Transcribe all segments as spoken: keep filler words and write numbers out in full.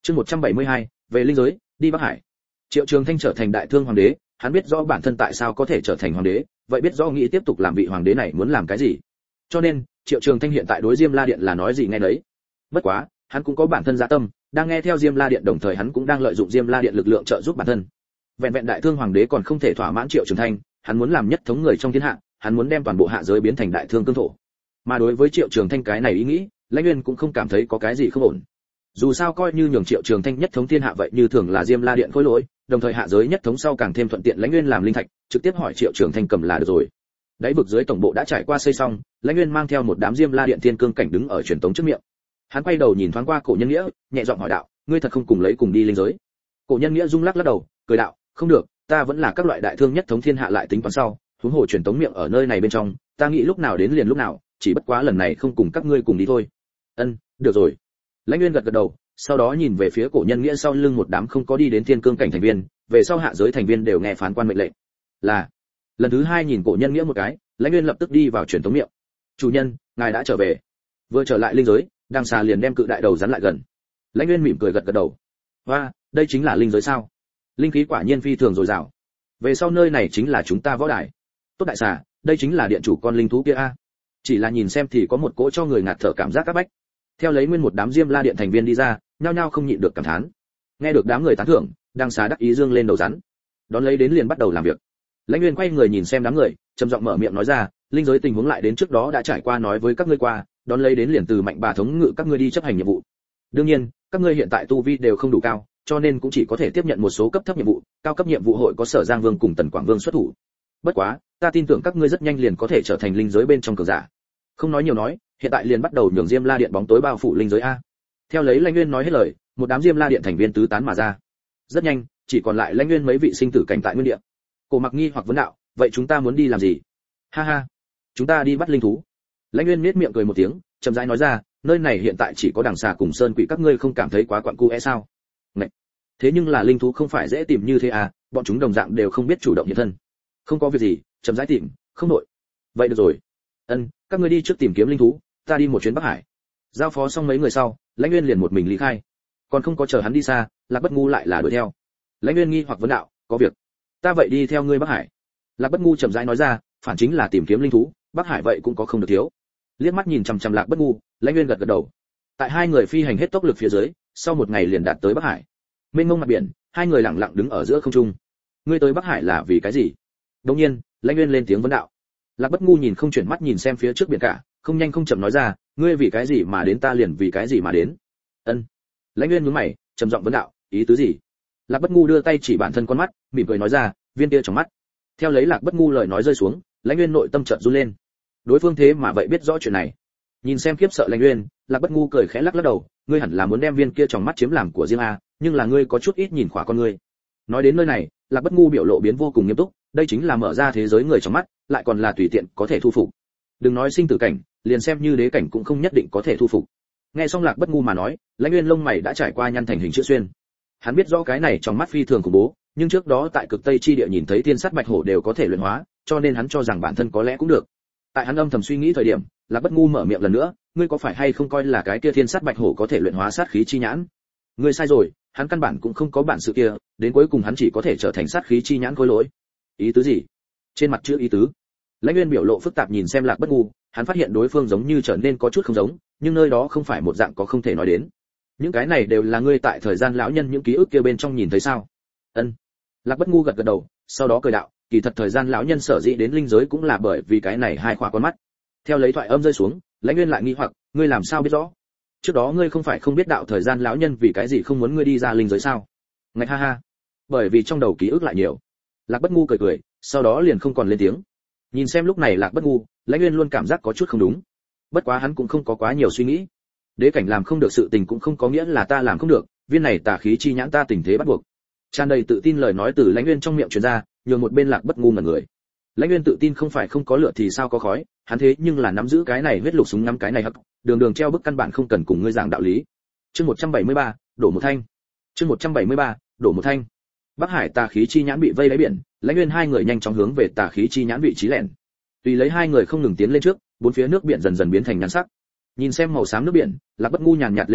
Chương một trăm bảy mươi hai, về linh giới, đi Bắc Hải. Triệu Trường Thanh trở thành đại thương hoàng đế, hắn biết rõ bản thân tại sao có thể trở thành hoàng đế, vậy biết rõ nghĩ tiếp tục làm vị hoàng đế này muốn làm cái gì. Cho nên, Triệu Trường Thanh hiện tại đối Diêm La Điện là nói gì nghe đấy. Bất quá, hắn cũng có bản thân dạ tâm, đang nghe theo Diêm La Điện, đồng thời hắn cũng đang lợi dụng Diêm La Điện lực lượng trợ giúp bản thân. Vẹn vẹn đại thương hoàng đế còn không thể thỏa mãn Triệu Trường Thanh, hắn muốn làm nhất thống người trong thiên hạ, hắn muốn đem toàn bộ hạ giới biến thành đại thương cương thổ. Mà đối với Triệu Trường Thanh cái này ý nghĩ, Lãnh Nguyên cũng không cảm thấy có cái gì không ổn. Dù sao coi như nhường Triệu Trường Thanh nhất thống thiên hạ vậy như thường là Diêm La Điện khối lỗi, đồng thời hạ giới nhất thống sau càng thêm thuận tiện Lãnh Nguyên làm linh thạch, trực tiếp hỏi Triệu Trường Thanh cầm là được rồi. Đáy vực dưới tổng bộ đã trải qua xây xong, Lãnh Nguyên mang theo một đám Diêm La Điện thiên cương cảnh đứng ở truyền tống trước miệng. Hắn quay đầu nhìn thoáng qua Cổ Nhân Nghĩa, nhẹ giọng hỏi đạo, ngươi thật không cùng lấy cùng đi linh giới? Cổ Nhân Nghĩa rung lắc lắc đầu, cười đạo, không được, ta vẫn là các loại đại thương nhất thống thiên hạ lại tính toán sau, huống hồ truyền tống miệng ở nơi này bên trong, ta nghĩ lúc nào đến liền lúc nào, chỉ bất quá lần này không cùng các ngươi cùng đi thôi. Ân, được rồi. Lãnh Nguyên gật gật đầu, sau đó nhìn về phía Cổ Nhân Nghĩa sau lưng một đám không có đi đến thiên cương cảnh thành viên, về sau hạ giới thành viên đều nghe phán quan mệnh lệnh. Là. Lần thứ hai nhìn Cổ Nhân Nghĩa một cái, Lãnh Nguyên lập tức đi vào truyền tống miệng. Chủ nhân, ngài đã trở về. Vừa trở lại linh giới, đang xà liền đem cự đại đầu rắn lại gần. Lãnh Nguyên mỉm cười gật gật đầu. Và, đây chính là linh giới sao? Linh khí quả nhiên phi thường dồi dào. Về sau nơi này chính là chúng ta võ đài. Tốt đại xà, đây chính là điện chủ con linh thú kia a. Chỉ là nhìn xem thì có một cỗ cho người ngạt thở cảm giác các bách. Theo lấy nguyên một đám Diêm La Điện thành viên đi ra, nhao nhao không nhịn được cảm thán. Nghe được đám người tán thưởng, đang xà đắc ý dương lên đầu rắn. Đón lấy đến liền bắt đầu làm việc. Lãnh Nguyên quay người nhìn xem đám người, trầm giọng mở miệng nói ra, linh giới tình huống lại đến trước đó đã trải qua nói với các ngươi qua, đón lấy đến liền từ mạnh bà thống ngự các ngươi đi chấp hành nhiệm vụ. Đương nhiên, các ngươi hiện tại tu vi đều không đủ cao, cho nên cũng chỉ có thể tiếp nhận một số cấp thấp nhiệm vụ, cao cấp nhiệm vụ hội có Sở Giang Vương cùng Tần Quảng Vương xuất thủ. Bất quá, ta tin tưởng các ngươi rất nhanh liền có thể trở thành linh giới bên trong cường giả. Không nói nhiều nói, hiện tại liền bắt đầu nhường Diêm La Điện bóng tối bao phủ linh giới a. Theo lấy Lãnh Nguyên nói hết lời, một đám Diêm La Điện thành viên tứ tán mà ra. Rất nhanh, chỉ còn lại Lãnh Nguyên mấy vị sinh tử cảnh tại nguyên địa. Cổ Mặc nghi hoặc vấn đạo, vậy chúng ta muốn đi làm gì? Ha ha, chúng ta đi bắt linh thú. Lãnh Nguyên nhếch miệng cười một tiếng, chậm rãi nói ra, nơi này hiện tại chỉ có đằng xà cùng sơn quỷ, các ngươi không cảm thấy quá quặn cu é sao? Này, thế nhưng là linh thú không phải dễ tìm như thế à, bọn chúng đồng dạng đều không biết chủ động hiện thân. Không có việc gì, chậm rãi tìm, không nội. Vậy được rồi. Ân, các ngươi đi trước tìm kiếm linh thú, ta đi một chuyến Bắc Hải. Giao phó xong mấy người sau, Lãnh Nguyên liền một mình lý khai. Còn không có chờ hắn đi xa, Lạc Bất Ngu lại là đuổi theo. Lãnh Nguyên nghi hoặc vấn đạo, có việc. Ta vậy đi theo ngươi Bắc Hải. Lạc Bất Ngu chậm rãi nói ra, phản chính là tìm kiếm linh thú, Bắc Hải vậy cũng có không được thiếu. Liếc mắt nhìn chằm chằm Lạc Bất Ngu, Lãnh Nguyên gật gật đầu. Tại hai người phi hành hết tốc lực phía dưới, sau một ngày liền đạt tới Bắc Hải. Mênh mông mặt biển, hai người lặng lặng đứng ở giữa không trung. Ngươi tới Bắc Hải là vì cái gì? Đương nhiên, Lãnh Nguyên lên tiếng vấn đạo. Lạc Bất Ngu nhìn không chuyển mắt nhìn xem phía trước biển cả, không nhanh không chậm nói ra, ngươi vì cái gì mà đến, ta liền vì cái gì mà đến. Ân. Lãnh Nguyên nhướng mày, trầm giọng vấn đạo, ý tứ gì? Lạc Bất Ngu đưa tay chỉ bản thân con mắt, mỉm cười nói ra, viên kia trong mắt. Theo lấy Lạc Bất Ngu lời nói rơi xuống, Lãnh Nguyên nội tâm chợt run lên. Đối phương thế mà vậy biết rõ chuyện này. Nhìn xem khiếp sợ Lãnh Nguyên, Lạc Bất Ngu cười khẽ lắc lắc đầu, ngươi hẳn là muốn đem viên kia trong mắt chiếm làm của riêng a, nhưng là ngươi có chút ít nhìn khỏa con ngươi. Nói đến nơi này, Lạc Bất Ngu biểu lộ biến vô cùng nghiêm túc, đây chính là mở ra thế giới người trong mắt, lại còn là tùy tiện có thể thu phục. Đừng nói sinh tử cảnh, liền xem như đế cảnh cũng không nhất định có thể thu phục. Nghe xong Lạc Bất Ngu mà nói, Lãnh Nguyên lông mày đã trải qua nhăn thành hình chữ xuyên. Hắn biết rõ cái này trong mắt phi thường khủng bố, nhưng trước đó tại Cực Tây chi địa nhìn thấy thiên sát bạch hổ đều có thể luyện hóa, cho nên hắn cho rằng bản thân có lẽ cũng được. Tại hắn âm thầm suy nghĩ thời điểm, Lạc Bất Ngu mở miệng lần nữa, ngươi có phải hay không coi là cái kia thiên sát bạch hổ có thể luyện hóa sát khí chi nhãn? Ngươi sai rồi, hắn căn bản cũng không có bản sự kia, đến cuối cùng hắn chỉ có thể trở thành sát khí chi nhãn khối lỗi. Ý tứ gì? Trên mặt chữ ý tứ. Lãnh Nguyên biểu lộ phức tạp nhìn xem Lạc Bất Ngu, hắn phát hiện đối phương giống như trở nên có chút không giống, nhưng nơi đó không phải một dạng có không thể nói đến. Những cái này đều là ngươi tại thời gian lão nhân những ký ức kia bên trong nhìn thấy sao? Ân. Lạc Bất Ngu gật gật đầu, sau đó cười đạo, kỳ thật thời gian lão nhân sở dĩ đến linh giới cũng là bởi vì cái này hai khóa con mắt. Theo lấy thoại âm rơi xuống, Lãnh Nguyên lại nghi hoặc, ngươi làm sao biết rõ? Trước đó ngươi không phải không biết đạo thời gian lão nhân vì cái gì không muốn ngươi đi ra linh giới sao? Ngạch ha ha. Bởi vì trong đầu ký ức lại nhiều. Lạc Bất Ngu cười cười, sau đó liền không còn lên tiếng. Nhìn xem lúc này Lạc Bất Ngu, Lãnh Nguyên luôn cảm giác có chút không đúng. Bất quá hắn cũng không có quá nhiều suy nghĩ. Đế cảnh làm không được sự tình cũng không có nghĩa là ta làm không được, viên này tà khí chi nhãn ta tình thế bắt buộc. Tràn đầy tự tin lời nói từ Lãnh Nguyên trong miệng truyền ra, nhường một bên Lạc Bất Ngu ngẩn người. Lãnh Nguyên tự tin không phải không có lửa thì sao có khói, hắn thế nhưng là nắm giữ cái này huyết lục súng ngắm cái này hắc, đường đường treo bức căn bản không cần cùng ngươi giảng đạo lý. Chương một trăm bảy mươi ba, đổ một thanh. Chương một trăm bảy mươi ba, đổ một thanh. Bắc Hải tà khí chi nhãn bị vây đáy biển, Lãnh Nguyên hai người nhanh chóng hướng về tà khí chi nhãn vị trí lẻn. Tùy lấy hai người không ngừng tiến lên trước, bốn phía nước biển dần dần biến thành nhan sắc. Nhìn xem màu xám nước biển, Lạc Bất Ngu nhàn nhạt lên tiếng,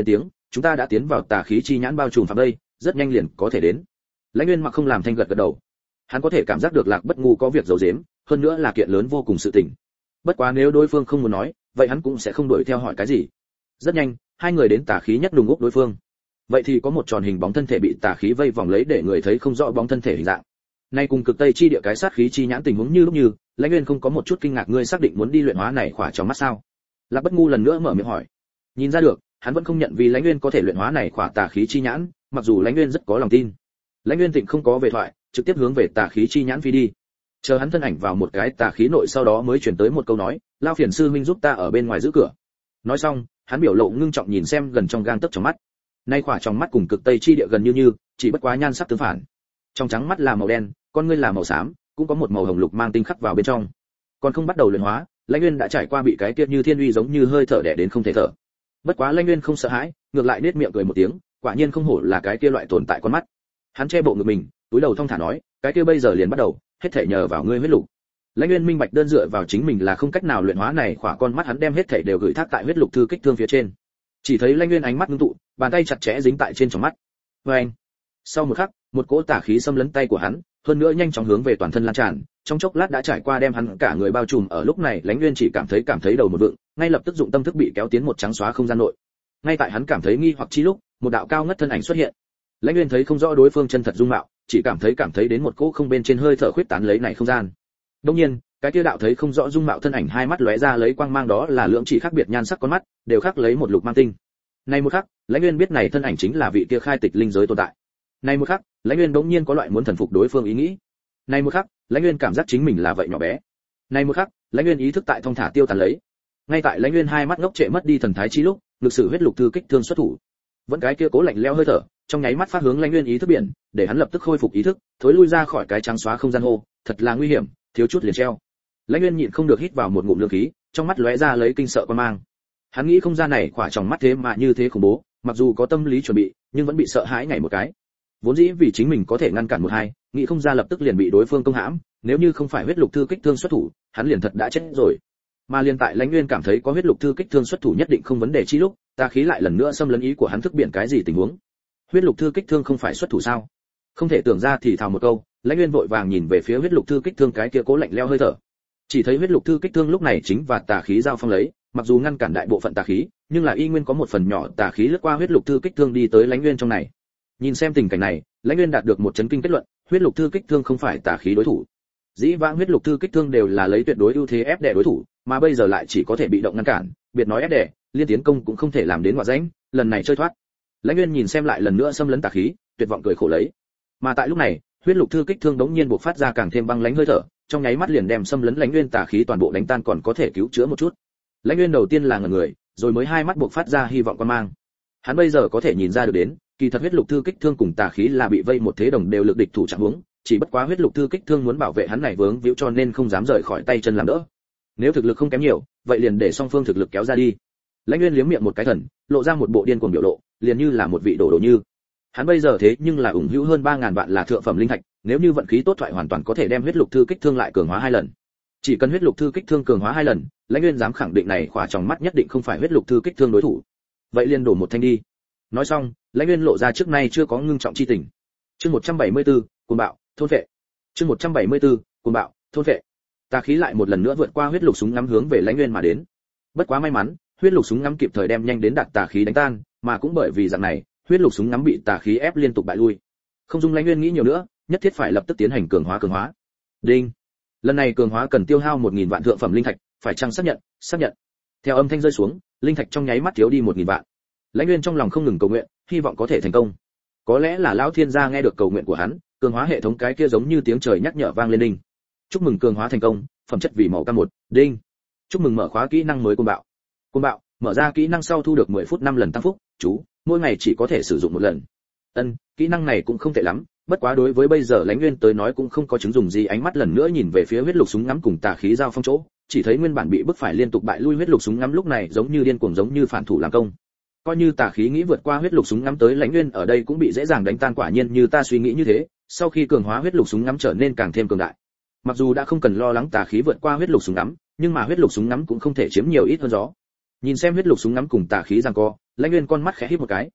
chúng ta đã tiến vào tà khí chi nhãn bao trùm phạm đây, rất nhanh liền có thể đến. Lãnh Nguyên mặc không làm thanh gật gật đầu. Hắn có thể cảm giác được Lạc Bất Ngu có việc giấu giếm, hơn nữa là kiện lớn vô cùng sự tình. Bất quá nếu đối phương không muốn nói, vậy hắn cũng sẽ không đuổi theo hỏi cái gì. Rất nhanh, hai người đến tà khí nhất đùng úp đối phương. Vậy thì có một tròn hình bóng thân thể bị tà khí vây vòng lấy để người thấy không rõ bóng thân thể hình dạng. Nay cùng cực tây chi địa cái sát khí chi nhãn tình huống như lúc như, Lãnh Nguyên không có một chút kinh ngạc, ngươi xác định muốn đi luyện hóa này khỏa trong mắt sao? Lạc Bất Ngu lần nữa mở miệng hỏi. Nhìn ra được, hắn vẫn không nhận vì Lãnh Nguyên có thể luyện hóa này khỏa tà khí chi nhãn, mặc dù Lãnh Nguyên rất có lòng tin. Lãnh Nguyên Tịnh không có về thoại, trực tiếp hướng về tà khí chi nhãn phi đi. Chờ hắn thân ảnh vào một cái tà khí nội sau đó mới chuyển tới một câu nói, lao phiền sư huynh giúp ta ở bên ngoài giữ cửa. Nói xong, hắn biểu lộ ngưng trọng nhìn xem gần trong gang tấc trong mắt. Nay khỏa trong mắt cùng cực tây chi địa gần như như, chỉ bất quá nhan sắc tương phản. Trong trắng mắt là màu đen, con ngươi là màu xám, cũng có một màu hồng lục mang tinh khắc vào bên trong. Còn không bắt đầu luyện hóa, Lãnh Nguyên đã trải qua bị cái kia như thiên uy giống như hơi thở đè đến không thể thở. Bất quá Lãnh Nguyên không sợ hãi, ngược lại nết miệng cười một tiếng, quả nhiên không hổ là cái kia loại tồn tại con mắt. Hắn che bộ ngực mình, túi đầu thong thả nói, cái kia bây giờ liền bắt đầu, hết thể nhờ vào ngươi huyết lục. Lãnh Nguyên minh bạch đơn dựa vào chính mình là không cách nào luyện hóa này khỏa con mắt, hắn đem hết thể đều gửi thác tại huyết lục thư kích thương phía trên. Chỉ thấy Lãnh Nguyên ánh mắt ngưng tụ, bàn tay chặt chẽ dính tại trên tròng mắt. Và anh, sau một khắc, một cỗ tà khí xâm lấn tay của hắn, hơn nữa nhanh chóng hướng về toàn thân lan tràn, trong chốc lát đã trải qua đem hắn cả người bao trùm. Ở lúc này Lãnh Nguyên chỉ cảm thấy cảm thấy đầu một vượng, ngay lập tức dụng tâm thức bị kéo tiến một trắng xóa không gian nội. Ngay tại hắn cảm thấy nghi hoặc chi lúc, một đạo cao ngất thân ảnh xuất hiện. Lãnh Nguyên thấy không rõ đối phương chân thật dung mạo, chỉ cảm thấy cảm thấy đến một cỗ không bên trên hơi thở khuyết tán lấy này không gian. Đương nhiên, cái kia đạo thấy không rõ dung mạo thân ảnh hai mắt lóe ra lấy quang mang, đó là lượng chỉ khác biệt nhan sắc con mắt, đều khắc lấy một lục mang tinh. Này một khắc, Lãnh Nguyên biết này thân ảnh chính là vị kia khai tịch linh giới tồn tại. Này một khắc, Lãnh Nguyên bỗng nhiên có loại muốn thần phục đối phương ý nghĩ. Này một khắc, Lãnh Nguyên cảm giác chính mình là vậy nhỏ bé. Này một khắc, Lãnh Nguyên ý thức tại thong thả tiêu tán lấy. Ngay tại Lãnh Nguyên hai mắt ngốc trệ mất đi thần thái chi lúc, lực sử huyết lục thư kích thương xuất thủ. Vẫn cái kia cố lạnh lẽo hơi thở, trong nháy mắt phát hướng Lãnh Nguyên ý thức biển, để hắn lập tức khôi phục ý thức, thối lui ra khỏi cái trắng xóa không gian hô, thật là nguy hiểm, thiếu chút liền treo. Lãnh Nguyên nhịn không được hít vào một ngụm lượng khí, trong mắt lóe ra lấy kinh sợ quan mang. Hắn nghĩ không ra này khỏa trong mắt thế mà như thế khủng bố, mặc dù có tâm lý chuẩn bị, nhưng vẫn bị sợ hãi ngày một cái. Vốn dĩ vì chính mình có thể ngăn cản một hai, nghĩ không ra lập tức liền bị đối phương công hãm, nếu như không phải huyết lục thư kích thương xuất thủ, hắn liền thật đã chết rồi. Mà liên tại Lãnh Nguyên cảm thấy có huyết lục thư kích thương xuất thủ nhất định không vấn đề chi lúc, tà khí lại lần nữa xâm lấn ý của hắn, thức biển cái gì tình huống? Huyết lục thư kích thương không phải xuất thủ sao? Không thể tưởng ra thì thào một câu, Lãnh Nguyên vội vàng nhìn về phía huyết lục thư kích thương cái kia cố lạnh lẽo hơi thở. Chỉ thấy huyết lục thư kích thương lúc này chính và tà khí giao phong lấy, mặc dù ngăn cản đại bộ phận tà khí, nhưng là y nguyên có một phần nhỏ tà khí lướt qua huyết lục thư kích thương đi tới Lãnh Nguyên trong này. Nhìn xem tình cảnh này, Lãnh Nguyên đạt được một chấn kinh kết luận, huyết lục thư kích thương không phải tà khí đối thủ. Dĩ vãng huyết lục thư kích thương đều là lấy tuyệt đối ưu thế ép đè đối thủ, mà bây giờ lại chỉ có thể bị động ngăn cản, biệt nói ép đè, liên tiến công cũng không thể làm đến ngoại rãnh, lần này chơi thoát. Lãnh Nguyên nhìn xem lại lần nữa xâm lấn tà khí, tuyệt vọng cười khổ lấy. Mà tại lúc này, huyết lục thư kích thương đống nhiên bộc phát ra càng thêm băng lãnh hơi thở, trong nháy mắt liền đem xâm lấn Lãnh Nguyên tà khí toàn bộ đánh tan, còn có thể cứu chữa một chút. Lãnh Nguyên đầu tiên là ngẩn người, rồi mới hai mắt bộc phát ra hy vọng quan mang. Hắn bây giờ có thể nhìn ra được đến, kỳ thật huyết lục thư kích thương cùng tà khí là bị vây một thế đồng đều lực địch thủ trạng huống, chỉ bất quá huyết lục thư kích thương muốn bảo vệ hắn này vướng víu cho nên không dám rời khỏi tay chân làm đỡ. Nếu thực lực không kém nhiều, vậy liền để song phương thực lực kéo ra đi. Lãnh Nguyên liếm miệng một cái thần, lộ ra một bộ điên cuồng biểu lộ, liền như là một vị đồ đồ như. Hắn bây giờ thế nhưng là ủng hữu hơn ba ngàn vạn là thượng phẩm linh thạch, nếu như vận khí tốt thoại hoàn toàn có thể đem huyết lục thư kích thương lại cường hóa hai lần. Chỉ cần huyết lục thư kích thương cường hóa hai lần, Lãnh Nguyên dám khẳng định này khỏa trong mắt nhất định không phải huyết lục thư kích thương đối thủ. Vậy liền đổ một thanh đi. Nói xong, Lãnh Nguyên lộ ra trước nay chưa có ngưng trọng chi tình. Chương một trăm bảy mươi tư, cuồng bạo, thôn phệ. Chương một trăm bảy mươi tư, cuồng bạo, thôn phệ. Tà khí lại một lần nữa vượt qua huyết lục súng ngắm hướng về Lãnh Nguyên mà đến. Bất quá may mắn, huyết lục súng ngắm kịp thời đem nhanh đến đạt tà khí đánh tan, mà cũng bởi vì dạng này, huyết lục súng ngắm bị tà khí ép liên tục bại lui. Không dung Lãnh Nguyên nghĩ nhiều nữa, nhất thiết phải lập tức tiến hành cường hóa cường hóa. Đinh. Lần này cường hóa cần tiêu hao một nghìn vạn thượng phẩm linh thạch, phải chăng xác nhận? Xác nhận. Theo âm thanh rơi xuống, linh thạch trong nháy mắt thiếu đi một nghìn vạn. Lãnh Nguyên trong lòng không ngừng cầu nguyện, hy vọng có thể thành công. Có lẽ là lão thiên gia nghe được cầu nguyện của hắn, cường hóa hệ thống cái kia giống như tiếng trời nhắc nhở vang lên đinh. Chúc mừng cường hóa thành công, phẩm chất vì màu cam một, đinh. Chúc mừng mở khóa kỹ năng mới cuồng bạo. Cuồng bạo, mở ra kỹ năng sau thu được mười phút năm lần tăng phúc, chú, mỗi ngày chỉ có thể sử dụng một lần. Ân, kỹ năng này cũng không tệ lắm, bất quá đối với bây giờ Lãnh Nguyên tới nói cũng không có chứng dùng gì. Ánh mắt lần nữa nhìn về phía huyết lục súng ngắm cùng tà khí giao phong chỗ, chỉ thấy nguyên bản bị bức phải liên tục bại lui huyết lục súng ngắm lúc này giống như điên cuồng giống như phản thủ làm công. Coi như tà khí nghĩ vượt qua huyết lục súng ngắm tới Lãnh Nguyên ở đây cũng bị dễ dàng đánh tan, quả nhiên như ta suy nghĩ như thế, sau khi cường hóa huyết lục súng ngắm trở nên càng thêm cường đại. Mặc dù đã không cần lo lắng tà khí vượt qua huyết lục súng ngắm, nhưng mà huyết lục súng ngắm cũng không thể chiếm nhiều ít hơn gió. Nhìn xem huyết lục súng ngắm cùng tà khí giằng co, Lãnh Nguyên con mắt khẽ híp một cái,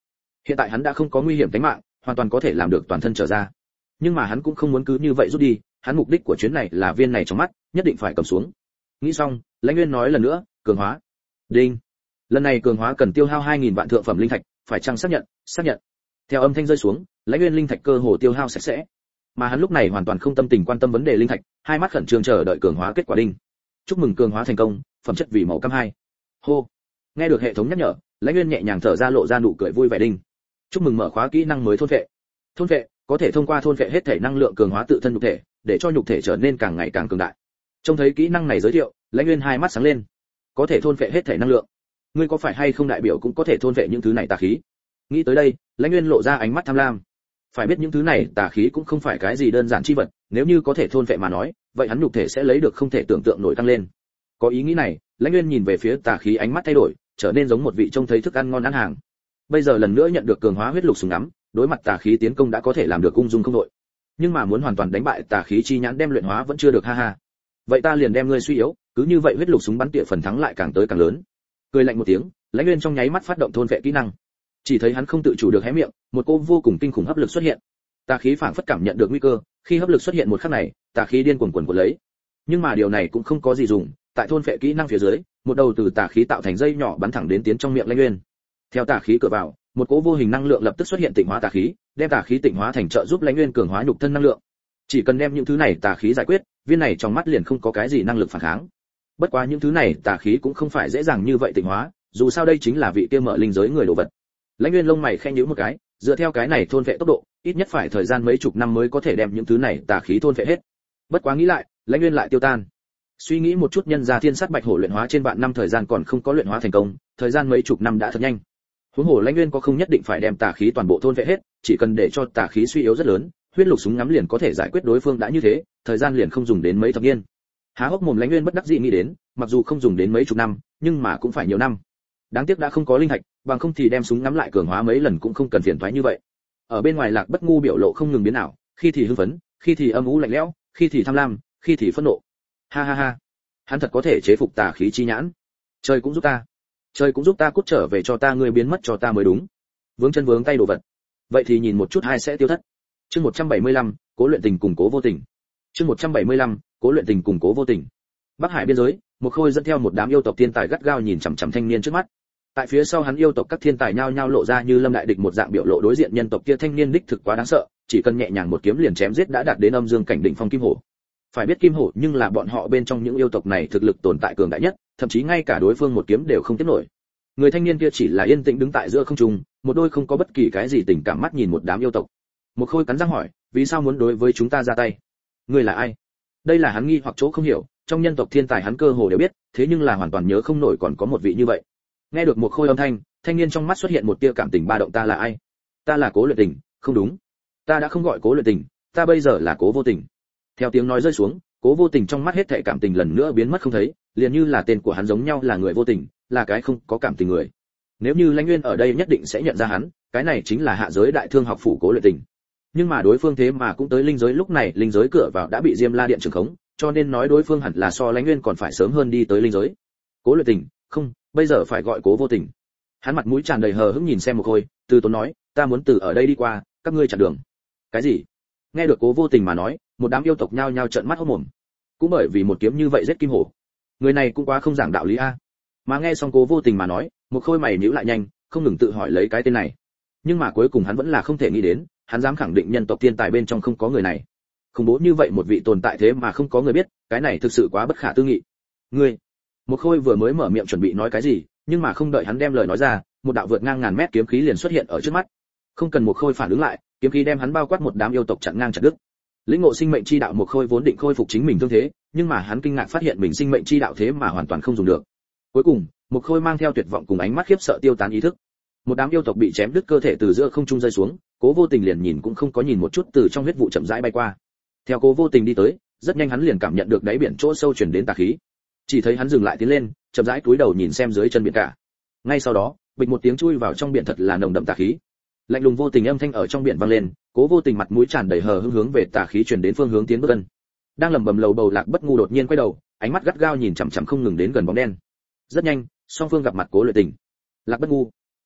Hiện tại hắn đã không có nguy hiểm tính mạng, hoàn toàn có thể làm được toàn thân trở ra. Nhưng mà hắn cũng không muốn cứ như vậy rút đi, hắn mục đích của chuyến này là viên này trong mắt, nhất định phải cầm xuống. Nghĩ xong, Lãnh Nguyên nói lần nữa, cường hóa. Đinh. Lần này cường hóa cần tiêu hao hai nghìn vạn thượng phẩm linh thạch, phải chăng xác nhận? Xác nhận. Theo âm thanh rơi xuống, Lãnh Nguyên linh thạch cơ hồ tiêu hao sạch sẽ. Mà hắn lúc này hoàn toàn không tâm tình quan tâm vấn đề linh thạch, hai mắt khẩn trương chờ đợi cường hóa kết quả đinh. Chúc mừng cường hóa thành công, phẩm chất vì màu cam hai. Hô. Nghe được hệ thống nhắc nhở, Lãnh Nguyên nhẹ nhàng thở ra lộ ra nụ cười vui vẻ đinh. Chúc mừng mở khóa kỹ năng mới thôn vệ. Thôn vệ có thể thông qua thôn vệ hết thể năng lượng cường hóa tự thân nhục thể, để cho nhục thể trở nên càng ngày càng cường đại. Trông thấy kỹ năng này giới thiệu, Lãnh Nguyên hai mắt sáng lên. Có thể thôn vệ hết thể năng lượng. Ngươi có phải hay không đại biểu cũng có thể thôn vệ những thứ này tà khí? Nghĩ tới đây, Lãnh Nguyên lộ ra ánh mắt tham lam. Phải biết những thứ này tà khí cũng không phải cái gì đơn giản chi vật, nếu như có thể thôn vệ mà nói, vậy hắn nhục thể sẽ lấy được không thể tưởng tượng nổi tăng lên. Có ý nghĩ này, Lãnh Nguyên nhìn về phía tà khí ánh mắt thay đổi, trở nên giống một vị trông thấy thức ăn ngon ăn hàng. Bây giờ lần nữa nhận được cường hóa huyết lục súng ngắm, đối mặt tà khí tiến công đã có thể làm được ung dung không đội. Nhưng mà muốn hoàn toàn đánh bại tà khí chi nhãn đem luyện hóa vẫn chưa được ha ha. Vậy ta liền đem ngươi suy yếu, cứ như vậy huyết lục súng bắn tỉa phần thắng lại càng tới càng lớn. Cười lạnh một tiếng, Lãnh Nguyên trong nháy mắt phát động thôn vệ kỹ năng. Chỉ thấy hắn không tự chủ được hé miệng, một cỗ vô cùng kinh khủng hấp lực xuất hiện. Tà khí phảng phất cảm nhận được nguy cơ, khi hấp lực xuất hiện một khắc này, tà khí điên cuồng cuồn cuộn lấy. Nhưng mà điều này cũng không có gì dùng, tại thôn vệ kỹ năng phía dưới, một đầu từ tà khí tạo thành dây nhỏ bắn thẳng đến tiến trong miệng Lãnh Nguyên. Theo tà khí cửa vào, một cỗ vô hình năng lượng lập tức xuất hiện tịnh hóa tà khí, đem tà khí tịnh hóa thành trợ giúp Lãnh Nguyên cường hóa nhục thân năng lượng. Chỉ cần đem những thứ này tà khí giải quyết, viên này trong mắt liền không có cái gì năng lực phản kháng. Bất quá những thứ này tà khí cũng không phải dễ dàng như vậy tịnh hóa, dù sao đây chính là vị kia mở linh giới người đồ vật. Lãnh Nguyên lông mày khẽ nhíu một cái, dựa theo cái này thôn vệ tốc độ, ít nhất phải thời gian mấy chục năm mới có thể đem những thứ này tà khí thôn vệ hết. Bất quá nghĩ lại, Lãnh Nguyên lại tiêu tan. Suy nghĩ một chút, nhân ra thiên sát bạch hổ luyện hóa trên vạn năm thời gian còn không có luyện hóa thành công, thời gian mấy chục năm đã thật nhanh. Huống hồ Lãnh Nguyên có không nhất định phải đem tà khí toàn bộ thôn vệ hết, chỉ cần để cho tà khí suy yếu rất lớn, huyết lục súng ngắm liền có thể giải quyết đối phương đã như thế, thời gian liền không dùng đến mấy thập niên. Há hốc mồm Lãnh Nguyên bất đắc dĩ nghĩ đến, mặc dù không dùng đến mấy chục năm, nhưng mà cũng phải nhiều năm. Đáng tiếc đã không có linh thạch, bằng không thì đem súng ngắm lại cường hóa mấy lần cũng không cần phiền toái như vậy. Ở bên ngoài Lạc Bất Ngu biểu lộ không ngừng biến ảo, khi thì hưng phấn, khi thì âm u lạnh lẽo, khi thì tham lam, khi thì phẫn nộ. Ha ha ha, hắn thật có thể chế phục tà khí chi nhãn. Trời cũng giúp ta, trời cũng giúp ta cút trở về cho ta, ngươi biến mất cho ta mới đúng. Vướng chân vướng tay đồ vật. Vậy thì nhìn một chút hai sẽ tiêu thất. Chương một trăm bảy mươi lăm, Cố Luyện Tình cùng Cố Vô Tình. Chương một trăm bảy mươi lăm, Cố Luyện Tình cùng Cố Vô Tình. Bắc Hải biên giới, một Khôi dẫn theo một đám yêu tộc thiên tài gắt gao nhìn chằm chằm thanh niên trước mắt. Tại phía sau hắn yêu tộc các thiên tài nhao nhao lộ ra như lâm đại địch một dạng biểu lộ, đối diện nhân tộc kia thanh niên đích thực quá đáng sợ, chỉ cần nhẹ nhàng một kiếm liền chém giết đã đạt đến âm dương cảnh đỉnh phong kim hổ. Phải biết kim hổ nhưng là bọn họ bên trong những yêu tộc này thực lực tồn tại cường đại nhất, thậm chí ngay cả đối phương một kiếm đều không tiếp nổi. Người thanh niên kia chỉ là yên tĩnh đứng tại giữa không trung, một đôi không có bất kỳ cái gì tình cảm mắt nhìn một đám yêu tộc. Một Khôi cắn răng hỏi, vì sao muốn đối với chúng ta ra tay? Ngươi là ai? Đây là hắn nghi hoặc chỗ không hiểu, trong nhân tộc thiên tài hắn cơ hồ đều biết, thế nhưng là hoàn toàn nhớ không nổi còn có một vị như vậy. Nghe được Một Khôi âm thanh, thanh niên trong mắt xuất hiện một tia cảm tình ba động. Ta là ai? Ta là Cố Luyện Tình. Không đúng, ta đã không gọi Cố Luyện Tình, ta bây giờ là Cố Vô Tình. Theo tiếng nói rơi xuống, Cố Vô Tình trong mắt hết thảy cảm tình lần nữa biến mất không thấy, liền như là tên của hắn giống nhau, là người vô tình, là cái không có cảm tình người. Nếu như Lãnh Nguyên ở đây nhất định sẽ nhận ra hắn, cái này chính là hạ giới đại thương học phủ Cố Luyện Tình. Nhưng mà đối phương thế mà cũng tới linh giới, lúc này linh giới cửa vào đã bị Diêm La Điện trưởng khống, cho nên nói đối phương hẳn là so Lãnh Nguyên còn phải sớm hơn đi tới linh giới. Cố Luyện Tình, không, bây giờ phải gọi Cố Vô Tình. Hắn mặt mũi tràn đầy hờ hững nhìn xem Một Khôi, từ tốn nói, ta muốn từ ở đây đi qua, các ngươi chặn đường. Cái gì? Nghe được Cố Vô Tình mà nói, một đám yêu tộc nhao nhao trợn mắt hốt mồm. Cũng bởi vì một kiếm như vậy giết kim hổ, người này cũng quá không giảng đạo lý a. Mà nghe xong Cố Vô Tình mà nói, Một Khôi mày nhíu lại nhanh, không ngừng tự hỏi lấy cái tên này. Nhưng mà cuối cùng hắn vẫn là không thể nghĩ đến, hắn dám khẳng định nhân tộc thiên tài bên trong không có người này. Khủng bố như vậy một vị tồn tại thế mà không có người biết, cái này thực sự quá bất khả tư nghị. Ngươi, Một Khôi vừa mới mở miệng chuẩn bị nói cái gì, nhưng mà không đợi hắn đem lời nói ra, một đạo vượt ngang ngàn mét kiếm khí liền xuất hiện ở trước mắt. Không cần Một Khôi phản ứng lại, kiếm khí đem hắn bao quát một đám yêu tộc chặn ngang chặt đứt. Lĩnh ngộ sinh mệnh chi đạo, Một Khôi vốn định khôi phục chính mình thương thế, nhưng mà hắn kinh ngạc phát hiện mình sinh mệnh chi đạo thế mà hoàn toàn không dùng được. Cuối cùng, Một Khôi mang theo tuyệt vọng cùng ánh mắt khiếp sợ tiêu tán ý thức. Một đám yêu tộc bị chém đứt cơ thể từ giữa không trung rơi xuống, Cố Vô Tình liền nhìn cũng không có nhìn một chút, từ trong huyết vụ chậm rãi bay qua. Theo Cố Vô Tình đi tới, rất nhanh hắn liền cảm nhận được đáy biển chỗ sâu truyền đến tà khí. Chỉ thấy hắn dừng lại tiến lên, chậm rãi cúi đầu nhìn xem dưới chân biển cả. Ngay sau đó, bịch một tiếng chui vào trong biển, thật là nồng đậm tà khí. Lạnh lùng vô tình âm thanh ở trong biển vang lên, Cố Vô Tình mặt mũi tràn đầy hờ hững hướng về tà khí truyền đến phương hướng tiến bước gần. Đang lẩm bẩm lầu bầu Lạc Bất Ngu đột nhiên quay đầu, ánh mắt gắt gao nhìn chằm chằm không ngừng đến gần bóng đen. Rất nhanh, song phương gặp mặt Cố Luyện Tình. Lạc Bất Ngu,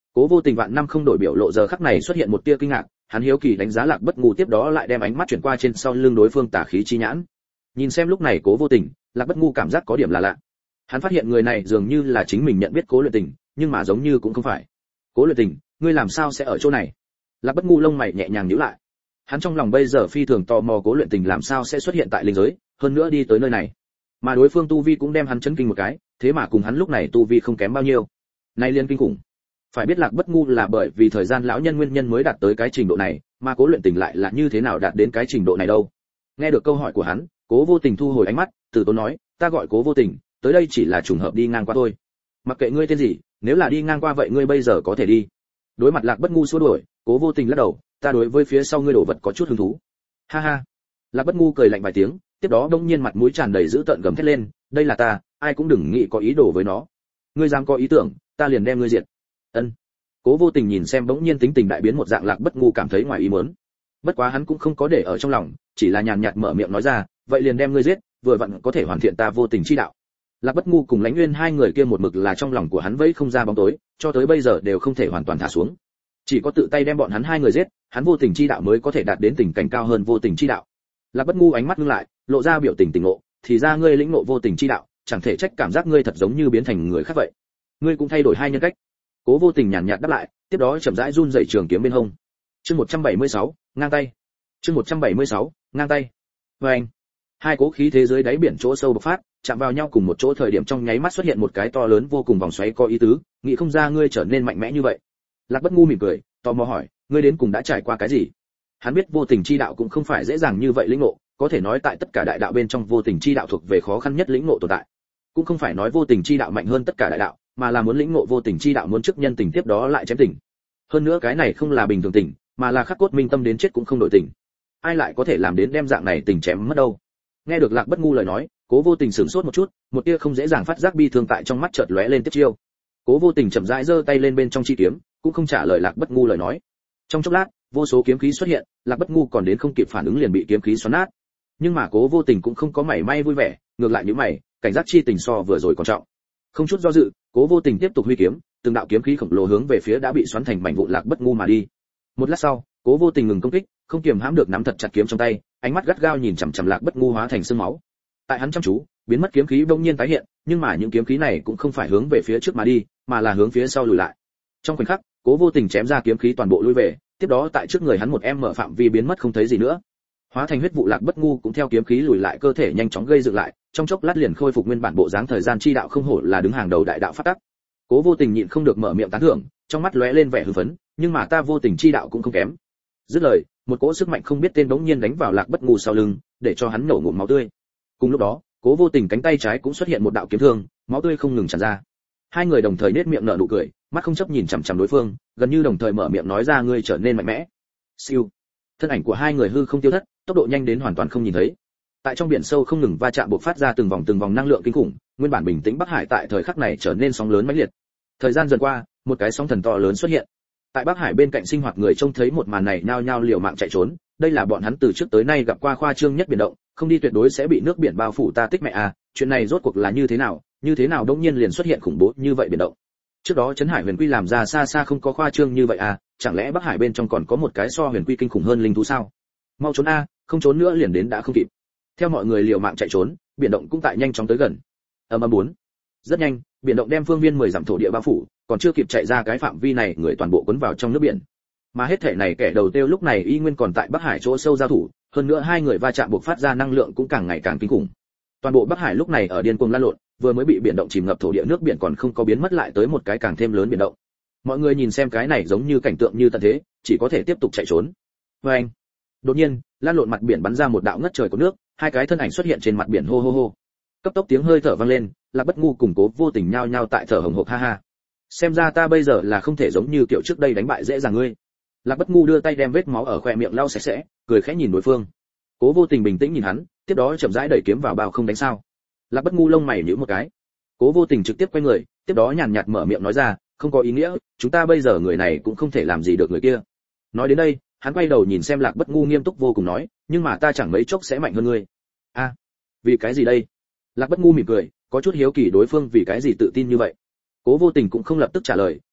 Cố Vô Tình vạn năm không đổi biểu lộ giờ khắc này xuất hiện một tia kinh ngạc, hắn hiếu kỳ đánh giá Lạc Bất Ngu, tiếp đó lại đem ánh mắt chuyển qua trên sau lưng đối phương tà khí chi nhãn. Nhìn xem lúc này Cố Vô Tình, Lạc Bất Ngu cảm giác có điểm là lạ. Hắn phát hiện người này dường như là chính mình nhận biết Cố Luyện Tình, nhưng mà giống như cũng không phải. Cố Luyện Tình, ngươi làm sao sẽ ở chỗ này? Lạc Bất Ngu lông mày nhẹ nhàng nhíu lại. Hắn trong lòng bây giờ phi thường tò mò Cố Luyện Tình làm sao sẽ xuất hiện tại linh giới, hơn nữa đi tới nơi này. Mà đối phương tu vi cũng đem hắn chấn kinh một cái, thế mà cùng hắn lúc này tu vi không kém bao nhiêu. Nay liên kinh khủng. Phải biết Lạc Bất Ngu là bởi vì thời gian lão nhân nguyên nhân mới đạt tới cái trình độ này, mà Cố Luyện Tình lại là như thế nào đạt đến cái trình độ này đâu? Nghe được câu hỏi của hắn, Cố Vô Tình thu hồi ánh mắt, từ tốn nói, ta gọi Cố Vô Tình, tới đây chỉ là trùng hợp đi ngang qua thôi. Mặc kệ ngươi tên gì, nếu là đi ngang qua vậy ngươi bây giờ có thể đi. Đối mặt Lạc Bất Ngu xua đuổi, Cố Vô Tình lắc đầu, ta đối với phía sau ngươi đổ vật có chút hứng thú. Ha ha. Lạc Bất Ngu cười lạnh vài tiếng, tiếp đó đông nhiên mặt mũi tràn đầy dữ tợn gầm thét lên, đây là ta, ai cũng đừng nghĩ có ý đồ với nó. Ngươi dám có ý tưởng, ta liền đem ngươi diệt. Ân. Cố Vô Tình nhìn xem bỗng nhiên tính tình đại biến một dạng Lạc Bất Ngu cảm thấy ngoài ý muốn. Bất quá hắn cũng không có để ở trong lòng, chỉ là nhàn nhạt mở miệng nói ra, vậy liền đem ngươi giết, vừa vặn có thể hoàn thiện ta vô tình chi đạo. Lạc Bất Ngu cùng Lãnh Nguyên hai người kia một mực là trong lòng của hắn vẫy không ra bóng tối, cho tới bây giờ đều không thể hoàn toàn thả xuống. Chỉ có tự tay đem bọn hắn hai người giết, hắn vô tình chi đạo mới có thể đạt đến tình cảnh cao hơn vô tình chi đạo. Lạc Bất Ngu ánh mắt ngưng lại, lộ ra biểu tình tỉnh ngộ, thì ra ngươi lĩnh ngộ vô tình chi đạo, chẳng thể trách cảm giác ngươi thật giống như biến thành người khác vậy. Ngươi cũng thay đổi hai nhân cách. Cố Vô Tình nhàn nhạt đáp lại, tiếp đó chậm rãi run dậy trường kiếm bên hông. Chương một trăm bảy mươi sáu, ngang tay. Chương một trăm bảy mươi sáu, ngang tay. Và anh, hai cố khí thế giới đáy biển chỗ sâu bộc phát, chạm vào nhau cùng một chỗ thời điểm trong nháy mắt xuất hiện một cái to lớn vô cùng vòng xoáy có ý tứ, nghĩ không ra ngươi trở nên mạnh mẽ như vậy. Lạc Bất Ngu mỉm cười, tò mò hỏi, ngươi đến cùng đã trải qua cái gì? Hắn biết vô tình chi đạo cũng không phải dễ dàng như vậy lĩnh ngộ, có thể nói tại tất cả đại đạo bên trong vô tình chi đạo thuộc về khó khăn nhất lĩnh ngộ tồn tại. Cũng không phải nói vô tình chi đạo mạnh hơn tất cả đại đạo, mà là muốn lĩnh ngộ vô tình chi đạo muốn trước nhân tình tiếp đó lại chém tình. Hơn nữa cái này không là bình thường tình, mà là khắc cốt minh tâm đến chết cũng không đổi tình. Ai lại có thể làm đến đem dạng này tình chém mất đâu? Nghe được Lạc Bất Ngu lời nói, Cố Vô Tình sửng sốt một chút, một tia không dễ dàng phát giác bi thương tại trong mắt chợt lóe lên tiếp chiêu. Cố Vô Tình chậm rãi giơ tay lên bên trong chi kiếm, cũng không trả lời Lạc Bất Ngu lời nói. Trong chốc lát, vô số kiếm khí xuất hiện, Lạc Bất Ngu còn đến không kịp phản ứng liền bị kiếm khí xoắn nát. Nhưng mà Cố Vô Tình cũng không có mảy may vui vẻ, ngược lại nhíu mày, cảnh giác chi tình so vừa rồi còn trọng. Không chút do dự, Cố Vô Tình tiếp tục huy kiếm, từng đạo kiếm khí khổng lồ hướng về phía đã bị xoắn thành mảnh vụn Lạc Bất Ngu mà đi. Một lát sau, Cố Vô Tình ngừng công kích, không kiềm hãm được nắm thật chặt kiếm trong tay, ánh mắt gắt gao nhìn chằm chằm Lạc Bất Ngu hóa thành xương máu. Tại hắn chăm chú, biến mất kiếm khí bỗng nhiên tái hiện, nhưng mà những kiếm khí này cũng không phải hướng về phía trước mà đi, mà là hướng phía sau lùi lại. Trong khoảnh khắc, Cố Vô Tình chém ra kiếm khí toàn bộ lùi về, tiếp đó tại trước người hắn một em mở phạm vi biến mất không thấy gì nữa. Hóa thành huyết vụ Lạc Bất Ngu cũng theo kiếm khí lùi lại cơ thể nhanh chóng gây dựng lại, trong chốc lát liền khôi phục nguyên bản bộ dáng thời gian chi đạo không hổ là đứng hàng đầu đại đạo pháp tắc. Cố Vô Tình nhịn không được mở miệng tán thưởng, trong mắt lóe lên vẻ hưng phấn, nhưng mà ta vô tình chi đạo cũng không kém. Dứt lời, một cỗ sức mạnh không biết tên bỗng nhiên đánh vào Lạc Bất Ngu sau lưng, để cho hắn nổ ngụm máu tươi. Cùng lúc đó, Cố Vô Tình cánh tay trái cũng xuất hiện một đạo kiếm thương, máu tươi không ngừng tràn ra. Hai người đồng thời nét miệng nở nụ cười, mắt không chấp nhìn chằm chằm đối phương, gần như đồng thời mở miệng nói ra ngươi trở nên mạnh mẽ. Siêu. Thân ảnh của hai người hư không tiêu thất, tốc độ nhanh đến hoàn toàn không nhìn thấy. Tại trong biển sâu không ngừng va chạm bộc phát ra từng vòng từng vòng năng lượng kinh khủng, nguyên bản bình tĩnh Bắc Hải tại thời khắc này trở nên sóng lớn mãnh liệt. Thời gian dần qua, một cái sóng thần to lớn xuất hiện. Tại Bắc Hải bên cạnh sinh hoạt người trông thấy một màn này nhao nhao liều mạng chạy trốn, đây là bọn hắn từ trước tới nay gặp qua khoa trương nhất biển động, không đi tuyệt đối sẽ bị nước biển bao phủ ta tích mẹ à, chuyện này rốt cuộc là như thế nào, như thế nào đống nhiên liền xuất hiện khủng bố như vậy biển động. Trước đó Trấn Hải Huyền Quy làm ra xa xa không có khoa trương như vậy à, chẳng lẽ Bắc Hải bên trong còn có một cái so Huyền Quy kinh khủng hơn linh thú sao? Mau trốn a, không trốn nữa liền đến đã không kịp. Theo mọi người liều mạng chạy trốn, biển động cũng tại nhanh chóng tới gần. Ầm ầm bốn. Rất nhanh, biển động đem phương viên mười dặm thổ địa bao phủ, còn chưa kịp chạy ra cái phạm vi này, người toàn bộ cuốn vào trong nước biển. Mà hết thể này kẻ đầu tiêu lúc này y nguyên còn tại Bắc Hải chỗ sâu giao thủ, hơn nữa hai người va chạm buộc phát ra năng lượng cũng càng ngày càng kinh khủng. Toàn bộ Bắc Hải lúc này ở điên cuồng lan lộn, vừa mới bị biển động chìm ngập thổ địa nước biển còn không có biến mất lại tới một cái càng thêm lớn biển động. Mọi người nhìn xem cái này giống như cảnh tượng như tận thế, chỉ có thể tiếp tục chạy trốn. Và anh, đột nhiên, lan lộn mặt biển bắn ra một đạo ngất trời của nước, hai cái thân ảnh xuất hiện trên mặt biển hô hô hô. Cấp tốc tiếng hơi thở vang lên, Lạc Bất Ngu cùng Cố Vô Tình nhao nhao tại thở hổn hộc ha ha. Xem ra ta bây giờ là không thể giống như kiểu trước đây đánh bại dễ dàng ngươi. Lạc Bất Ngu đưa tay đem vết máu ở khóe miệng lau sạch sẽ, cười khẽ nhìn đối phương. Cố Vô Tình bình tĩnh nhìn hắn, tiếp đó chậm rãi đẩy kiếm vào bao không đánh sao. Lạc Bất Ngu lông mày nhíu một cái. Cố Vô Tình trực tiếp quay người, tiếp đó nhàn nhạt mở miệng nói ra, không có ý nghĩa, chúng ta bây giờ người này cũng không thể làm gì được người kia. Nói đến đây, hắn quay đầu nhìn xem Lạc Bất Ngu nghiêm túc vô cùng nói, nhưng mà ta chẳng mấy chốc sẽ mạnh hơn ngươi. A, à, vì cái gì đây? Lạc Bất Ngu mỉm cười, có chút hiếu kỳ đối phương vì cái gì tự tin như vậy. Cố Vô Tình cũng không lập tức trả lời,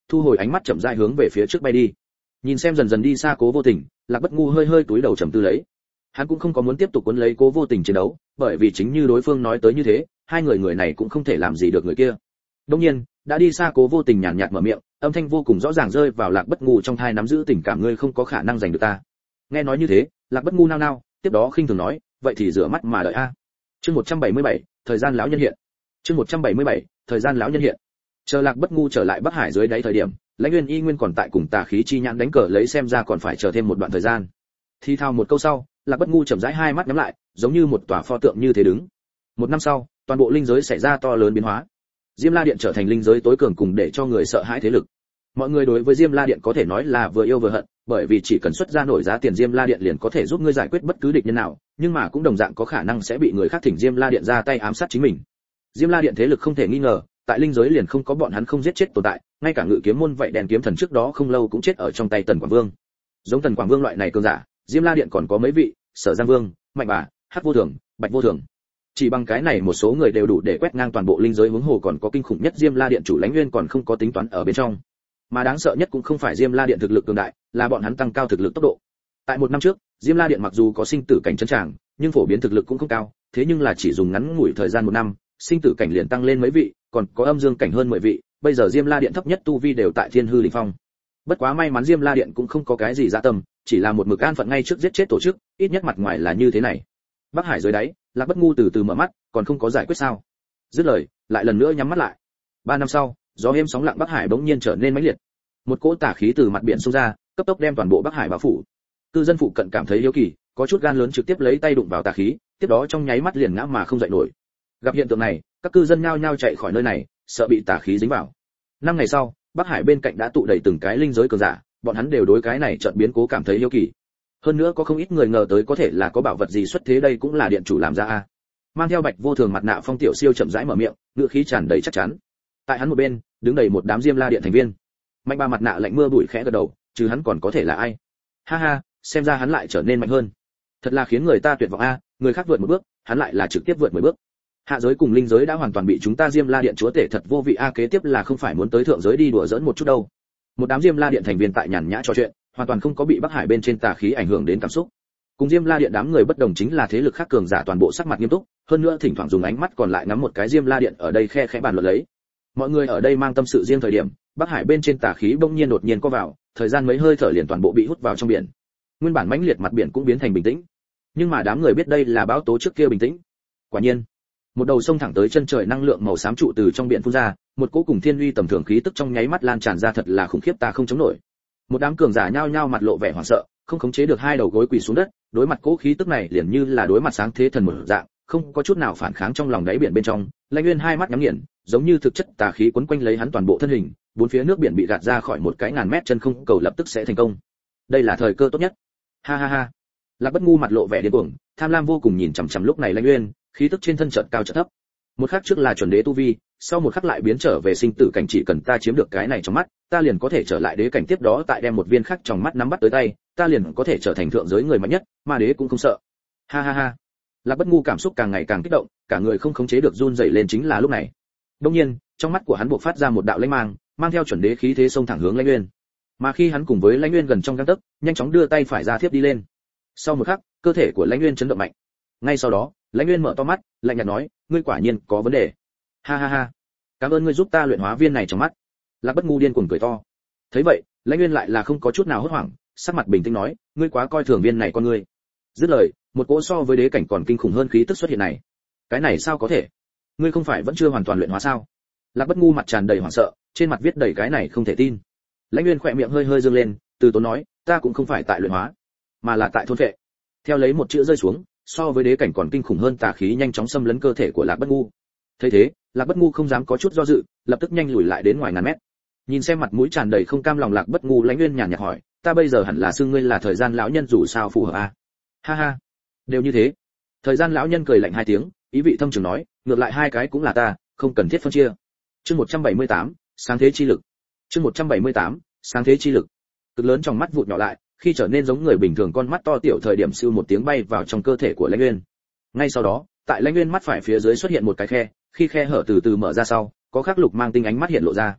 thu hồi ánh mắt chậm rãi hướng về phía trước bay đi. Nhìn xem dần dần đi xa Cố Vô Tình, Lạc Bất Ngu hơi hơi cúi đầu trầm tư lấy. Hắn cũng không có muốn tiếp tục cuốn lấy Cố Vô Tình chiến đấu, bởi vì chính như đối phương nói tới như thế, hai người người này cũng không thể làm gì được người kia. Đương nhiên, đã đi xa Cố Vô Tình nhàn nhạt mở miệng, âm thanh vô cùng rõ ràng rơi vào Lạc Bất Ngu trong tai, nắm giữ tình cảm ngươi không có khả năng giành được ta. Nghe nói như thế, Lạc Bất Ngu nao nao, tiếp đó khinh thường nói, vậy thì rửa mắt mà đợi a. Chương một trăm bảy mươi bảy, thời gian lão nhân hiện. Chương một trăm bảy mươi bảy, thời gian lão nhân hiện. Chờ Lạc Bất Ngu trở lại Bắc Hải dưới đáy thời điểm, Lãnh Nguyên y nguyên còn tại cùng tà khí chi nhãn đánh cờ lấy, xem ra còn phải chờ thêm một đoạn thời gian. Thi thao một câu sau, Lạc Bất Ngu chậm rãi hai mắt nhắm lại, giống như một tòa pho tượng như thế đứng. Một năm sau, toàn bộ linh giới xảy ra to lớn biến hóa. Diêm La Điện trở thành linh giới tối cường cùng để cho người sợ hãi thế lực. Mọi người đối với Diêm La Điện có thể nói là vừa yêu vừa hận, bởi vì chỉ cần xuất ra nổi giá tiền Diêm La Điện liền có thể giúp ngươi giải quyết bất cứ địch nhân nào, nhưng mà cũng đồng dạng có khả năng sẽ bị người khác thỉnh Diêm La Điện ra tay ám sát chính mình. Diêm La Điện thế lực không thể nghi ngờ, tại linh giới liền không có bọn hắn không giết chết tồn tại, ngay cả Ngự Kiếm môn vậy đèn kiếm thần trước đó không lâu cũng chết ở trong tay Tần Quảng Vương. Giống Tần Quảng Vương loại này cường giả, Diêm La Điện còn có mấy vị, Sở Giang Vương, Mạnh Bà, Hắc Vô Thường, Bạch Vô Thường. Chỉ bằng cái này một số người đều đủ để quét ngang toàn bộ linh giới, huống hồ còn có kinh khủng nhất Diêm La Điện chủ Lãnh Nguyên còn không có tính toán ở bên trong. Mà đáng sợ nhất cũng không phải Diêm La Điện thực lực cường đại, là bọn hắn tăng cao thực lực tốc độ. Tại một năm trước, Diêm La Điện mặc dù có sinh tử cảnh trấn tràng, nhưng phổ biến thực lực cũng không cao, thế nhưng là chỉ dùng ngắn ngủi thời gian một năm, sinh tử cảnh liền tăng lên mấy vị, còn có âm dương cảnh hơn mười vị, bây giờ Diêm La Điện thấp nhất tu vi đều tại Thiên Hư đỉnh phong. Bất quá may mắn Diêm La Điện cũng không có cái gì dạ tâm, chỉ là một mực an phận ngay trước giết chết tổ chức, ít nhất mặt ngoài là như thế này. Bắc Hải dưới đáy, Lạc Bất Ngu từ từ mở mắt, còn không có giải quyết sao? Dứt lời, lại lần nữa nhắm mắt lại. Ba năm sau, gió êm sóng lặng Bắc Hải bỗng nhiên trở nên mãnh liệt. Một cỗ tà khí từ mặt biển xông ra, cấp tốc đem toàn bộ Bắc Hải bao phủ. Cư dân phụ cận cảm thấy hiếu kỳ, có chút gan lớn trực tiếp lấy tay đụng vào tà khí, tiếp đó trong nháy mắt liền ngã mà không dậy nổi. Gặp hiện tượng này, các cư dân nhao nhao chạy khỏi nơi này, sợ bị tà khí dính vào. Năm ngày sau, Bắc Hải bên cạnh đã tụ đầy từng cái linh giới cường giả, bọn hắn đều đối cái này chợt biến cố cảm thấy hiếu kỳ. Hơn nữa có không ít người ngờ tới có thể là có bảo vật gì xuất thế, đây cũng là điện chủ làm ra a. Mang theo Bạch Vô Thường mặt nạ Phong Tiểu Siêu chậm rãi mở miệng, ngữ khí tràn đầy chắc chắn. Tại hắn một bên, đứng đầy một đám Diêm La Điện thành viên. Mạnh Ba mặt nạ lạnh mưa bụi khẽ gật đầu, chứ hắn còn có thể là ai? Ha ha, xem ra hắn lại trở nên mạnh hơn. Thật là khiến người ta tuyệt vọng a, người khác vượt một bước, hắn lại là trực tiếp vượt mười bước. Hạ giới cùng linh giới đã hoàn toàn bị chúng ta Diêm La Điện chúa tể thật vô vị a, kế tiếp là không phải muốn tới thượng giới đi đùa giỡn một chút đâu. Một đám Diêm La Điện thành viên tại nhàn nhã trò chuyện, hoàn toàn không có bị Bắc Hải bên trên tà khí ảnh hưởng đến cảm xúc. Cùng Diêm La Điện đám người bất đồng chính là thế lực khác cường giả toàn bộ sắc mặt nghiêm túc, hơn nữa thỉnh thoảng dùng ánh mắt còn lại ngắm một cái Diêm La Điện ở đây khe khẽ bàn luận lấy. Mọi người ở đây mang tâm sự riêng thời điểm, Bắc Hải bên trên tà khí bỗng nhiên đột nhiên co vào, thời gian mấy hơi thở liền toàn bộ bị hút vào trong biển. Nguyên bản mãnh liệt mặt biển cũng biến thành bình tĩnh. Nhưng mà đám người biết đây là bão tố trước kia bình tĩnh. Quả nhiên, một đầu sông thẳng tới chân trời năng lượng màu xám trụ từ trong biển phun ra, một cỗ cùng thiên uy tầm thường khí tức trong nháy mắt lan tràn ra, thật là khủng khiếp, ta không chống nổi. Một đám cường giả nhao nhao mặt lộ vẻ hoảng sợ, không khống chế được hai đầu gối quỳ xuống đất, đối mặt cỗ khí tức này liền như là đối mặt sáng thế thần một dạng, không có chút nào phản kháng. Trong lòng đáy biển bên trong, Lãnh Nguyên hai mắt nhắm nghiền, giống như thực chất tà khí quấn quanh lấy hắn toàn bộ thân hình, bốn phía nước biển bị gạt ra khỏi một cái ngàn mét chân không cầu lập tức sẽ thành công. Đây là thời cơ tốt nhất. Ha ha ha. Lạc Bất Ngu mặt lộ vẻ điên cuồng, tham lam vô cùng nhìn chằm chằm lúc này Lãnh Nguyên, khí tức trên thân chợt cao chợt thấp. Một khắc trước là chuẩn đế tu vi, sau một khắc lại biến trở về sinh tử cảnh, chỉ cần ta chiếm được cái này trong mắt, ta liền có thể trở lại đế cảnh, tiếp đó tại đem một viên khác trong mắt nắm bắt tới tay, ta liền có thể trở thành thượng giới người mạnh nhất, ma đế cũng không sợ. Ha ha ha. Lạc Bất Ngu cảm xúc càng ngày càng kích động, cả người không khống chế được run rẩy lên. Chính là lúc này, đột nhiên, trong mắt của hắn bộc phát ra một đạo lãnh mang, mang theo chuẩn đế khí thế xông thẳng hướng Lãnh Nguyên. Mà khi hắn cùng với Lãnh Nguyên gần trong gang tấc, nhanh chóng đưa tay phải ra thiếp đi lên. Sau một khắc, cơ thể của Lãnh Nguyên chấn động mạnh. Ngay sau đó, Lãnh Nguyên mở to mắt, lạnh nhạt nói, ngươi quả nhiên có vấn đề. Ha ha ha. Cảm ơn ngươi giúp ta luyện hóa viên này trong mắt. Lạc Bất Ngu điên cuồng cười to. Thấy vậy, Lãnh Nguyên lại là không có chút nào hốt hoảng, sắc mặt bình tĩnh nói, ngươi quá coi thường viên này con ngươi. Dứt lời, một cỗ so với đế cảnh còn kinh khủng hơn khí tức xuất hiện này. Cái này sao có thể? Ngươi không phải vẫn chưa hoàn toàn luyện hóa sao? Lạc Bất Ngu mặt tràn đầy hoảng sợ, trên mặt viết đầy cái này không thể tin. Lãnh Nguyên khỏe miệng hơi hơi dương lên, từ tốn nói, ta cũng không phải tại luyện hóa, mà là tại thôn phệ. Theo lấy một chữ rơi xuống, so với đế cảnh còn kinh khủng hơn tà khí nhanh chóng xâm lấn cơ thể của Lạc Bất Ngu. Thấy thế, Lạc Bất Ngu không dám có chút do dự, lập tức nhanh lùi lại đến ngoài ngàn mét. Nhìn xem mặt mũi tràn đầy không cam lòng Lạc Bất Ngu, Lãnh Nguyên nhàn nhạt hỏi, ta bây giờ hẳn là xưng ngươi là thời gian lão nhân dù sao phù hợp à? Ha ha, đều như thế. Thời gian lão nhân cười lạnh hai tiếng, ý vị thâm trường nói, ngược lại hai cái cũng là ta, không cần thiết phân chia. Chương một trăm bảy mươi tám, sáng thế chi lực. Chương một trăm bảy mươi tám, sáng thế chi lực. Cực lớn trong mắt vụt nhỏ lại, khi trở nên giống người bình thường, con mắt to tiểu thời điểm siêu một tiếng bay vào trong cơ thể của Lãnh Nguyên. Ngay sau đó, tại Lãnh Nguyên mắt phải phía dưới xuất hiện một cái khe, khi khe hở từ từ mở ra sau, có khắc lục mang tinh ánh mắt hiện lộ ra.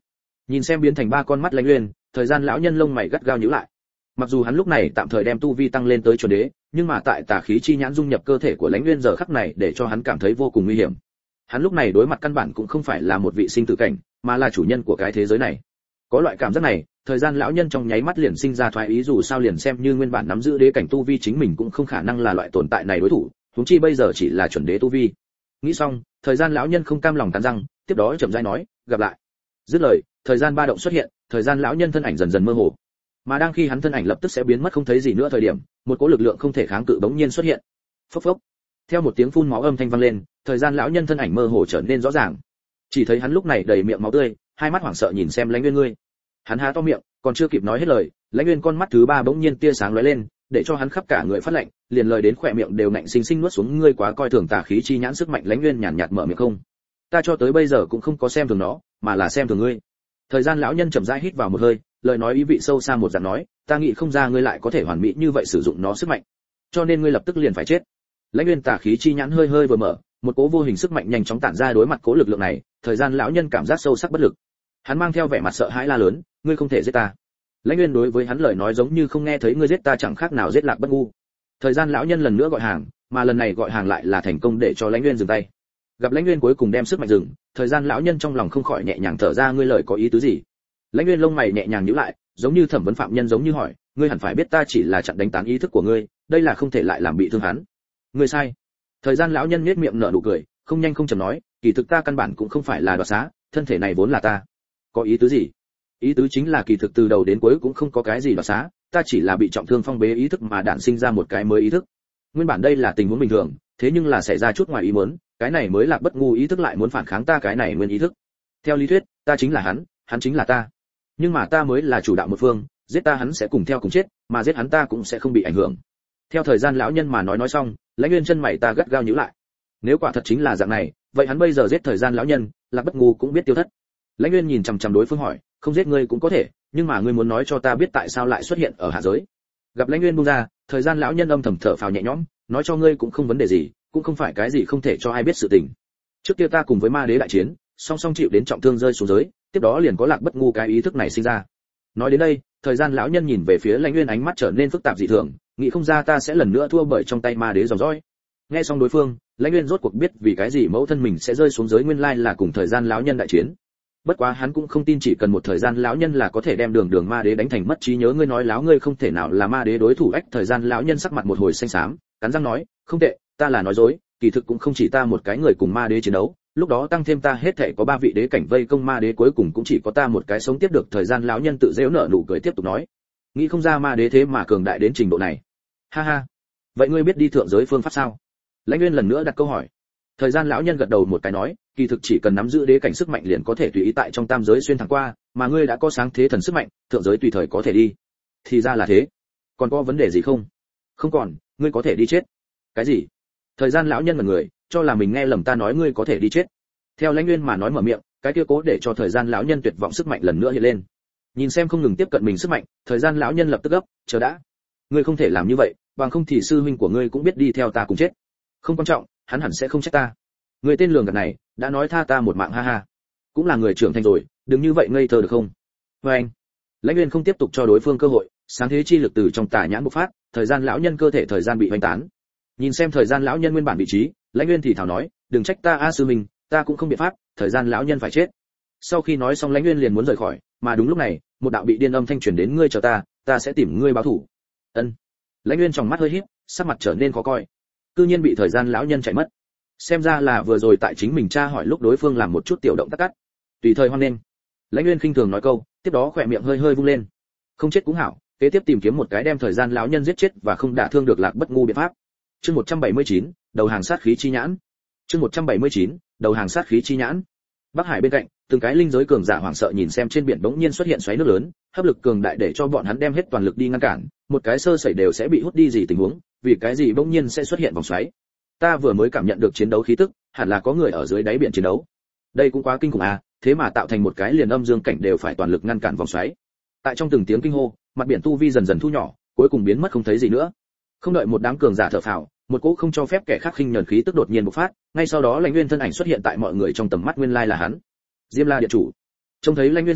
Nhìn xem biến thành ba con mắt Lãnh Uyên, thời gian lão nhân lông mày gắt gao nhíu lại. Mặc dù hắn lúc này tạm thời đem tu vi tăng lên tới chuẩn đế, nhưng mà tại tà khí chi nhãn dung nhập cơ thể của Lãnh Uyên giờ khắc này để cho hắn cảm thấy vô cùng nguy hiểm. Hắn lúc này đối mặt căn bản cũng không phải là một vị sinh tử cảnh, mà là chủ nhân của cái thế giới này. Có loại cảm giác này, thời gian lão nhân trong nháy mắt liền sinh ra thoái ý, dù sao liền xem như nguyên bản nắm giữ đế cảnh tu vi chính mình cũng không khả năng là loại tồn tại này đối thủ, huống chi bây giờ chỉ là chuẩn đế tu vi. Nghĩ xong, thời gian lão nhân không cam lòng cắn răng, tiếp đó chậm rãi nói, gặp lại. Dứt lời, thời gian ba động xuất hiện, thời gian lão nhân thân ảnh dần dần mơ hồ. Mà đang khi hắn thân ảnh lập tức sẽ biến mất không thấy gì nữa thời điểm, một cỗ lực lượng không thể kháng cự bỗng nhiên xuất hiện. Phốc phốc. Theo một tiếng phun máu âm thanh vang lên, thời gian lão nhân thân ảnh mơ hồ trở nên rõ ràng. Chỉ thấy hắn lúc này đầy miệng máu tươi, hai mắt hoảng sợ nhìn xem Lãnh Uyên ngươi. Hắn há to miệng, còn chưa kịp nói hết lời, Lãnh Uyên con mắt thứ ba bỗng nhiên tia sáng lóe lên, để cho hắn khắp cả người phát lạnh, liền lời đến khỏe miệng đều ngạnh sinh sinh nuốt xuống, ngươi quá coi thường tà khí chi nhãn sức mạnh. Lãnh Uyên nhàn nhạt mở miệng, không, ta cho tới bây giờ cũng không có xem thường nó, mà là xem thường ngươi. Thời gian lão nhân chậm rãi hít vào một hơi, lời nói ý vị sâu xa một dạng nói, ta nghĩ không ra ngươi lại có thể hoàn mỹ như vậy sử dụng nó sức mạnh, cho nên ngươi lập tức liền phải chết. Lãnh Uyên tà khí chi nhãn hơi hơi vừa mở, một cỗ vô hình sức mạnh nhanh chóng tản ra đối mặt cỗ lực lượng này, thời gian lão nhân cảm giác sâu sắc bất lực. Hắn mang theo vẻ mặt sợ hãi la lớn, ngươi không thể giết ta. Lãnh Uyên đối với hắn lời nói giống như không nghe thấy, ngươi giết ta chẳng khác nào giết Lạc Bất Ngu. Thời gian lão nhân lần nữa gọi hàng, mà lần này gọi hàng lại là thành công để cho Lãnh Uyên dừng tay. Gặp Lãnh Uyên cuối cùng đem sức mạnh dừng, thời gian lão nhân trong lòng không khỏi nhẹ nhàng thở ra, ngươi lời có ý tứ gì? Lãnh Uyên lông mày nhẹ nhàng nhíu lại, giống như thẩm vấn phạm nhân giống như hỏi, ngươi hẳn phải biết ta chỉ là chặn đánh tán ý thức của ngươi, đây là không thể lại làm bị thương hắn. Ngươi sai. Thời gian lão nhân nhếch miệng nở nụ cười, không nhanh không chậm nói, kỳ thực ta căn bản cũng không phải là đoạt xá, thân thể này vốn là ta. Có ý tứ gì? Ý tứ chính là kỳ thực từ đầu đến cuối cũng không có cái gì đoạt xá, ta chỉ là bị trọng thương phong bế ý thức mà đản sinh ra một cái mới ý thức. Nguyên bản đây là tình huống bình thường, thế nhưng là xảy ra chút ngoài ý muốn, cái này mới Lạc Bất Ngu ý thức lại muốn phản kháng ta cái này nguyên ý thức. Theo lý thuyết, ta chính là hắn, hắn chính là ta. Nhưng mà ta mới là chủ đạo một phương, giết ta hắn sẽ cùng theo cùng chết, mà giết hắn ta cũng sẽ không bị ảnh hưởng. Theo thời gian lão nhân mà nói nói xong, Lãnh Uyên chân mày ta gắt gao nhíu lại. Nếu quả thật chính là dạng này, vậy hắn bây giờ giết thời gian lão nhân, Lạc Bất Ngu cũng biết tiêu thất. Lãnh Uyên nhìn chằm chằm đối phương hỏi, không giết ngươi cũng có thể, nhưng mà ngươi muốn nói cho ta biết tại sao lại xuất hiện ở hạ giới. Gặp Lãnh Uyên buông ra, thời gian lão nhân âm thầm thở phào nhẹ nhõm, nói cho ngươi cũng không vấn đề gì, cũng không phải cái gì không thể cho ai biết sự tình. Trước kia ta cùng với ma đế đại chiến, song song chịu đến trọng thương rơi xuống giới, tiếp đó liền có Lạc Bất Ngu cái ý thức này sinh ra. Nói đến đây, thời gian lão nhân nhìn về phía Lãnh Uyên, ánh mắt trở nên phức tạp dị thường, nghĩ không ra ta sẽ lần nữa thua bởi trong tay ma đế dòng dõi. Nghe xong đối phương, Lãnh Uyên rốt cuộc biết vì cái gì mẫu thân mình sẽ rơi xuống giới, nguyên lai là cùng thời gian lão nhân đại chiến. Bất quá hắn cũng không tin chỉ cần một thời gian lão nhân là có thể đem đường đường ma đế đánh thành mất trí nhớ, ngươi nói láo, ngươi không thể nào là ma đế đối thủ. Ách, thời gian lão nhân sắc mặt một hồi xanh xám, cắn răng nói, không tệ, ta là nói dối, kỳ thực cũng không chỉ ta một cái người cùng ma đế chiến đấu, lúc đó tăng thêm ta hết thảy có ba vị đế cảnh vây công ma đế, cuối cùng cũng chỉ có ta một cái sống tiếp được. Thời gian lão nhân tự giễu nở nụ cười tiếp tục nói, nghĩ không ra ma đế thế mà cường đại đến trình độ này. Ha ha, vậy ngươi biết đi thượng giới phương pháp sao? Lãnh Uyên lần nữa đặt câu hỏi. Thời gian lão nhân gật đầu một cái nói, kỳ thực chỉ cần nắm giữ đế cảnh sức mạnh liền có thể tùy ý tại trong tam giới xuyên thẳng qua, mà ngươi đã có sáng thế thần sức mạnh, thượng giới tùy thời có thể đi. Thì ra là thế. Còn có vấn đề gì không? Không còn, ngươi có thể đi chết. Cái gì? Thời gian lão nhân ngẩn người, cho là mình nghe lầm, ta nói ngươi có thể đi chết. Theo Lãnh Uyên mà nói mở miệng, cái kia cố để cho thời gian lão nhân tuyệt vọng sức mạnh lần nữa hiện lên. Nhìn xem không ngừng tiếp cận mình sức mạnh, thời gian lão nhân lập tức gấp, chờ đã. Ngươi không thể làm như vậy, bằng không thì sư huynh của ngươi cũng biết đi theo ta cùng chết. Không quan trọng, hắn hẳn sẽ không trách ta. Người tên lường gạt này đã nói tha ta một mạng, ha ha, cũng là người trưởng thành rồi, đừng như vậy ngây thơ được không? Với anh, Lãnh Uyên không tiếp tục cho đối phương cơ hội, sáng thế chi lực từ trong tà nhãn bộc phát, thời gian lão nhân cơ thể thời gian bị hoành tán. Nhìn xem thời gian lão nhân nguyên bản vị trí, Lãnh Uyên thì thào nói, đừng trách ta a sư minh, ta cũng không biện pháp, thời gian lão nhân phải chết. Sau khi nói xong Lãnh Uyên liền muốn rời khỏi, mà đúng lúc này, một đạo bị điên âm thanh truyền đến, ngươi chờ ta, ta sẽ tìm ngươi báo thù. Ân. Lãnh Uyên trong mắt hơi híp, sắc mặt trở nên khó coi. Cư nhiên bị thời gian lão nhân chạy mất. Xem ra là vừa rồi tại chính mình tra hỏi lúc đối phương làm một chút tiểu động tác cắt. Tùy thời hoan nghênh. Lãnh Uyên khinh thường nói câu, tiếp đó khỏe miệng hơi hơi vung lên. Không chết cũng hảo, kế tiếp tìm kiếm một cái đem thời gian lão nhân giết chết và không đả thương được Lạc Bất Ngu biện pháp. Chương một trăm bảy mươi chín, đầu hàng sát khí chi nhãn. Chương một trăm bảy mươi chín, đầu hàng sát khí chi nhãn. Bắc Hải bên cạnh, từng cái linh giới cường giả hoảng sợ nhìn xem trên biển bỗng nhiên xuất hiện xoáy nước lớn, hấp lực cường đại để cho bọn hắn đem hết toàn lực đi ngăn cản, một cái sơ sẩy đều sẽ bị hút đi gì tình huống, vì cái gì bỗng nhiên sẽ xuất hiện vòng xoáy. Ta vừa mới cảm nhận được chiến đấu khí tức, hẳn là có người ở dưới đáy biển chiến đấu. Đây cũng quá kinh khủng à, thế mà tạo thành một cái liền âm dương cảnh đều phải toàn lực ngăn cản vòng xoáy. Tại trong từng tiếng kinh hô, mặt biển tu vi dần dần thu nhỏ, cuối cùng biến mất không thấy gì nữa. Không đợi một đám cường giả thở phào, một cỗ không cho phép kẻ khác khinh nhẫn khí tức đột nhiên bộc phát, ngay sau đó Lãnh Uyên thân ảnh xuất hiện tại mọi người trong tầm mắt, nguyên lai là hắn, Diêm La điện chủ. Trông thấy Lãnh Uyên sau,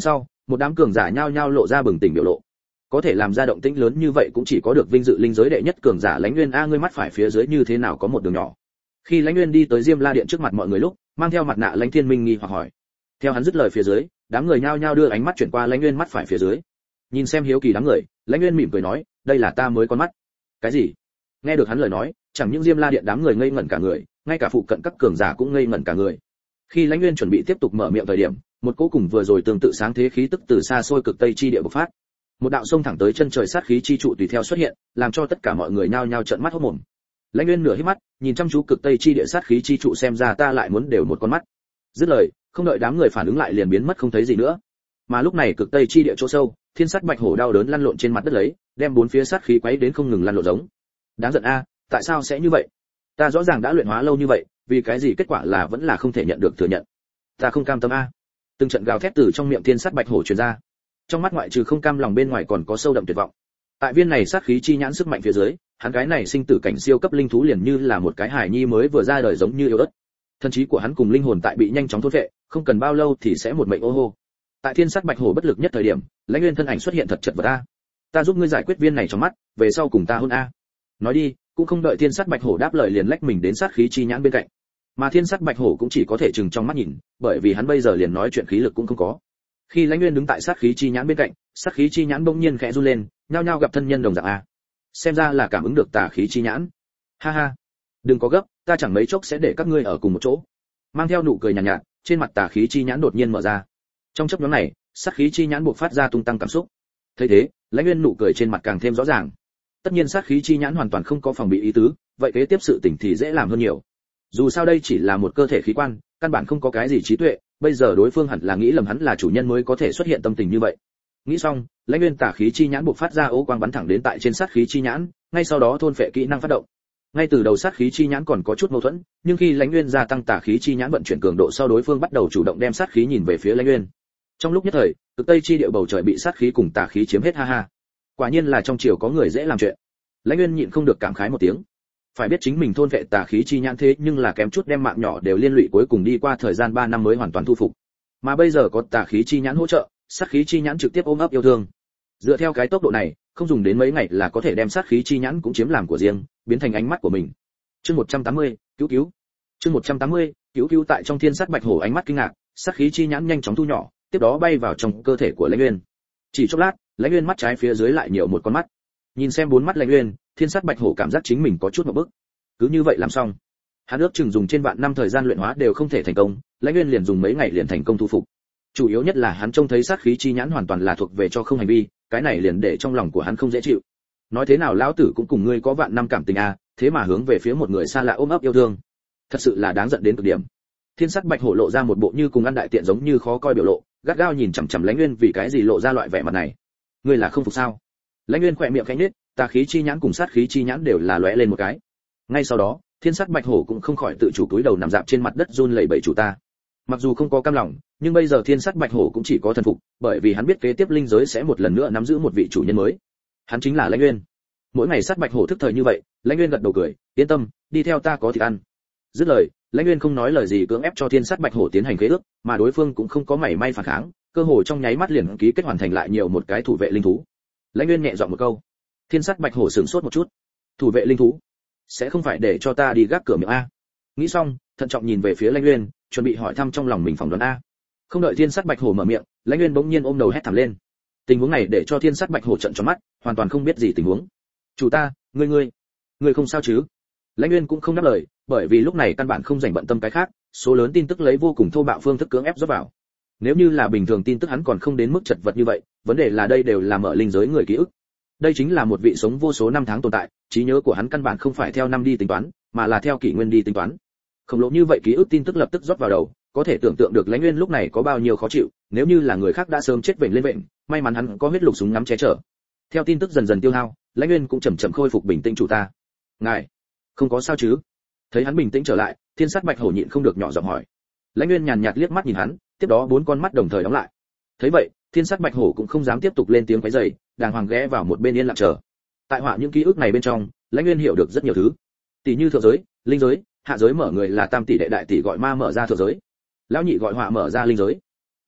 một đám cường giả nhao nhao lộ ra bừng tỉnh biểu lộ. Có thể làm ra động tĩnh lớn như vậy cũng chỉ có được vinh dự linh giới đệ nhất cường giả Lãnh Nguyên a, ngươi mắt phải phía dưới như thế nào có một đường nhỏ. Khi Lãnh Nguyên đi tới Diêm La điện trước mặt mọi người lúc, mang theo mặt nạ Lãnh Thiên Minh nghi hoặc hỏi. Theo hắn dứt lời phía dưới, đám người nhao nhao đưa ánh mắt chuyển qua Lãnh Nguyên mắt phải phía dưới. Nhìn xem hiếu kỳ đám người, Lãnh Nguyên mỉm cười nói, đây là ta mới con mắt. Cái gì? Nghe được hắn lời nói, chẳng những Diêm La điện đám người ngây ngẩn cả người, ngay cả phụ cận các cường giả cũng ngây ngẩn cả người. Khi Lãnh Nguyên chuẩn bị tiếp tục mở miệng thời điểm, một cỗ cùng vừa rồi tương tự sáng thế khí tức từ xa xôi cực tây chi địa bộc phát. Một đạo sông thẳng tới chân trời sát khí chi trụ tùy theo xuất hiện, làm cho tất cả mọi người nhao nhao trợn mắt hốt mồm. Lãnh Nguyên nửa hít mắt, nhìn chăm chú cực tây chi địa sát khí chi trụ, xem ra ta lại muốn đều một con mắt. Dứt lời, không đợi đám người phản ứng lại liền biến mất không thấy gì nữa. Mà lúc này cực tây chi địa chỗ sâu, thiên sát bạch hổ đau đớn lăn lộn trên mặt đất lấy, đem bốn phía sát khí quấy đến không ngừng lăn lộn giống. Đáng giận a, tại sao sẽ như vậy? Ta rõ ràng đã luyện hóa lâu như vậy, vì cái gì kết quả là vẫn là không thể nhận được thừa nhận? Ta không cam tâm a. Từng trận gào thét từ trong miệng thiên sát bạch hổ truyền ra. Trong mắt ngoại trừ không cam lòng bên ngoài còn có sâu đậm tuyệt vọng. Tại viên này sát khí chi nhãn sức mạnh phía dưới, hắn cái này sinh tử cảnh siêu cấp linh thú liền như là một cái hài nhi mới vừa ra đời giống như yêu đất. Thân trí của hắn cùng linh hồn tại bị nhanh chóng thôn phệ, không cần bao lâu thì sẽ một mệnh ô hô. Tại thiên sát bạch hổ bất lực nhất thời điểm, Lãnh Nguyên thân ảnh xuất hiện thật chật vật a. Ta giúp ngươi giải quyết viên này trong mắt, về sau cùng ta hôn a. Nói đi, cũng không đợi thiên sát bạch hổ đáp lời liền lách mình đến sát khí chi nhãn bên cạnh. Mà thiên sát bạch hổ cũng chỉ có thể chừng trong mắt nhìn, bởi vì hắn bây giờ liền nói chuyện khí lực cũng không có. Khi Lãnh Nguyên đứng tại sát khí chi nhãn bên cạnh, sát khí chi nhãn bỗng nhiên khẽ run lên, nhao nhao gặp thân nhân đồng dạng a. Xem ra là cảm ứng được tà khí chi nhãn. Ha ha, đừng có gấp, ta chẳng mấy chốc sẽ để các ngươi ở cùng một chỗ. Mang theo nụ cười nhàn nhạt, nhạt, trên mặt tà khí chi nhãn đột nhiên mở ra. Trong chốc ngắn này, sát khí chi nhãn buộc phát ra tung tăng cảm xúc. Thấy thế, Lãnh Nguyên nụ cười trên mặt càng thêm rõ ràng. Tất nhiên sát khí chi nhãn hoàn toàn không có phòng bị ý tứ, vậy kế tiếp sự tình thì dễ làm hơn nhiều. Dù sao đây chỉ là một cơ thể khí quan, căn bản không có cái gì trí tuệ, bây giờ đối phương hẳn là nghĩ lầm hắn là chủ nhân mới có thể xuất hiện tâm tình như vậy. Nghĩ xong, Lãnh Nguyên tà khí chi nhãn buộc phát ra ố quang bắn thẳng đến tại trên sát khí chi nhãn, ngay sau đó thôn phệ kỹ năng phát động. Ngay từ đầu sát khí chi nhãn còn có chút mâu thuẫn, nhưng khi Lãnh Nguyên gia tăng tà khí chi nhãn vận chuyển cường độ sau, đối phương bắt đầu chủ động đem sát khí nhìn về phía Lãnh Nguyên. Trong lúc nhất thời, cực tây chi địa bầu trời bị sát khí cùng tà khí chiếm hết, ha ha. Quả nhiên là trong triều có người dễ làm chuyện. Lãnh Nguyên nhịn không được cảm khái một tiếng. Phải biết chính mình thôn vệ tà khí chi nhãn thế nhưng là kém chút đem mạng nhỏ đều liên lụy, cuối cùng đi qua thời gian ba năm mới hoàn toàn thu phục. Mà bây giờ có tà khí chi nhãn hỗ trợ, sát khí chi nhãn trực tiếp ôm ấp yêu thương. Dựa theo cái tốc độ này, không dùng đến mấy ngày là có thể đem sát khí chi nhãn cũng chiếm làm của riêng, biến thành ánh mắt của mình. Chương một trăm tám mươi, cứu cứu. Chương một trăm tám mươi, cứu cứu. Tại trong thiên sát bạch hổ ánh mắt kinh ngạc, sát khí chi nhãn nhanh chóng thu nhỏ, tiếp đó bay vào trong cơ thể của Lãnh Nguyên. Chỉ chốc lát, Lãnh Nguyên mắt trái phía dưới lại nhiều một con mắt. Nhìn xem bốn mắt Lãnh Nguyên, thiên sát bạch hổ cảm giác chính mình có chút một bức. Cứ như vậy làm xong, hắn ước chừng dùng trên vạn năm thời gian luyện hóa đều không thể thành công, Lãnh Nguyên liền dùng mấy ngày liền thành công thu phục. Chủ yếu nhất là hắn trông thấy sát khí chi nhãn hoàn toàn là thuộc về cho không hành vi, cái này liền để trong lòng của hắn không dễ chịu. Nói thế nào lão tử cũng cùng ngươi có vạn năm cảm tình à, thế mà hướng về phía một người xa lạ ôm ấp yêu thương, thật sự là đáng giận đến cực điểm. Thiên sát bạch hổ lộ ra một bộ như cùng ăn đại tiện giống như khó coi biểu lộ, gắt gao nhìn chằm chằm Lãnh Nguyên, vì cái gì lộ ra loại vẻ mặt này? Ngươi là không phục sao? Lãnh Nguyên khỏe miệng khẽ nhếch, tà khí chi nhãn cùng sát khí chi nhãn đều là lóe lên một cái. Ngay sau đó, thiên sát bạch hổ cũng không khỏi tự chủ túi đầu nằm dạp trên mặt đất run lẩy bẩy, chủ ta. Mặc dù không có cam lòng, nhưng bây giờ thiên sát bạch hổ cũng chỉ có thần phục, bởi vì hắn biết kế tiếp linh giới sẽ một lần nữa nắm giữ một vị chủ nhân mới. Hắn chính là Lãnh Nguyên. Mỗi ngày sát bạch hổ thức thời như vậy, Lãnh Nguyên gật đầu cười, yên tâm, đi theo ta có thịt ăn. Dứt lời, Lãnh Nguyên không nói lời gì cưỡng ép cho thiên sát bạch hổ tiến hành khế ước, mà đối phương cũng không có mảy may phản kháng, cơ hồ trong nháy mắt liền ký kết hoàn thành lại nhiều một cái thủ vệ linh thú. Lãnh Nguyên nhẹ giọng một câu. Thiên sát bạch hổ sửng sốt một chút. Thủ vệ linh thú? Sẽ không phải để cho ta đi gác cửa miệng a? Nghĩ xong, thận trọng nhìn về phía Lãnh Nguyên, chuẩn bị hỏi thăm trong lòng mình phỏng đoán a. Không đợi thiên sát bạch hổ mở miệng, Lãnh Nguyên bỗng nhiên ôm đầu hét thảm lên. Tình huống này để cho thiên sát bạch hổ trợn tròn mắt, hoàn toàn không biết gì tình huống. Chủ ta, ngươi ngươi, ngươi không sao chứ? Lãnh Nguyên cũng không đáp lời, bởi vì lúc này căn bản không rảnh bận tâm cái khác, số lớn tin tức lấy vô cùng thô bạo phương thức cưỡng ép rót vào. Nếu như là bình thường tin tức hắn còn không đến mức chật vật như vậy, vấn đề là đây đều là mở linh giới người ký ức. Đây chính là một vị sống vô số năm tháng tồn tại, trí nhớ của hắn căn bản không phải theo năm đi tính toán, mà là theo kỷ nguyên đi tính toán. Khổng lồ như vậy ký ức tin tức lập tức rót vào đầu, có thể tưởng tượng được Lãnh Nguyên lúc này có bao nhiêu khó chịu, nếu như là người khác đã sớm chết vểnh lên vểnh, may mắn hắn có huyết lục súng ngắm che chở. Theo tin tức dần dần tiêu hao, Lãnh Nguyên cũng chậm chậm khôi phục bình tĩnh, chủ ta. Ngài, không có sao chứ? Thấy hắn bình tĩnh trở lại, thiên sát bạch hổ nhịn không được nhỏ giọng hỏi. Lãnh Nguyên nhàn nhạt liếc mắt nhìn hắn, tiếp đó bốn con mắt đồng thời đóng lại. Thấy vậy, thiên sát bạch hổ cũng không dám tiếp tục lên tiếng quấy rầy, đàng hoàng ghé vào một bên yên lặng chờ. Tại họa những ký ức này bên trong, Lãnh Nguyên hiểu được rất nhiều thứ, tỷ như thượng giới, linh giới, hạ giới mở người là tam tỷ đệ đại tỷ gọi ma mở ra thượng giới, lão nhị gọi họa mở ra linh giới.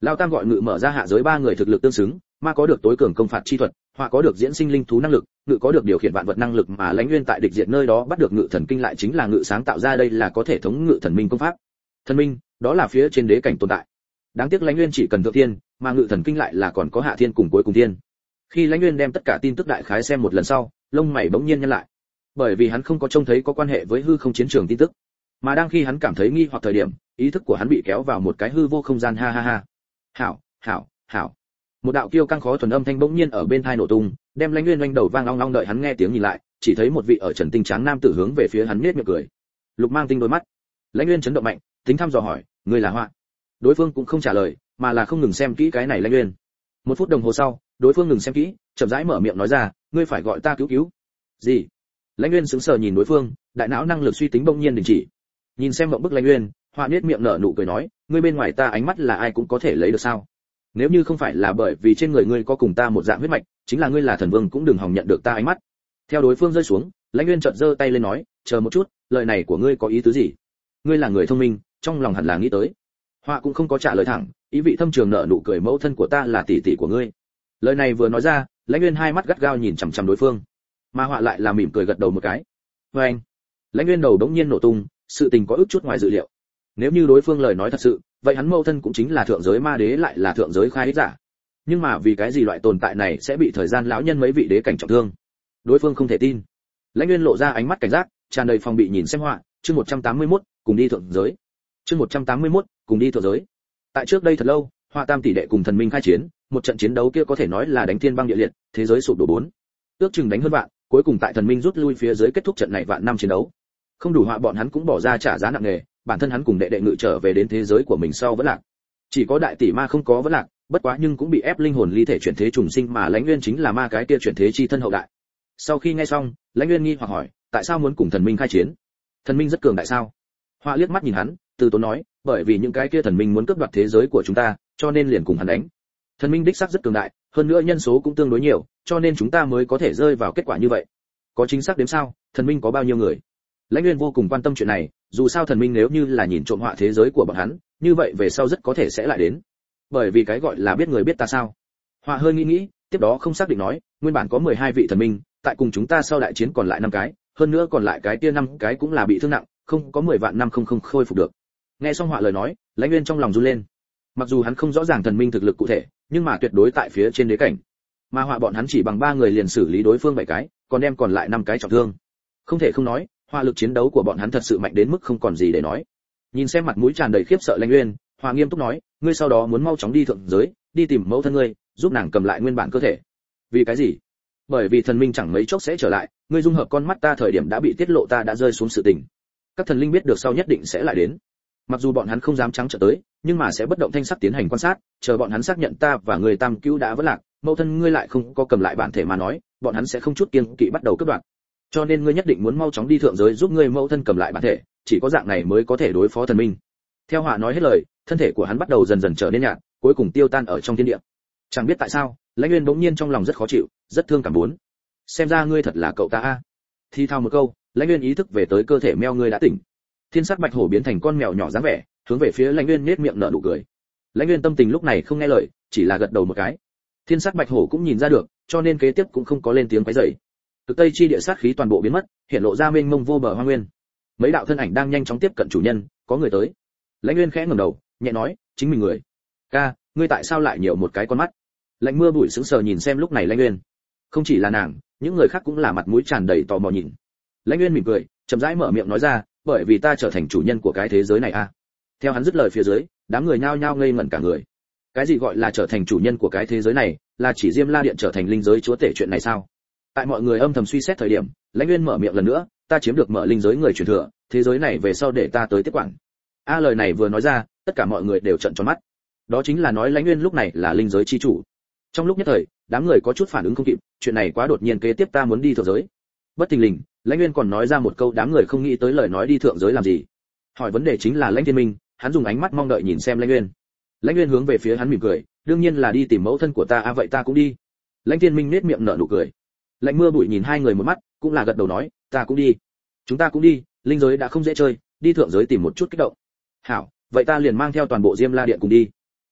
Lão Tam gọi ngự mở ra hạ giới ba người thực lực tương xứng, ma có được tối cường công phạt chi thuật, họa có được diễn sinh linh thú năng lực, ngự có được điều khiển vạn vật năng lực, mà Lãnh Nguyên tại địch diệt nơi đó bắt được ngự thần kinh lại chính là ngự sáng tạo ra, đây là có thể thống ngự thần minh công pháp. Thần minh, đó là phía trên đế cảnh tồn tại. Đáng tiếc Lãnh Nguyên chỉ cần thượng thiên, mà ngự thần kinh lại là còn có hạ thiên cùng cuối cùng thiên. Khi Lãnh Nguyên đem tất cả tin tức đại khái xem một lần sau, lông mày bỗng nhiên nhăn lại. Bởi vì hắn không có trông thấy có quan hệ với hư không chiến trường tin tức, mà đang khi hắn cảm thấy nghi hoặc thời điểm, ý thức của hắn bị kéo vào một cái hư vô không gian, ha ha ha. Hảo, hảo, hảo. Một đạo kiêu căng khó thuần âm thanh bỗng nhiên ở bên tai nổ tung, đem Lãnh Nguyên oanh đầu vang long long, đợi hắn nghe tiếng nhìn lại, chỉ thấy một vị ở trần tinh tráng nam tử hướng về phía hắn nhếch miệng cười. Lục Mang Tinh đôi mắt. Lãnh Nguyên chấn động mạnh, tính thăm dò hỏi, ngươi là Họa? Đối phương cũng không trả lời, mà là không ngừng xem kỹ cái này Lãnh Nguyên. Một phút đồng hồ sau, đối phương ngừng xem kỹ, chậm rãi mở miệng nói ra, ngươi phải gọi ta cứu cứu. Gì? Lãnh Nguyên sững sờ nhìn đối phương, đại não năng lực suy tính bỗng nhiên đình chỉ. Nhìn xem mộng bức Lãnh Nguyên, Họa nhếch miệng nở nụ cười nói, ngươi bên ngoài ta ánh mắt là ai cũng có thể lấy được sao? Nếu như không phải là bởi vì trên người ngươi có cùng ta một dạng huyết mạch, chính là ngươi là thần vương cũng đừng hòng nhận được ta ánh mắt. Theo đối phương rơi xuống, Lãnh Nguyên chợt giơ tay lên nói, chờ một chút, lời này của ngươi có ý tứ gì? Ngươi là người thông minh, trong lòng hẳn là nghĩ tới. Họa cũng không có trả lời thẳng, ý vị thâm trường nở nụ cười, mẫu thân của ta là tỷ tỷ của ngươi. Lời này vừa nói ra, Lãnh Nguyên hai mắt gắt gao nhìn chằm chằm đối phương, mà Họa lại là mỉm cười gật đầu một cái. Với anh, Lãnh Nguyên đầu đống nhiên nổ tung, sự tình có ức chút ngoài dự liệu. Nếu như đối phương lời nói thật sự, vậy hắn mẫu thân cũng chính là thượng giới ma đế, lại là thượng giới khai ích giả. Nhưng mà vì cái gì loại tồn tại này sẽ bị thời gian lão nhân mấy vị đế cảnh trọng thương? Đối phương không thể tin. Lãnh Nguyên lộ ra ánh mắt cảnh giác, tràn đầy phòng bị nhìn xem Họa, chương một trăm tám mươi mốt, cùng đi thượng giới. Chương một trăm tám mươi mốt, cùng đi thượng giới. Tại trước đây thật lâu, Họa Tam tỷ đệ cùng thần minh khai chiến, một trận chiến đấu kia có thể nói là đánh thiên băng địa liệt, thế giới sụp đổ bốn. Ước chừng đánh hơn vạn, cuối cùng tại thần minh rút lui phía dưới kết thúc trận này vạn năm chiến đấu. Không đủ Họa bọn hắn cũng bỏ ra trả giá nặng nề, bản thân hắn cùng đệ đệ ngự trở về đến thế giới của mình sau vẫn lạc. Chỉ có đại tỷ ma không có vẫn lạc, bất quá nhưng cũng bị ép linh hồn ly thể chuyển thế trùng sinh, mà Lãnh Nguyên chính là ma cái kia chuyển thế chi thân hậu đại. Sau khi nghe xong, Lãnh Nguyên nghi hoặc hỏi, tại sao muốn cùng thần minh khai chiến? Thần minh rất cường đại sao? Họa liếc mắt nhìn hắn, từ tốn nói, bởi vì những cái kia thần minh muốn cướp đoạt thế giới của chúng ta, cho nên liền cùng hắn đánh. Thần minh đích xác rất cường đại, hơn nữa nhân số cũng tương đối nhiều, cho nên chúng ta mới có thể rơi vào kết quả như vậy. Có chính xác đếm sao, thần minh có bao nhiêu người? Lãnh Nguyên vô cùng quan tâm chuyện này, dù sao thần minh nếu như là nhìn trộm họa thế giới của bọn hắn, như vậy về sau rất có thể sẽ lại đến. Bởi vì cái gọi là biết người biết ta sao. Họa hơi nghĩ nghĩ, tiếp đó không xác định nói, nguyên bản có mười hai vị thần minh, tại cùng chúng ta sau đại chiến còn lại năm cái, hơn nữa còn lại cái kia năm cái cũng là bị thương nặng, không có mười vạn năm không không khôi phục được. Nghe xong Họa lời nói, Lãnh Nguyên trong lòng run lên. Mặc dù hắn không rõ ràng thần minh thực lực cụ thể, nhưng mà tuyệt đối tại phía trên đế cảnh. Mà Họa bọn hắn chỉ bằng ba người liền xử lý đối phương bảy cái, còn đem còn lại năm cái trọng thương. Không thể không nói, Họa lực chiến đấu của bọn hắn thật sự mạnh đến mức không còn gì để nói. Nhìn xem mặt mũi tràn đầy khiếp sợ Lãnh Nguyên, Họa nghiêm túc nói, ngươi sau đó muốn mau chóng đi thượng giới, đi tìm mẫu thân ngươi, giúp nàng cầm lại nguyên bản cơ thể. Vì cái gì? Bởi vì thần minh chẳng mấy chốc sẽ trở lại, ngươi dung hợp con mắt ta thời điểm đã bị tiết lộ ta đã rơi xuống sự tình. Các thần linh biết được sau nhất định sẽ lại đến. Mặc dù bọn hắn không dám trắng trợn tới, nhưng mà sẽ bất động thanh sắc tiến hành quan sát, chờ bọn hắn xác nhận ta và người Tam Cứu đã vẫn lạc, mẫu thân ngươi lại không có cầm lại bản thể mà nói, bọn hắn sẽ không chút kiêng kỵ bắt đầu cướp đoạt. Cho nên ngươi nhất định muốn mau chóng đi thượng giới giúp ngươi mẫu thân cầm lại bản thể, chỉ có dạng này mới có thể đối phó thần minh. Theo Họa nói hết lời, thân thể của hắn bắt đầu dần dần trở nên nhạt, cuối cùng tiêu tan ở trong thiên địa. Chẳng biết tại sao, Lãnh Nguyên bỗng nhiên trong lòng rất khó chịu, rất thương cảm bốn. Xem ra ngươi thật là cậu ta a. Thi thao một câu, Lãnh Nguyên ý thức về tới cơ thể mèo ngươi đã tỉnh. Thiên sát bạch hổ biến thành con mèo nhỏ dáng vẻ, hướng về phía Lãnh Nguyên nhếch miệng nở nụ cười. Lãnh Nguyên tâm tình lúc này không nghe lời, chỉ là gật đầu một cái. Thiên sát bạch hổ cũng nhìn ra được, cho nên kế tiếp cũng không có lên tiếng quấy rầy. Cực Tây chi địa sát khí toàn bộ biến mất, hiện lộ ra mênh mông vô bờ hoang nguyên. Mấy đạo thân ảnh đang nhanh chóng tiếp cận chủ nhân, có người tới. Lãnh Nguyên khẽ ngẩng đầu, nhẹ nói, chính mình người. Ca, ngươi tại sao lại nhiều một cái con mắt? Lạnh Mưa Bụi sững sờ nhìn xem lúc này Lãnh Nguyên. Không chỉ là nàng, những người khác cũng là mặt mũi tràn đầy tò mò nhìn. Lãnh Nguyên mỉm cười, chậm rãi mở miệng nói ra, bởi vì ta trở thành chủ nhân của cái thế giới này a. Theo hắn dứt lời phía dưới, đám người nhao nhao ngây ngẩn cả người. Cái gì gọi là trở thành chủ nhân của cái thế giới này, là chỉ Diêm La Điện trở thành linh giới chúa tể chuyện này sao? Tại mọi người âm thầm suy xét thời điểm, Lãnh Nguyên mở miệng lần nữa, ta chiếm được mở linh giới người truyền thừa, thế giới này về sau để ta tới tiếp quản. A lời này vừa nói ra, tất cả mọi người đều trợn tròn mắt. Đó chính là nói Lãnh Nguyên lúc này là linh giới chi chủ. Trong lúc nhất thời, đám người có chút phản ứng không kịp, chuyện này quá đột nhiên, kế tiếp ta muốn đi thượng giới. Bất thình lình, Lãnh Nguyên còn nói ra một câu đám người không nghĩ tới lời nói đi thượng giới làm gì. Hỏi vấn đề chính là Lãnh Thiên Minh, hắn dùng ánh mắt mong đợi nhìn xem Lãnh Nguyên. Lãnh Nguyên hướng về phía hắn mỉm cười, đương nhiên là đi tìm mẫu thân của ta, a à, vậy ta cũng đi. Lãnh Thiên Minh nét miệng nở nụ cười. Lạnh Mưa Bụi nhìn hai người một mắt, cũng là gật đầu nói, ta cũng đi. Chúng ta cũng đi, linh giới đã không dễ chơi, đi thượng giới tìm một chút kích động. Hảo, vậy ta liền mang theo toàn bộ Diêm La Điện cùng đi.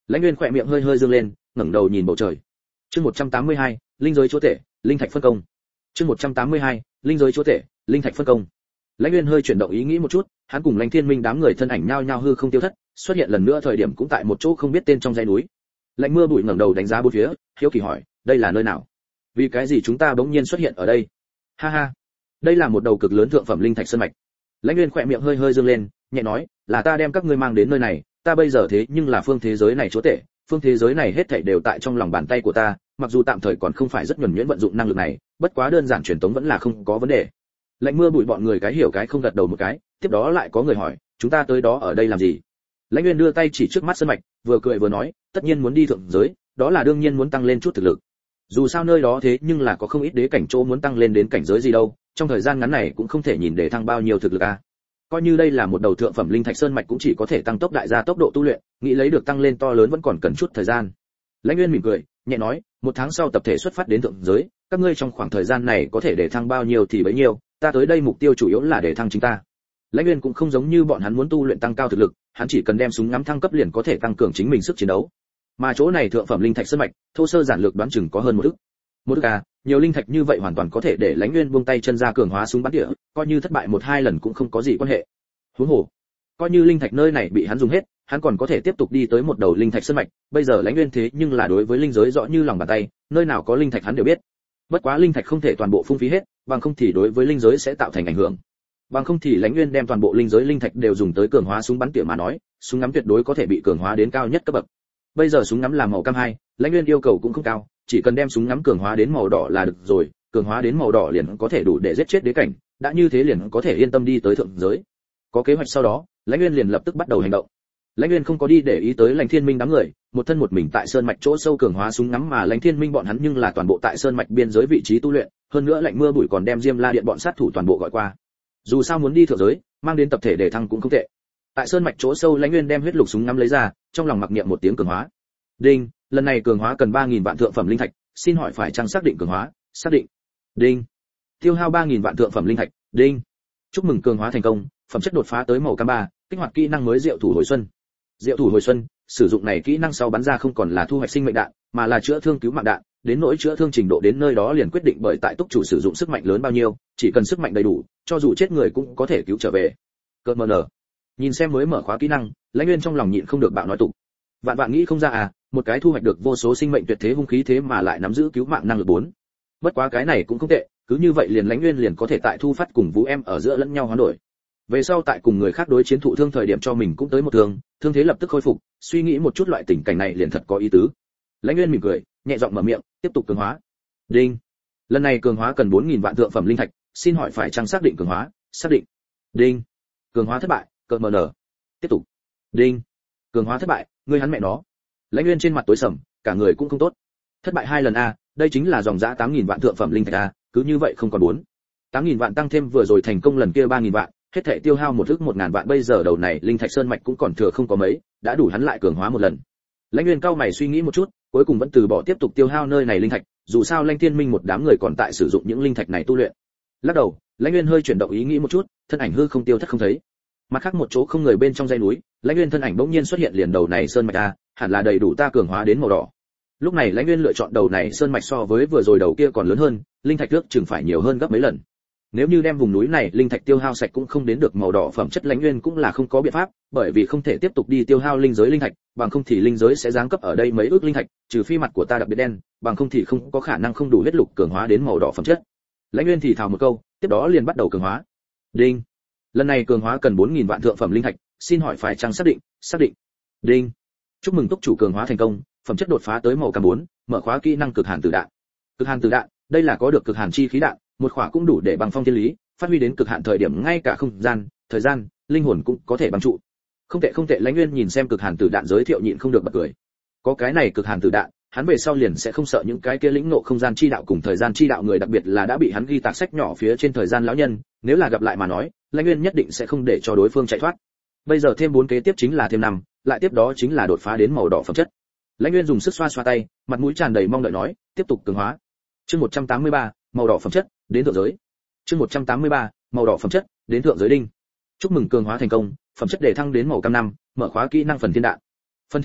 Lãnh Nguyên khỏe miệng hơi hơi dương lên, ngẩng đầu nhìn bầu trời. Chương một trăm tám mươi hai, linh giới chúa tể, linh thạch phân công. Chương một trăm tám mươi hai, linh giới chúa tể, linh thạch phân công. Lãnh Nguyên hơi chuyển động ý nghĩ một chút, hắn cùng Lãnh Thiên Minh đám người thân ảnh nhao nhao hư không tiêu thất, xuất hiện lần nữa thời điểm cũng tại một chỗ không biết tên trong dãy núi. Lãnh Mưa Bụi ngẩng đầu đánh giá bốn phía, hiếu kỳ hỏi, đây là nơi nào? Vì cái gì chúng ta bỗng nhiên xuất hiện ở đây? Ha ha, đây là một đầu cực lớn thượng phẩm linh thạch sơn mạch. Lãnh Nguyên khỏe miệng hơi hơi dương lên, nhẹ nói, là ta đem các ngươi mang đến nơi này, ta bây giờ thế nhưng là phương thế giới này chúa tể, phương thế giới này hết thảy đều tại trong lòng bàn tay của ta, mặc dù tạm thời còn không phải rất nhuần nhuyễn vận dụng năng lực này, bất quá đơn giản truyền tống vẫn là không có vấn đề. Lãnh Mưa Bụi bọn người cái hiểu cái không gật đầu một cái, tiếp đó lại có người hỏi, chúng ta tới đó ở đây làm gì? Lãnh Nguyên đưa tay chỉ trước mắt sơn mạch, vừa cười vừa nói, tất nhiên muốn đi thượng giới, đó là đương nhiên muốn tăng lên chút thực lực. Dù sao nơi đó thế nhưng là có không ít đế cảnh chỗ muốn tăng lên đến cảnh giới gì đâu, trong thời gian ngắn này cũng không thể nhìn để thăng bao nhiêu thực lực a. Coi như đây là một đầu thượng phẩm linh thạch sơn mạch cũng chỉ có thể tăng tốc đại gia tốc độ tu luyện, nghĩ lấy được tăng lên to lớn vẫn còn cần chút thời gian. Lãnh Nguyên mỉm cười, nhẹ nói, một tháng sau tập thể xuất phát đến thượng giới, các ngươi trong khoảng thời gian này có thể để thăng bao nhiêu thì bấy nhiêu, ta tới đây mục tiêu chủ yếu là để thăng chính ta. Lãnh Nguyên cũng không giống như bọn hắn muốn tu luyện tăng cao thực lực, hắn chỉ cần đem súng ngắm thăng cấp liền có thể tăng cường chính mình sức chiến đấu. Mà chỗ này thượng phẩm linh thạch sơn mạch, thô sơ giản lược đoán chừng có hơn một ức. Một ức à, nhiều linh thạch như vậy hoàn toàn có thể để Lãnh Nguyên buông tay chân ra cường hóa súng bắn tỉa, coi như thất bại một hai lần cũng không có gì quan hệ. Huống hồ, coi như linh thạch nơi này bị hắn dùng hết, hắn còn có thể tiếp tục đi tới một đầu linh thạch sơn mạch, bây giờ Lãnh Nguyên thế nhưng là đối với linh giới rõ như lòng bàn tay, nơi nào có linh thạch hắn đều biết. Bất quá linh thạch không thể toàn bộ phung phí hết, bằng không thì đối với linh giới sẽ tạo thành ảnh hưởng. Bằng không thì Lãnh Nguyên đem toàn bộ linh giới linh thạch đều dùng tới cường hóa súng bắn tỉa mà nói, súng ngắm tuyệt đối có thể bị cường hóa đến cao nhất cấp bậc. Bây giờ súng ngắm là màu cam hai, Lãnh Nguyên yêu cầu cũng không cao, chỉ cần đem súng ngắm cường hóa đến màu đỏ là được rồi, cường hóa đến màu đỏ liền có thể đủ để giết chết đế cảnh, đã như thế liền có thể yên tâm đi tới thượng giới. Có kế hoạch sau đó, Lãnh Nguyên liền lập tức bắt đầu hành động. Lãnh Nguyên không có đi để ý tới Lãnh Thiên Minh đám người, một thân một mình tại sơn mạch chỗ sâu cường hóa súng ngắm, mà Lãnh Thiên Minh bọn hắn nhưng là toàn bộ tại sơn mạch biên giới vị trí tu luyện, hơn nữa Lạnh Mưa Bụi còn đem Diêm La Điện bọn sát thủ toàn bộ gọi qua. Dù sao muốn đi thượng giới, mang đến tập thể để thăng cũng không tệ. Tại sơn mạch chỗ sâu, Lãnh Nguyên đem huyết lục súng ngắm lấy ra, trong lòng mặc niệm một tiếng cường hóa. Đinh, lần này cường hóa cần ba nghìn vạn thượng phẩm linh thạch, xin hỏi phải chăng xác định cường hóa? Xác định. Đinh. Tiêu hao ba nghìn vạn thượng phẩm linh thạch. Đinh. Chúc mừng cường hóa thành công, phẩm chất đột phá tới màu cam ba, kích hoạt kỹ năng mới Diệu Thủ Hồi Xuân. Diệu Thủ Hồi Xuân, sử dụng này kỹ năng sau bắn ra không còn là thu hoạch sinh mệnh đạn, mà là chữa thương cứu mạng đạn, đến nỗi chữa thương trình độ đến nơi đó liền quyết định bởi tại túc chủ sử dụng sức mạnh lớn bao nhiêu, chỉ cần sức mạnh đầy đủ, cho dù chết người cũng có thể cứu trở về. Cơn mờ nở. Nhìn xem mới mở khóa kỹ năng, Lãnh Nguyên trong lòng nhịn không được bạo nói tục. Vạn vạn nghĩ không ra à, một cái thu hoạch được vô số sinh mệnh tuyệt thế hung khí thế mà lại nắm giữ cứu mạng năng lực bốn. Bất quá cái này cũng không tệ, cứ như vậy liền Lãnh Nguyên liền có thể tại thu phát cùng Vũ Em ở giữa lẫn nhau hoán đổi. Về sau tại cùng người khác đối chiến thụ thương thời điểm cho mình cũng tới một thương, thương thế lập tức khôi phục, suy nghĩ một chút loại tình cảnh này liền thật có ý tứ. Lãnh Nguyên mỉm cười, nhẹ giọng mở miệng, tiếp tục cường hóa. Đinh. Lần này cường hóa cần bốn nghìn vạn thượng phẩm linh thạch, xin hỏi phải chăng xác định cường hóa? Xác định. Đinh. Cường hóa thất bại, cơn mờ nở. Tiếp tục. Đinh. Cường hóa thất bại, ngươi hắn mẹ nó. Lãnh Nguyên trên mặt tối sầm, cả người cũng không tốt. Thất bại hai lần a, đây chính là dòng giá tám nghìn vạn thượng phẩm linh thạch a, cứ như vậy không còn bốn. tám nghìn vạn tăng thêm vừa rồi thành công lần kia ba nghìn vạn, hết thảy tiêu hao một ức một ngàn vạn, bây giờ đầu này linh thạch sơn mạch cũng còn thừa không có mấy, đã đủ hắn lại cường hóa một lần. Lãnh Nguyên cao mày suy nghĩ một chút, cuối cùng vẫn từ bỏ tiếp tục tiêu hao nơi này linh thạch, dù sao Lãnh Thiên Minh một đám người còn tại sử dụng những linh thạch này tu luyện. Lắc đầu, Lãnh Nguyên hơi chuyển động ý nghĩ một chút, thân ảnh hư không tiêu thất không thấy. Mặt khác một chỗ không người bên trong dãy núi, Lãnh Nguyên thân ảnh bỗng nhiên xuất hiện liền đầu này sơn mạch a, hẳn là đầy đủ ta cường hóa đến màu đỏ. Lúc này Lãnh Nguyên lựa chọn đầu này sơn mạch so với vừa rồi đầu kia còn lớn hơn, linh thạch nước chừng phải nhiều hơn gấp mấy lần. Nếu như đem vùng núi này linh thạch tiêu hao sạch cũng không đến được màu đỏ phẩm chất, Lãnh Nguyên cũng là không có biện pháp, bởi vì không thể tiếp tục đi tiêu hao linh giới linh thạch, bằng không thì linh giới sẽ giáng cấp ở đây mấy ước linh thạch, trừ phi mặt của ta đặc biệt đen, bằng không thì không có khả năng không đủ huyết lục cường hóa đến màu đỏ phẩm chất. Lãnh Nguyên thì thào một câu, tiếp đó liền bắt đầu cường hóa. Đinh. Lần này cường hóa cần bốn nghìn vạn thượng phẩm linh thạch, xin hỏi phải chăng xác định? Xác định. Đinh. Chúc mừng túc chủ cường hóa thành công, phẩm chất đột phá tới màu cam bốn, mở khóa kỹ năng cực hàn tử đạn. Cực hàn tử đạn, đây là có được cực hàn chi khí đạn, một khỏa cũng đủ để bằng phong thiên lý, phát huy đến cực hạn thời điểm ngay cả không gian, thời gian, linh hồn cũng có thể băng trụ. Không tệ không tệ, Lãnh Nguyên nhìn xem cực hàn tử đạn giới thiệu nhịn không được bật cười. Có cái này cực hàn tử đạn, hắn về sau liền sẽ không sợ những cái kia lĩnh ngộ không gian chi đạo cùng thời gian chi đạo người, đặc biệt là đã bị hắn ghi tạc sách nhỏ phía trên thời gian lão nhân, nếu là gặp lại mà nói, Lãnh Nguyên nhất định sẽ không để cho đối phương chạy thoát. Bây giờ thêm bốn kế tiếp chính là thêm năm, lại tiếp đó chính là đột phá đến màu đỏ phẩm chất. Lãnh Nguyên dùng sức xoa xoa tay, mặt mũi tràn đầy mong đợi nói, tiếp tục cường hóa. Chương một trăm tám mươi ba, màu đỏ phẩm chất, đến thượng giới. Chương một trăm tám mươi ba, màu đỏ phẩm chất, đến thượng giới đinh. Chúc mừng cường hóa thành công, phẩm chất đề thăng đến màu cam năm, mở khóa kỹ năng phần thiên đạn. Phần thiên đạn,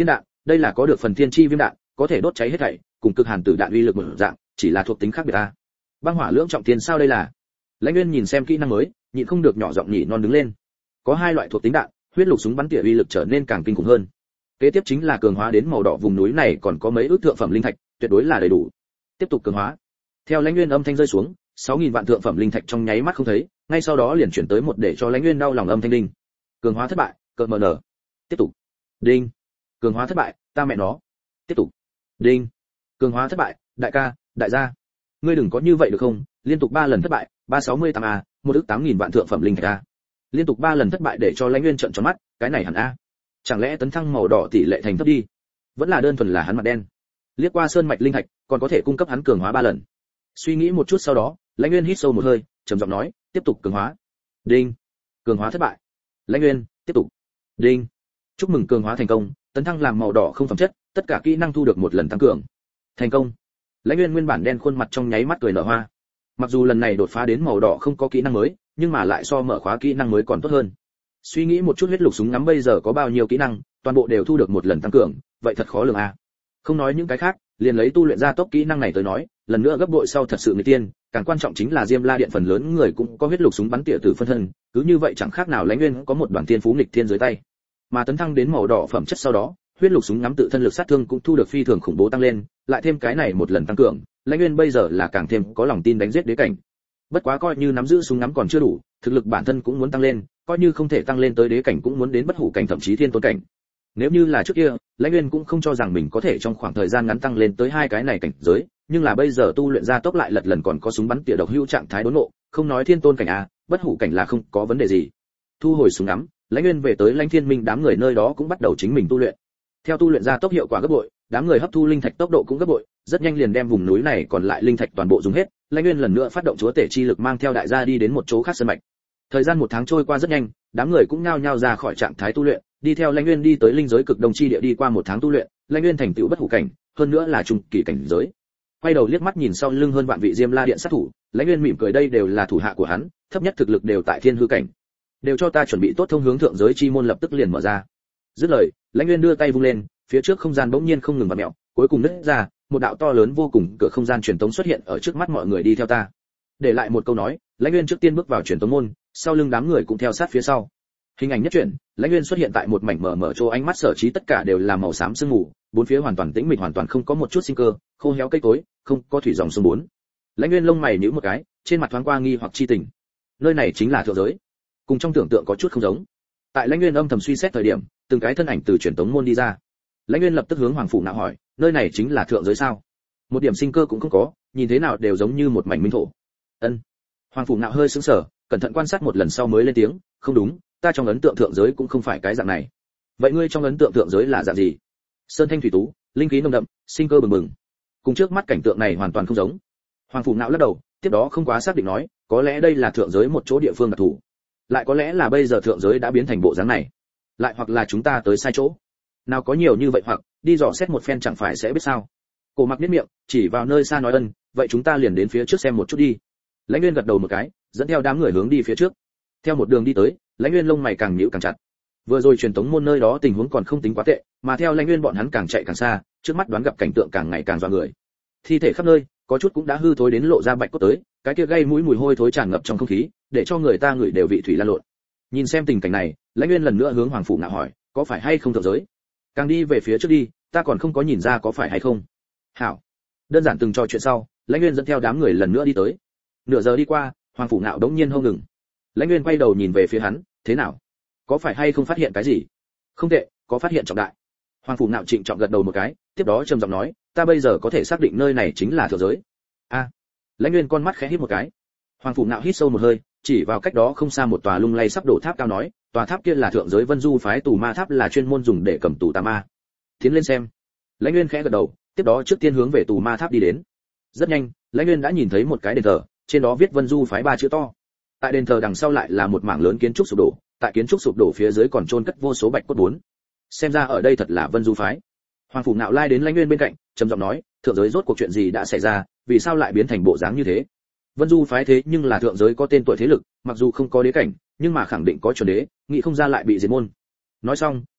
đây là có được phần thiên chi viêm đạn, có thể đốt cháy hết thảy, cùng cực hàn tử đạn uy lực một dạng, chỉ là thuộc tính khác biệt a. Băng hỏa lưỡng trọng thiên sao đây là? Lãnh Nguyên nhìn xem kỹ năng mới, nhịn không được nhỏ giọng nhỉ non đứng lên. Có hai loại thuộc tính đạn, huyết lục súng bắn tỉa uy lực trở nên càng kinh khủng hơn. Kế tiếp chính là cường hóa đến màu đỏ vùng núi này còn có mấy ước thượng phẩm linh thạch, tuyệt đối là đầy đủ. Tiếp tục cường hóa. Theo Lãnh Nguyên âm thanh rơi xuống, sáu nghìn vạn thượng phẩm linh thạch trong nháy mắt không thấy, ngay sau đó liền chuyển tới một để cho Lãnh Nguyên đau lòng âm thanh đinh. Cường hóa thất bại, cờ mờ nở. Tiếp tục. Đinh. Cường hóa thất bại, ta mẹ nó. Tiếp tục. Đinh. Cường hóa thất bại, đại ca, đại gia. Ngươi đừng có như vậy được không? Liên tục ba lần thất bại, ba sáu mươi tám a, một ước tám nghìn vạn thượng phẩm linh thạch a. Liên tục ba lần thất bại để cho Lãnh Nguyên trợn tròn mắt, cái này hẳn a. Chẳng lẽ tấn thăng màu đỏ tỷ lệ thành thấp đi? Vẫn là đơn thuần là hắn mặt đen. Liếc qua sơn mạch linh thạch, còn có thể cung cấp hắn cường hóa ba lần. Suy nghĩ một chút sau đó, Lãnh Nguyên hít sâu một hơi, trầm giọng nói, tiếp tục cường hóa. Đinh. Cường hóa thất bại. Lãnh Nguyên, tiếp tục. Đinh. Chúc mừng cường hóa thành công, tấn thăng làm màu đỏ không phẩm chất, tất cả kỹ năng thu được một lần tăng cường. Thành công. Lãnh Nguyên nguyên bản đen khuôn mặt trong nháy mắt cười nở hoa. Mặc dù lần này đột phá đến màu đỏ không có kỹ năng mới, nhưng mà lại so mở khóa kỹ năng mới còn tốt hơn. Suy nghĩ một chút huyết lục súng ngắm bây giờ có bao nhiêu kỹ năng, toàn bộ đều thu được một lần tăng cường, vậy thật khó lường a. Không nói những cái khác, liền lấy tu luyện ra tốc kỹ năng này tới nói, lần nữa gấp bội sau thật sự người tiên, càng quan trọng chính là Diêm La Điện phần lớn người cũng có huyết lục súng bắn tỉa từ phân thân, cứ như vậy chẳng khác nào Lãnh Nguyên có một đoàn tiên phú nghịch thiên dưới tay. Mà tấn thăng đến màu đỏ phẩm chất sau đó, huyết lục súng ngắm tự thân lực sát thương cũng thu được phi thường khủng bố tăng lên, lại thêm cái này một lần tăng cường, Lãnh Nguyên bây giờ là càng thêm có lòng tin đánh giết đế cảnh. Bất quá coi như nắm giữ súng ngắm còn chưa đủ, thực lực bản thân cũng muốn tăng lên, coi như không thể tăng lên tới đế cảnh cũng muốn đến bất hủ cảnh thậm chí thiên tôn cảnh. Nếu như là trước kia, Lãnh Nguyên cũng không cho rằng mình có thể trong khoảng thời gian ngắn tăng lên tới hai cái này cảnh giới, nhưng là bây giờ tu luyện ra tốc lại lật lần còn có súng bắn tỉa độc hữu trạng thái đốn ngộ, không nói thiên tôn cảnh a, bất hủ cảnh là không có vấn đề gì. Thu hồi súng ngắm, Lãnh Nguyên về tới Lãnh Thiên Minh đám người nơi đó cũng bắt đầu chính mình tu luyện. Theo tu luyện ra tốc hiệu quả gấp bội, đám người hấp thu linh thạch tốc độ cũng gấp bội, rất nhanh liền đem vùng núi này còn lại linh thạch toàn bộ dùng hết. Lãnh Nguyên lần nữa phát động chúa tể chi lực mang theo đại gia đi đến một chỗ khác sơn mạch. Thời gian một tháng trôi qua rất nhanh, đám người cũng nhao nhao ra khỏi trạng thái tu luyện, đi theo Lãnh Nguyên đi tới linh giới cực đông chi địa. Đi qua một tháng tu luyện, Lãnh Nguyên thành tựu bất hủ cảnh, hơn nữa là trung kỳ cảnh giới. Quay đầu liếc mắt nhìn sau lưng hơn vạn vị Diêm La Điện sát thủ, Lãnh Nguyên mỉm cười, đây đều là thủ hạ của hắn, thấp nhất thực lực đều tại thiên hư cảnh. Đều cho ta chuẩn bị tốt thông hướng thượng giới chi môn lập tức liền mở ra. Dứt lời, Lãnh Nguyên đưa tay vung lên, phía trước không gian bỗng nhiên không ngừng vặn mèo, cuối cùng nứt ra, một đạo to lớn vô cùng cửa không gian truyền tống xuất hiện ở trước mắt mọi người, đi theo ta. Để lại một câu nói, Lãnh Nguyên trước tiên bước vào truyền tống môn, sau lưng đám người cũng theo sát phía sau. Hình ảnh nhất chuyển, Lãnh Nguyên xuất hiện tại một mảnh mở mở chỗ, ánh mắt sở trí tất cả đều là màu xám sương mù, bốn phía hoàn toàn tĩnh mịch, hoàn toàn không có một chút sinh cơ, khô héo cây cối, không có thủy dòng sông bốn. Lãnh Nguyên lông mày nhíu một cái, trên mặt thoáng qua nghi hoặc chi tình. Nơi này chính là thượng giới, cùng trong tưởng tượng có chút không giống. Tại Lãnh Nguyên âm thầm suy xét thời điểm, từng cái thân ảnh từ truyền tống môn đi ra. Lãnh Nguyên lập tức hướng Hoàng phủ Nạo hỏi, nơi này chính là thượng giới sao? Một điểm sinh cơ cũng không có, nhìn thế nào đều giống như một mảnh minh thổ. Ân. Hoàng phủ Nạo hơi sững sờ, cẩn thận quan sát một lần sau mới lên tiếng, không đúng, ta trong ấn tượng thượng giới cũng không phải cái dạng này. Vậy ngươi trong ấn tượng thượng giới là dạng gì? Sơn thanh thủy tú, linh khí nồng đậm, sinh cơ bừng bừng. Cùng trước mắt cảnh tượng này hoàn toàn không giống. Hoàng phủ Nạo lắc đầu, tiếp đó không quá xác định nói, có lẽ đây là thượng giới một chỗ địa phương đặc thù, lại có lẽ là bây giờ thượng giới đã biến thành bộ dáng này, lại hoặc là chúng ta tới sai chỗ. Nào có nhiều như vậy, hoặc đi dò xét một phen chẳng phải sẽ biết sao? Cổ Mặc nhếch miệng, chỉ vào nơi xa nói, ân, vậy chúng ta liền đến phía trước xem một chút đi. Lãnh Nguyên gật đầu một cái, dẫn theo đám người hướng đi phía trước. Theo một đường đi tới, Lãnh Nguyên lông mày càng nhíu càng chặt. Vừa rồi truyền tống môn nơi đó tình huống còn không tính quá tệ, mà theo Lãnh Nguyên bọn hắn càng chạy càng xa, trước mắt đoán gặp cảnh tượng càng ngày càng dọa người. Thi thể khắp nơi, có chút cũng đã hư thối đến lộ ra bạch cốt tới, cái kia gây mũi mùi hôi thối tràn ngập trong không khí, để cho người ta ngửi đều vị thủy lan lộn. Nhìn xem tình cảnh này, Lãnh Nguyên lần nữa hướng Hoàng phủ Nạo hỏi, có phải hay không thượng giới? Càng đi về phía trước đi, ta còn không có nhìn ra có phải hay không. Hảo. Đơn giản từng trò chuyện sau, Lãnh Nguyên dẫn theo đám người lần nữa đi tới. Nửa giờ đi qua, Hoàng phủ Nạo đống nhiên hô ngừng. Lãnh Nguyên quay đầu nhìn về phía hắn, thế nào? Có phải hay không phát hiện cái gì? Không tệ, có phát hiện trọng đại. Hoàng phủ Nạo trịnh trọng gật đầu một cái, tiếp đó trầm giọng nói, ta bây giờ có thể xác định nơi này chính là thượng giới. A. À. Lãnh Nguyên con mắt khẽ híp một cái. Hoàng phủ Nạo hít sâu một hơi, chỉ vào cách đó không xa một tòa lung lay sắp đổ tháp cao nói, tòa tháp kia là thượng giới Vân Du phái tù ma tháp, là chuyên môn dùng để cầm tù tà ma. Tiến lên xem. Lãnh Nguyên khẽ gật đầu, tiếp đó trước tiên hướng về tù ma tháp đi đến. Rất nhanh, Lãnh Nguyên đã nhìn thấy một cái đền thờ, trên đó viết Vân Du phái ba chữ to. Tại đền thờ đằng sau lại là một mảng lớn kiến trúc sụp đổ, tại kiến trúc sụp đổ phía dưới còn chôn cất vô số bạch cốt bốn. Xem ra ở đây thật là Vân Du phái. Hoàng phủ Nạo lai đến Lãnh Nguyên bên cạnh, trầm giọng nói, thượng giới rốt cuộc chuyện gì đã xảy ra, vì sao lại biến thành bộ dáng như thế? Vân Du phái thế nhưng là thượng giới có tên tuổi thế lực, mặc dù không có đế cảnh, nhưng mà khẳng định có chuẩn đế, nghĩ không ra lại bị diệt môn. Nói xong,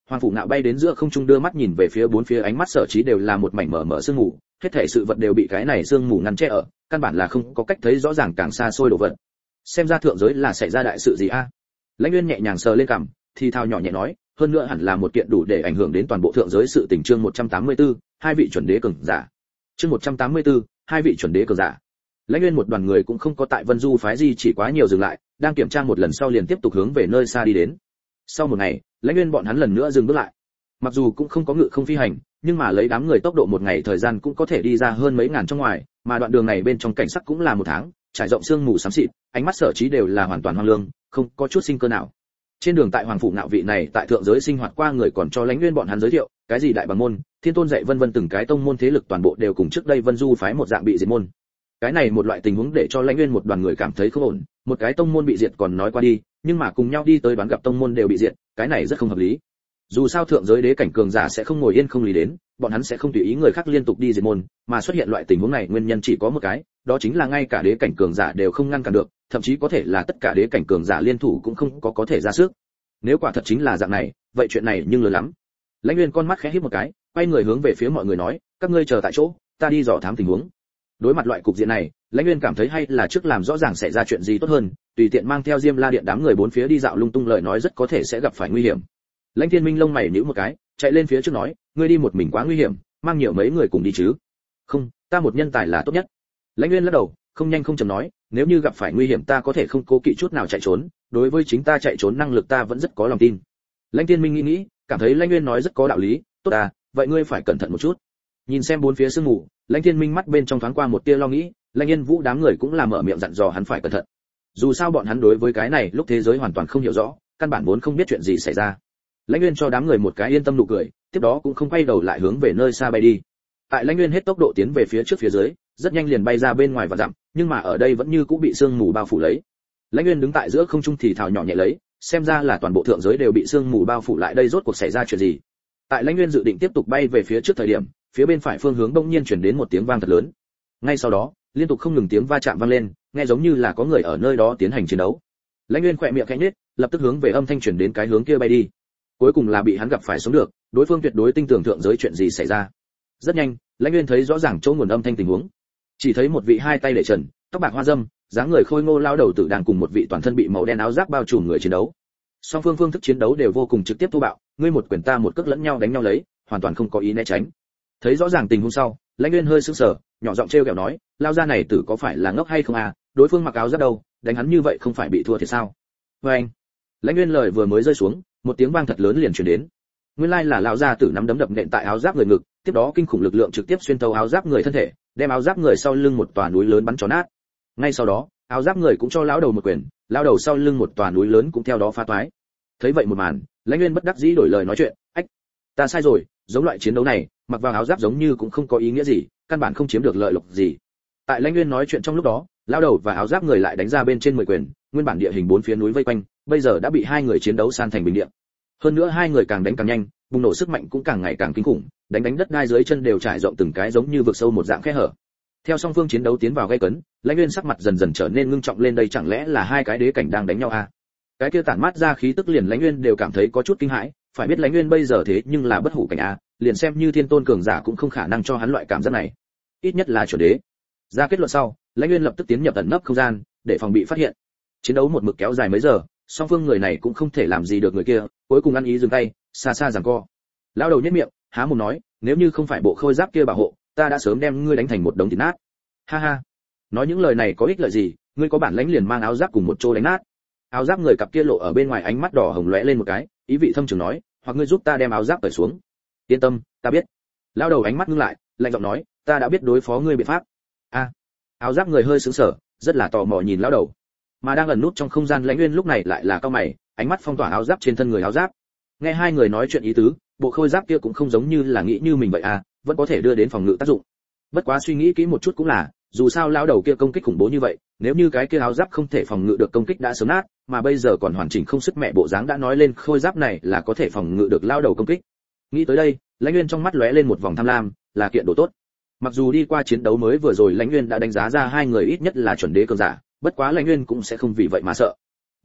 Hoàng Phủ Nạo bay đến giữa không trung đưa mắt nhìn về phía bốn phía, ánh mắt sở trí đều là một mảnh mờ mờ sương mù, hết thảy sự vật đều bị cái này sương mù ngăn che ở, căn bản là không có cách thấy rõ ràng càng xa xôi đồ vật. Xem ra thượng giới là xảy ra đại sự gì a? Lãnh Nguyên nhẹ nhàng sờ lên cằm, thì thào nhỏ nhẹ nói, hơn nữa hẳn là một kiện đủ để ảnh hưởng đến toàn bộ thượng giới sự tình. Chương một trăm tám mươi tư, hai vị chuẩn đế cường giả. Chương một trăm tám mươi tư, hai vị chuẩn đế cường giả. Lãnh Nguyên một đoàn người cũng không có tại Vân Du phái gì chỉ quá nhiều dừng lại, đang kiểm tra một lần sau liền tiếp tục hướng về nơi xa đi đến. Sau một ngày, Lãnh Nguyên bọn hắn lần nữa dừng bước lại. Mặc dù cũng không có ngự không phi hành, nhưng mà lấy đám người tốc độ một ngày thời gian cũng có thể đi ra hơn mấy ngàn trong ngoài, mà đoạn đường này bên trong cảnh sắc cũng là một tháng, trải rộng sương mù xám xịt, ánh mắt sở trí đều là hoàn toàn hoang lương, không có chút sinh cơ nào. Trên đường tại Hoàng Phủ Nạo vị này tại thượng giới sinh hoạt qua người còn cho Lãnh Nguyên bọn hắn giới thiệu, cái gì đại bằng môn, Thiên Tôn dạy vân vân từng cái tông môn thế lực toàn bộ đều cùng trước đây Vân Du phái một dạng bị diệt môn. Cái này một loại tình huống để cho Lãnh Nguyên một đoàn người cảm thấy không ổn, một cái tông môn bị diệt còn nói qua đi, nhưng mà cùng nhau đi tới đoán gặp tông môn đều bị diệt, cái này rất không hợp lý. Dù sao thượng giới đế cảnh cường giả sẽ không ngồi yên không lý đến, bọn hắn sẽ không tùy ý người khác liên tục đi diệt môn, mà xuất hiện loại tình huống này nguyên nhân chỉ có một cái, đó chính là ngay cả đế cảnh cường giả đều không ngăn cản được, thậm chí có thể là tất cả đế cảnh cường giả liên thủ cũng không có có thể ra sức. Nếu quả thật chính là dạng này, vậy chuyện này nhưng lớn lắm. Lãnh Nguyên con mắt khẽ híp một cái, quay người hướng về phía mọi người nói, các ngươi chờ tại chỗ, ta đi dò thám tình huống. Đối mặt loại cục diện này, Lãnh Nguyên cảm thấy hay là trước làm rõ ràng xảy ra chuyện gì tốt hơn, tùy tiện mang theo Diêm La Điện đám người bốn phía đi dạo lung tung lời nói rất có thể sẽ gặp phải nguy hiểm. Lãnh Thiên Minh lông mày nhíu một cái, chạy lên phía trước nói, ngươi đi một mình quá nguy hiểm, mang nhiều mấy người cùng đi chứ? Không, ta một nhân tài là tốt nhất. Lãnh Nguyên lắc đầu, không nhanh không chậm nói, nếu như gặp phải nguy hiểm ta có thể không cố kỵ chút nào chạy trốn, đối với chính ta chạy trốn năng lực ta vẫn rất có lòng tin. Lãnh Thiên Minh nghĩ nghĩ, cảm thấy Lãnh Nguyên nói rất có đạo lý, tốt à, vậy ngươi phải cẩn thận một chút. Nhìn xem bốn phía sương mù, Lãnh Thiên Minh mắt bên trong thoáng qua một tia lo nghĩ, Lãnh Yên Vũ đám người cũng là mở miệng dặn dò hắn phải cẩn thận. Dù sao bọn hắn đối với cái này lúc thế giới hoàn toàn không hiểu rõ, căn bản vốn không biết chuyện gì xảy ra. Lãnh Nguyên cho đám người một cái yên tâm nụ cười, tiếp đó cũng không quay đầu lại hướng về nơi xa bay đi. Tại Lãnh Nguyên hết tốc độ tiến về phía trước phía dưới, rất nhanh liền bay ra bên ngoài và dặm, nhưng mà ở đây vẫn như cũng bị sương mù bao phủ lấy. Lãnh Nguyên đứng tại giữa không trung thì thào nhỏ nhẹ lấy, xem ra là toàn bộ thượng giới đều bị sương mù bao phủ lại, đây rốt cuộc xảy ra chuyện gì? Tại Lãnh Nguyên dự định tiếp tục bay về phía trước thời điểm, phía bên phải phương hướng bỗng nhiên truyền đến một tiếng vang thật lớn. Ngay sau đó, liên tục không ngừng tiếng va chạm vang lên, nghe giống như là có người ở nơi đó tiến hành chiến đấu. Lãnh Nguyên khẽ miệng khẽ nhếch, lập tức hướng về âm thanh truyền đến cái hướng kia bay đi. Cuối cùng là bị hắn gặp phải sống được, đối phương tuyệt đối tin tưởng thượng giới chuyện gì xảy ra. Rất nhanh, Lãnh Nguyên thấy rõ ràng chỗ nguồn âm thanh tình huống. Chỉ thấy một vị hai tay để trần, tóc bạc hoa râm, dáng người khôi ngô lao đầu tử đang cùng một vị toàn thân bị màu đen áo giáp bao trùm người chiến đấu. Song phương phương thức chiến đấu đều vô cùng trực tiếp thô bạo, ngươi một quyền ta một cước lẫn nhau đánh nhau lấy, hoàn toàn không có ý né tránh. Thấy rõ ràng tình huống sau, Lãnh Nguyên hơi sững sờ, nhỏ giọng trêu ghẹo nói, lao ra này tử có phải là ngốc hay không à, đối phương mặc áo giáp đâu, đánh hắn như vậy không phải bị thua thì sao? Với anh, Lãnh Nguyên lời vừa mới rơi xuống, một tiếng vang thật lớn liền truyền đến. Nguyên lai là lão gia tử nắm đấm đập nện tại áo giáp người ngực, tiếp đó kinh khủng lực lượng trực tiếp xuyên thấu áo giáp người thân thể, đem áo giáp người sau lưng một tòa núi lớn bắn cho nát. Ngay sau đó, áo giáp người cũng cho lão đầu một quyền, lão đầu sau lưng một tòa núi lớn cũng theo đó phá toái. Thấy vậy một màn, Lãnh Nguyên bất đắc dĩ đổi lời nói chuyện, ách, ta sai rồi, giống loại chiến đấu này, mặc vào áo giáp giống như cũng không có ý nghĩa gì, căn bản không chiếm được lợi lộc gì. Tại Lãnh Nguyên nói chuyện trong lúc đó, lão đầu và áo giáp người lại đánh ra bên trên mười quyền, nguyên bản địa hình bốn phía núi vây quanh, bây giờ đã bị hai người chiến đấu san thành bình địa. Hơn nữa hai người càng đánh càng nhanh, bùng nổ sức mạnh cũng càng ngày càng kinh khủng, đánh đánh đất đai dưới chân đều trải rộng từng cái giống như vực sâu một dạng khe hở. Theo song phương chiến đấu tiến vào gay cấn, Lãnh Nguyên sắc mặt dần dần trở nên ngưng trọng lên, đây chẳng lẽ là hai cái đế cảnh đang đánh nhau à? Cái kia tản mát ra khí tức liền Lãnh Nguyên đều cảm thấy có chút kinh hãi, phải biết Lãnh Nguyên bây giờ thế nhưng là bất hủ cảnh a, liền xem như thiên tôn cường giả cũng không khả năng cho hắn loại cảm giác này. Ít nhất là chuẩn đế. Ra kết luận sau, Lãnh Nguyên lập tức tiến nhập ẩn nấp không gian, để phòng bị phát hiện. Chiến đấu một mực kéo dài mấy giờ, song phương người này cũng không thể làm gì được người kia, cuối cùng ăn ý dừng tay, xa xa giằng co. Lão đầu nhếch miệng, há mồm nói, nếu như không phải bộ khôi giáp kia bảo hộ, ta đã sớm đem ngươi đánh thành một đống thịt nát. Ha ha. Nói những lời này có ích lợi gì, ngươi có bản lãnh liền mang áo giáp cùng một chỗ đánh nát. Áo giáp người cặp kia lộ ở bên ngoài ánh mắt đỏ hồng lóe lên một cái, ý vị thâm trường nói, hoặc ngươi giúp ta đem áo giáp cởi xuống. Yên tâm, ta biết. Lão đầu ánh mắt ngưng lại, lạnh giọng nói, ta đã biết đối phó ngươi biện pháp. A. À. Áo giáp người hơi sững sờ, rất là tò mò nhìn lão đầu. Mà đang ẩn nút trong không gian Lãnh Nguyên lúc này lại là cao mày, ánh mắt phong tỏa áo giáp trên thân người áo giáp. Nghe hai người nói chuyện ý tứ, bộ khôi giáp kia cũng không giống như là nghĩ như mình vậy à, vẫn có thể đưa đến phòng ngự tác dụng. Bất quá suy nghĩ kỹ một chút cũng là, dù sao lão đầu kia công kích khủng bố như vậy, nếu như cái kia áo giáp không thể phòng ngự được công kích đã sớm nát, mà bây giờ còn hoàn chỉnh không sức mẹ bộ dáng đã nói lên khôi giáp này là có thể phòng ngự được lão đầu công kích. Nghĩ tới đây, Lãnh Nguyên trong mắt lóe lên một vòng tham lam, là kiện đồ tốt. Mặc dù đi qua chiến đấu mới vừa rồi Lãnh Nguyên đã đánh giá ra hai người ít nhất là chuẩn đế cường giả, bất quá Lãnh Nguyên cũng sẽ không vì vậy mà sợ.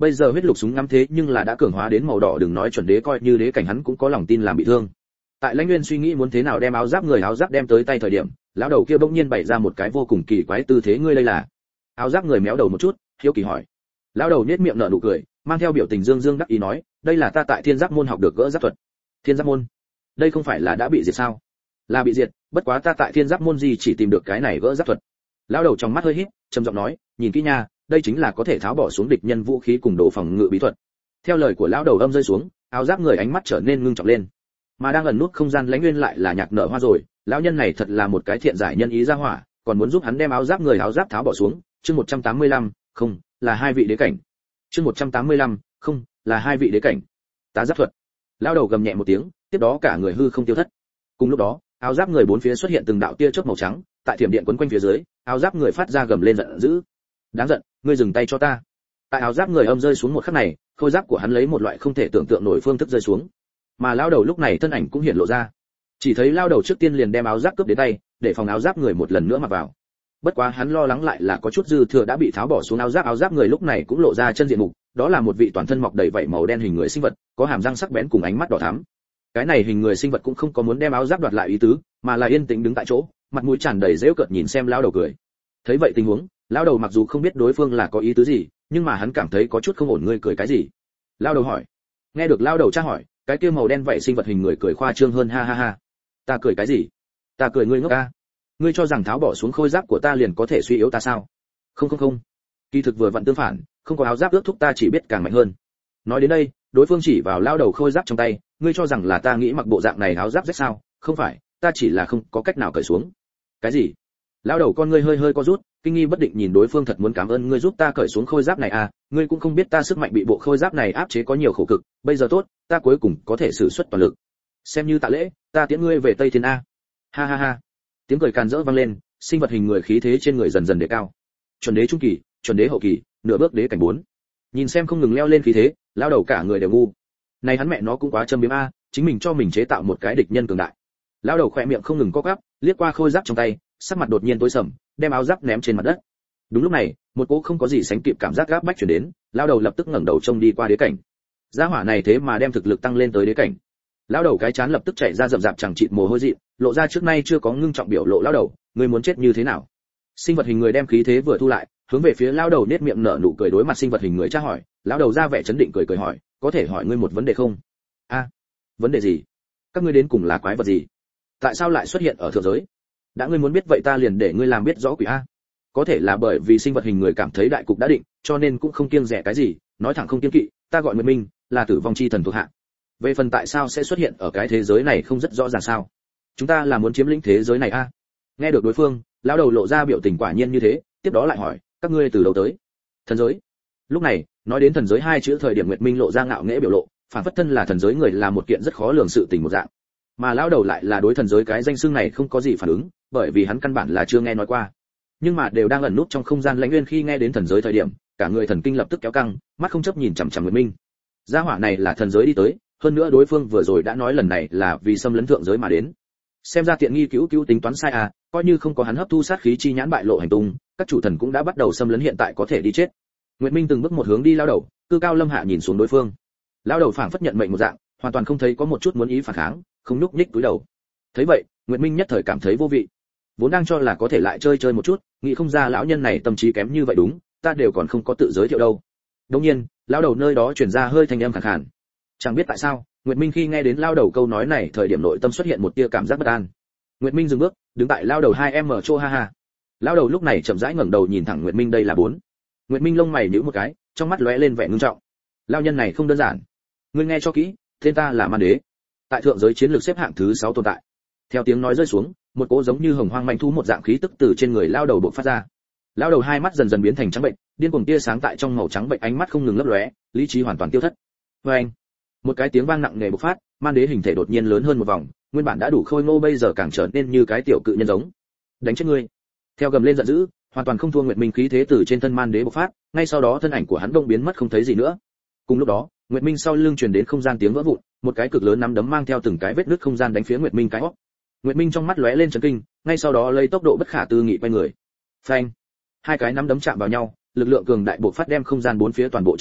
bây giờ huyết lục súng ngắm thế nhưng là đã cường hóa đến màu đỏ, đừng nói chuẩn đế, coi như đế cảnh hắn cũng có lòng tin làm bị thương. Tại Lãnh Nguyên suy nghĩ muốn thế nào đem áo giáp người áo giáp đem tới tay thời điểm, lão đầu kia bỗng nhiên bày ra một cái vô cùng kỳ quái tư thế. Ngươi đây là? Áo giáp người méo đầu một chút, hiếu kỳ hỏi. Lão đầu nhếch miệng nở nụ cười, mang theo biểu tình dương dương đắc ý nói, đây là ta tại Thiên Giáp môn học được gỡ giáp thuật. Thiên Giáp môn? Đây không phải là đã bị diệt sao? Là bị diệt, bất quá ta tại Thiên Giáp môn gì chỉ tìm được cái này gỡ giáp thuật. Lão đầu trong mắt hơi híp, trầm giọng nói, nhìn kỹ nha, đây chính là có thể tháo bỏ xuống địch nhân vũ khí cùng đồ phòng ngự bí thuật. Theo lời của lão đầu âm rơi xuống, áo giáp người ánh mắt trở nên ngưng trọng lên. Mà đang ẩn nút không gian Lãnh Nguyên lại là nhạc nở hoa rồi, lão nhân này thật là một cái thiện giải nhân ý ra hỏa, còn muốn giúp hắn đem áo giáp người áo giáp tháo bỏ xuống. Chương một trăm tám mươi lăm, không, là hai vị đế cảnh. Chương một trăm tám mươi lăm, không, là hai vị đế cảnh. Tá giáp thuật. Lão đầu gầm nhẹ một tiếng, tiếp đó cả người hư không tiêu thất. Cùng lúc đó, áo giáp người bốn phía xuất hiện từng đạo tia chớp màu trắng, tại thiểm điện quấn quanh phía dưới, áo giáp người phát ra gầm lên giận dữ. Đáng giận, ngươi dừng tay cho ta. Tại áo giáp người âm rơi xuống một khắc này, khôi giáp của hắn lấy một loại không thể tưởng tượng nổi phương thức rơi xuống. Mà lão đầu lúc này thân ảnh cũng hiện lộ ra. Chỉ thấy lão đầu trước tiên liền đem áo giáp cướp đến tay, để phòng áo giáp người một lần nữa mặc vào. Bất quá hắn lo lắng lại là có chút dư thừa đã bị tháo bỏ xuống áo giáp, áo giáp người lúc này cũng lộ ra chân diện mục, đó là một vị toàn thân mọc đầy vảy màu đen hình người sinh vật, có hàm răng sắc bén cùng ánh mắt đỏ thắm. Cái này hình người sinh vật cũng không có muốn đem áo giáp đoạt lại ý tứ, mà là yên tĩnh đứng tại chỗ, mặt mũi tràn đầy giễu cợt nhìn xem lão đầu cười. Thấy vậy tình huống, lão đầu mặc dù không biết đối phương là có ý tứ gì, nhưng mà hắn cảm thấy có chút không ổn. Ngươi cười cái gì? Lão đầu hỏi. Nghe được lão đầu tra hỏi, cái kia màu đen vậy sinh vật hình người cười khoa trương hơn, ha ha ha. Ta cười cái gì? Ta cười ngươi ngốc a. Ngươi cho rằng tháo bỏ xuống khôi giáp của ta liền có thể suy yếu ta sao? Không không không. Kỳ thực vừa vặn tương phản, không có áo giáp ước thúc ta chỉ biết càng mạnh hơn. Nói đến đây, đối phương chỉ vào lão đầu khôi giáp trong tay, ngươi cho rằng là ta nghĩ mặc bộ dạng này áo giáp rách sao? Không phải, ta chỉ là không có cách nào cởi xuống. Cái gì? Lão đầu con ngươi hơi hơi co rút, kinh nghi bất định nhìn đối phương, thật muốn cảm ơn ngươi giúp ta cởi xuống khôi giáp này à, ngươi cũng không biết ta sức mạnh bị bộ khôi giáp này áp chế có nhiều khổ cực, bây giờ tốt, ta cuối cùng có thể sử xuất toàn lực. Xem như tạ lễ, ta tiễn ngươi về Tây Thiên a. Ha ha ha. Tiếng cười càn rỡ vang lên, sinh vật hình người khí thế trên người dần dần đề cao. Chuẩn đế trung kỳ, chuẩn đế hậu kỳ, nửa bước đế cảnh bốn. Nhìn xem không ngừng leo lên khí thế, lão đầu cả người đều ngu. Này hắn mẹ nó cũng quá châm biếm a, chính mình cho mình chế tạo một cái địch nhân cường đại. Lão đầu khỏe miệng không ngừng co quắp, liếc qua khôi giáp trong tay, sắc mặt đột nhiên tối sầm, đem áo giáp ném trên mặt đất. Đúng lúc này, một cỗ không có gì sánh kịp cảm giác gáp bách truyền đến, lão đầu lập tức ngẩng đầu trông đi qua đế cảnh. Gia hỏa này thế mà đem thực lực tăng lên tới đế cảnh. Lão đầu cái chán lập tức chảy ra rậm rạp chẳng chịt mồ hôi dị, lộ ra trước nay chưa có ngưng trọng biểu lộ. Lão đầu, ngươi muốn chết như thế nào? Sinh vật hình người đem khí thế vừa thu lại, hướng về phía lão đầu nét miệng nở nụ cười, đối mặt sinh vật hình người tra hỏi. Lão đầu ra vẻ chấn định cười cười hỏi, có thể hỏi ngươi một vấn đề không? A, vấn đề gì? Các ngươi đến cùng là quái vật gì? Tại sao lại xuất hiện ở thượng giới? Đã ngươi muốn biết vậy ta liền để ngươi làm biết rõ quỷ a. Có thể là bởi vì sinh vật hình người cảm thấy đại cục đã định, cho nên cũng không kiêng dè cái gì, nói thẳng không kiêng kỵ, ta gọi Nguyệt Minh, là tử vong chi thần thuộc hạ. Về phần tại sao sẽ xuất hiện ở cái thế giới này không rất rõ ràng sao? Chúng ta là muốn chiếm lĩnh thế giới này a. Nghe được đối phương, lão đầu lộ ra biểu tình quả nhiên như thế, tiếp đó lại hỏi, các ngươi từ đâu tới? Thần giới. Lúc này, nói đến thần giới hai chữ thời điểm, Nguyệt Minh lộ ra ngạo nghễ biểu lộ, phản phất thân là thần giới người là một kiện rất khó lường sự tình một dạng. Mà lão đầu lại là đối thần giới cái danh xưng này không có gì phản ứng, bởi vì hắn căn bản là chưa nghe nói qua. Nhưng mà đều đang ẩn nút trong không gian Lãnh Nguyên, khi nghe đến thần giới thời điểm, cả người thần kinh lập tức kéo căng, mắt không chấp nhìn chằm chằm Nguyệt Minh. Gia hỏa này là thần giới đi tới, hơn nữa đối phương vừa rồi đã nói lần này là vì xâm lấn thượng giới mà đến. Xem ra tiện nghi cứu cứu tính toán sai à, coi như không có hắn hấp thu sát khí chi nhãn bại lộ hành tung, các chủ thần cũng đã bắt đầu xâm lấn, hiện tại có thể đi chết. Nguyệt Minh từng bước một hướng đi lão đầu, cư cao lâm hạ nhìn xuống đối phương. Lão đầu phảng phất nhận mệnh một dạng, hoàn toàn không thấy có một chút muốn ý phản kháng, không nhúc nhích cúi đầu. Thấy vậy, Nguyệt Minh nhất thời cảm thấy vô vị. Vốn đang cho là có thể lại chơi chơi một chút, nghĩ không ra lão nhân này tâm trí kém như vậy, đúng, ta đều còn không có tự giới thiệu đâu. Đương nhiên, lão đầu nơi đó truyền ra hơi thanh âm khàn khàn. Chẳng biết tại sao, Nguyệt Minh khi nghe đến lão đầu câu nói này thời điểm nội tâm xuất hiện một tia cảm giác bất an. Nguyệt Minh dừng bước, đứng tại lão đầu hai em mở chỗ, ha ha. Lão đầu lúc này chậm rãi ngẩng đầu nhìn thẳng Nguyệt Minh, đây là bốn. Nguyệt Minh lông mày nhíu một cái, trong mắt lóe lên vẻ ngưng trọng. Lão nhân này không đơn giản. Ngươi nghe cho kỹ, tên ta là Man Đế, tại thượng giới chiến lược xếp hạng thứ sáu tồn tại. Theo tiếng nói rơi xuống, một cỗ giống như hồng hoang manh thú một dạng khí tức từ trên người lão đầu bộc phát ra. Lão đầu hai mắt dần dần biến thành trắng bệnh, điên cuồng tia sáng tại trong màu trắng bệnh ánh mắt không ngừng lấp lóe, lý trí hoàn toàn tiêu thất. Oeng! Một cái tiếng vang nặng nề bộc phát, Man Đế hình thể đột nhiên lớn hơn một vòng, nguyên bản đã đủ khôi ngô bây giờ càng trở nên như cái tiểu cự nhân giống. Đánh chết ngươi! Theo gầm lên giận dữ, hoàn toàn không thua Nguyệt Minh khí thế từ trên thân Man Đế bộc phát, ngay sau đó thân ảnh của hắn đông biến mất không thấy gì nữa. Cùng lúc đó, Nguyệt Minh sau lưng truyền đến không gian tiếng vỡ vụn, một cái cực lớn nắm đấm mang theo từng cái vết nứt không gian đánh phía Nguyệt Minh cái hốc. Nguyệt Minh trong mắt lóe lên chấn kinh, ngay sau đó lấy tốc độ bất khả tư nghị quay người. Phanh! Hai cái nắm đấm chạm vào nhau, lực lượng cường đại bộc phát đem không gian bốn phía toàn bộ chấn vỡ,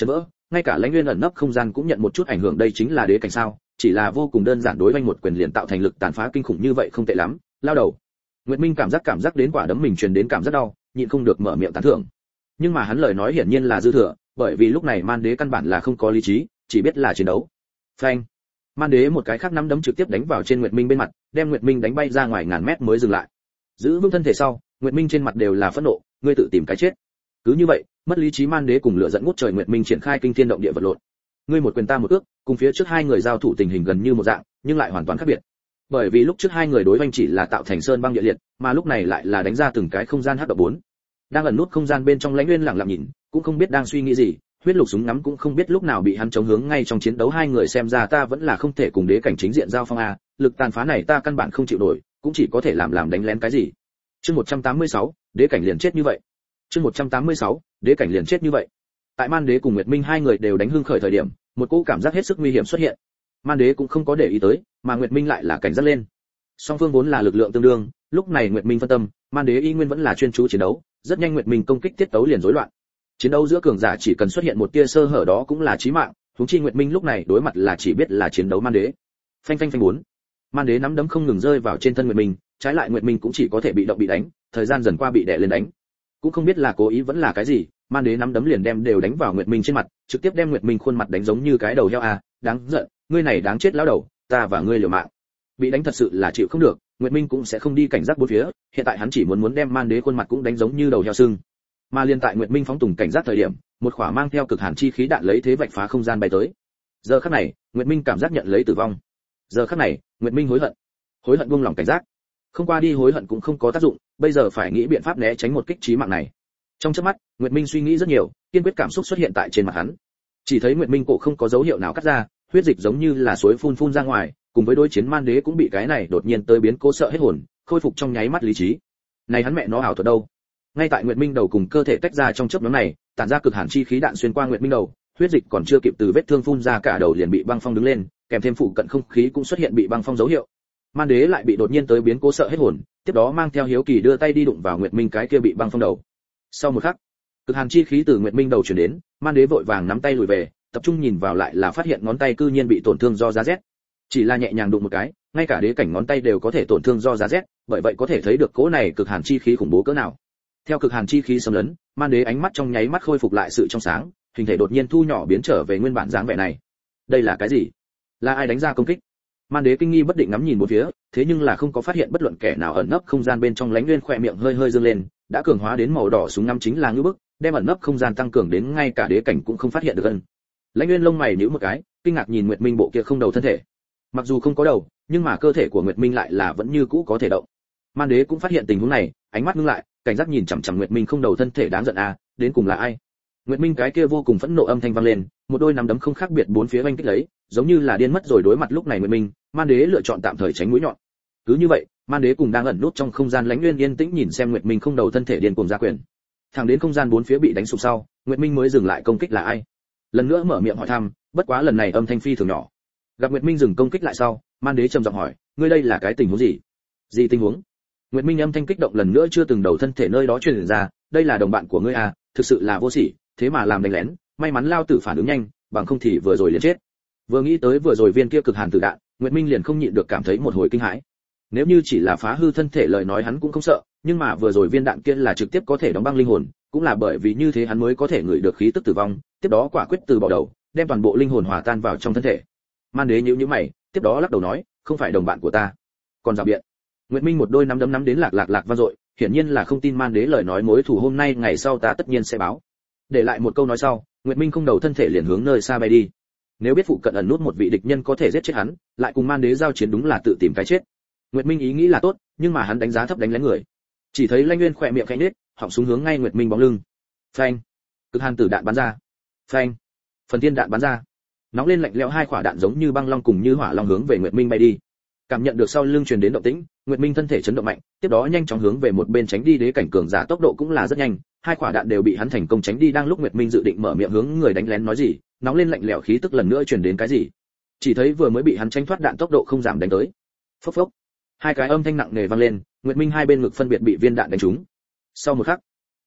ngay cả lãnh nguyên ẩn nấp không gian cũng nhận một chút ảnh hưởng, đây chính là đế cảnh sao? Chỉ là vô cùng đơn giản, đối với một quyền liền tạo thành lực tàn phá kinh khủng như vậy, không tệ lắm, lao đầu. Nguyệt Minh cảm giác cảm giác đến quả đấm mình truyền đến cảm giác đau, nhịn không được mở miệng tán thưởng. Nhưng mà hắn lời nói hiển nhiên là dư thừa, bởi vì lúc này Man Đế căn bản là không có lý trí, chỉ biết là chiến đấu. Phanh! Man Đế một cái khác nắm đấm trực tiếp đánh vào trên Nguyệt Minh bên mặt, đem Nguyệt Minh đánh bay ra ngoài ngàn mét mới dừng lại. Giữ vững thân thể sau, Nguyệt Minh trên mặt đều là phẫn nộ, ngươi tự tìm cái chết. Cứ như vậy, mất lý trí Man Đế cùng lửa giận ngút trời Nguyệt Minh triển khai kinh thiên động địa vật lộn. Ngươi một quyền ta một ước, cùng phía trước hai người giao thủ tình hình gần như một dạng, nhưng lại hoàn toàn khác biệt. Bởi vì lúc trước hai người đối oanh chỉ là tạo thành sơn băng địa liệt, mà lúc này lại là đánh ra từng cái không gian hắc động bốn. Đang ẩn nút không gian bên trong Lãnh Nguyên lặng lặng nhìn, cũng không biết đang suy nghĩ gì, huyết lục súng ngắm cũng không biết lúc nào bị hắn chống hướng ngay trong chiến đấu. Hai người xem ra ta vẫn là không thể cùng đế cảnh chính diện giao phong a, lực tàn phá này ta căn bản không chịu nổi, cũng chỉ có thể làm làm đánh lén cái gì. Chương một trăm tám mươi sáu, đế cảnh liền chết như vậy. Chương một trăm tám mươi sáu, đế cảnh liền chết như vậy. Tại Man Đế cùng Nguyệt Minh hai người đều đánh hưng khởi thời điểm, một cỗ cảm giác hết sức nguy hiểm xuất hiện. Man Đế cũng không có để ý tới, mà Nguyệt Minh lại là cảnh giác lên. Song phương vốn là lực lượng tương đương, lúc này Nguyệt Minh phân tâm, Man Đế y nguyên vẫn là chuyên chú chiến đấu, rất nhanh Nguyệt Minh công kích tiết tấu liền rối loạn. Chiến đấu giữa cường giả chỉ cần xuất hiện một tia sơ hở đó cũng là chí mạng, huống chi Nguyệt Minh lúc này đối mặt là chỉ biết là chiến đấu Man Đế. Phanh phanh phanh bốn. Man Đế nắm đấm không ngừng rơi vào trên thân Nguyệt Minh, trái lại Nguyệt Minh cũng chỉ có thể bị động bị đánh, thời gian dần qua bị đè lên đánh. Cũng không biết là cố ý vẫn là cái gì, Man Đế nắm đấm liền đem đều đánh vào Nguyệt Minh trên mặt, trực tiếp đem Nguyệt Minh khuôn mặt đánh giống như cái đầu heo à, đáng giận, ngươi này đáng chết lão đầu, ta và ngươi liều mạng. Bị đánh thật sự là chịu không được, Nguyệt Minh cũng sẽ không đi cảnh giác bốn phía, hiện tại hắn chỉ muốn muốn đem Man Đế khuôn mặt cũng đánh giống như đầu heo sưng. Mà liên tại Nguyệt Minh phóng tùng cảnh giác thời điểm, một quả mang theo cực hàn chi khí đạn lấy thế vạch phá không gian bay tới. Giờ khắc này, Nguyệt Minh cảm giác nhận lấy tử vong. Giờ khắc này, Nguyệt Minh hối hận. Hối hận buông lỏng cảnh giác. Không qua đi hối hận cũng không có tác dụng, bây giờ phải nghĩ biện pháp né tránh một kích chí mạng này. Trong chớp mắt, Nguyệt Minh suy nghĩ rất nhiều, kiên quyết cảm xúc xuất hiện tại trên mặt hắn. Chỉ thấy Nguyệt Minh cổ không có dấu hiệu nào cắt ra, huyết dịch giống như là suối phun phun ra ngoài, cùng với đối chiến Man Đế cũng bị cái này đột nhiên tới biến cố sợ hết hồn, khôi phục trong nháy mắt lý trí. Này hắn mẹ nó ảo thuật đâu? Ngay tại Nguyệt Minh đầu cùng cơ thể tách ra trong chớp nhoáng này, tản ra cực hàn chi khí đạn xuyên qua Nguyệt Minh đầu, huyết dịch còn chưa kịp từ vết thương phun ra cả đầu liền bị băng phong đứng lên, kèm thêm phụ cận không khí cũng xuất hiện bị băng phong dấu hiệu. Man Đế lại bị đột nhiên tới biến cố sợ hết hồn, tiếp đó mang theo hiếu kỳ đưa tay đi đụng vào Nguyệt Minh cái kia bị băng phong đầu. Sau một khắc, cực hàn chi khí từ Nguyệt Minh đầu truyền đến, Man Đế vội vàng nắm tay lùi về, tập trung nhìn vào lại là phát hiện ngón tay cư nhiên bị tổn thương do giá rét. Chỉ là nhẹ nhàng đụng một cái, ngay cả đế cảnh ngón tay đều có thể tổn thương do giá rét, bởi vậy có thể thấy được cỗ này cực hàn chi khí khủng bố cỡ nào. Theo cực hàn chi khí xâm lấn, Man Đế ánh mắt trong nháy mắt khôi phục lại sự trong sáng, hình thể đột nhiên thu nhỏ biến trở về nguyên bản dáng vẻ này. Đây là cái gì? Là ai đánh ra công kích? Man Đế kinh nghi bất định ngắm nhìn một phía, thế nhưng là không có phát hiện bất luận kẻ nào ẩn nấp không gian bên trong. Lãnh Nguyên khỏe miệng hơi hơi dương lên, đã cường hóa đến màu đỏ súng ngắm chính là ngưu bức, đem ẩn nấp không gian tăng cường đến ngay cả đế cảnh cũng không phát hiện được gần. Lãnh Nguyên lông mày nhíu một cái, kinh ngạc nhìn Nguyệt Minh bộ kia không đầu thân thể. Mặc dù không có đầu, nhưng mà cơ thể của Nguyệt Minh lại là vẫn như cũ có thể động. Man Đế cũng phát hiện tình huống này, ánh mắt ngưng lại, cảnh giác nhìn chằm chằm Nguyệt Minh không đầu thân thể, đáng giận a, à, đến cùng là ai? Nguyệt Minh cái kia vô cùng phẫn nộ âm thanh vang lên, một đôi nắm đấm không khác biệt bốn phía oanh kích lấy, giống như là điên mất rồi. Đối mặt lúc này Nguyệt Minh, Man Đế lựa chọn tạm thời tránh mũi nhọn. Cứ như vậy, Man Đế cùng đang ẩn nút trong không gian Lãnh Nguyên yên tĩnh nhìn xem Nguyệt Minh không đầu thân thể điên cuồng ra quyền. Thẳng đến không gian bốn phía bị đánh sụp sau, Nguyệt Minh mới dừng lại công kích. Là ai? Lần nữa mở miệng hỏi thăm, bất quá lần này âm thanh phi thường nhỏ. Gặp Nguyệt Minh dừng công kích lại sau, Man Đế trầm giọng hỏi, ngươi đây là cái tình huống gì? Gì tình huống? Nguyệt Minh âm thanh kích động lần nữa chưa từng đầu thân thể nơi đó truyền ra, đây là đồng bạn của ngươi à, thực sự là vô sỉ, thế mà làm đánh lén, may mắn lao tử phản ứng nhanh, bằng không thì vừa rồi liền chết. Vừa nghĩ tới vừa rồi viên kia cực hàn tử đạn, Nguyệt Minh liền không nhịn được cảm thấy một hồi kinh hãi. Nếu như chỉ là phá hư thân thể lời nói hắn cũng không sợ, nhưng mà vừa rồi viên đạn kia là trực tiếp có thể đóng băng linh hồn, cũng là bởi vì như thế hắn mới có thể ngửi được khí tức tử vong, tiếp đó quả quyết từ bỏ đầu, đem toàn bộ linh hồn hòa tan vào trong thân thể. Man Đế nhíu nhíu mày, tiếp đó lắc đầu nói, không phải đồng bạn của ta. Còn rào biện. Nguyệt Minh một đôi nắm đấm nắm đến lạc lạc lạc vang dội, hiển nhiên là không tin Man Đế lời nói, mối thù hôm nay ngày sau ta tất nhiên sẽ báo. Để lại một câu nói sau, Nguyệt Minh không đầu thân thể liền hướng nơi xa bay đi. Nếu biết phụ cận ẩn nút một vị địch nhân có thể giết chết hắn, lại cùng Man Đế giao chiến đúng là tự tìm cái chết. Nguyệt Minh ý nghĩ là tốt, nhưng mà hắn đánh giá thấp đánh lén người. Chỉ thấy Lãnh Nguyên khỏe miệng khẽ nhếch, họng súng hướng ngay Nguyệt Minh bóng lưng. Phanh! Cực hàn tử đạn bắn ra. Phanh! Phần tiên đạn bắn ra. Nóng lên lạnh lẽo hai quả đạn giống như băng long cùng như hỏa long hướng về Nguyệt Minh bay đi. Cảm nhận được sau lưng truyền đến động tĩnh, Nguyệt Minh thân thể chấn động mạnh, tiếp đó nhanh chóng hướng về một bên tránh đi. Đế cảnh cường giả tốc độ cũng là rất nhanh, hai quả đạn đều bị hắn thành công tránh đi. Đang lúc Nguyệt Minh dự định mở miệng hướng người đánh lén nói gì, nóng lên lạnh lẽo khí tức lần nữa truyền đến cái gì. Chỉ thấy vừa mới bị hắn tránh thoát đạn tốc độ không giảm đánh tới. Phốc phốc. Hai cái âm thanh nặng nề vang lên, Nguyệt Minh hai bên ngực phân biệt bị viên đạn đánh trúng. Sau một khắc,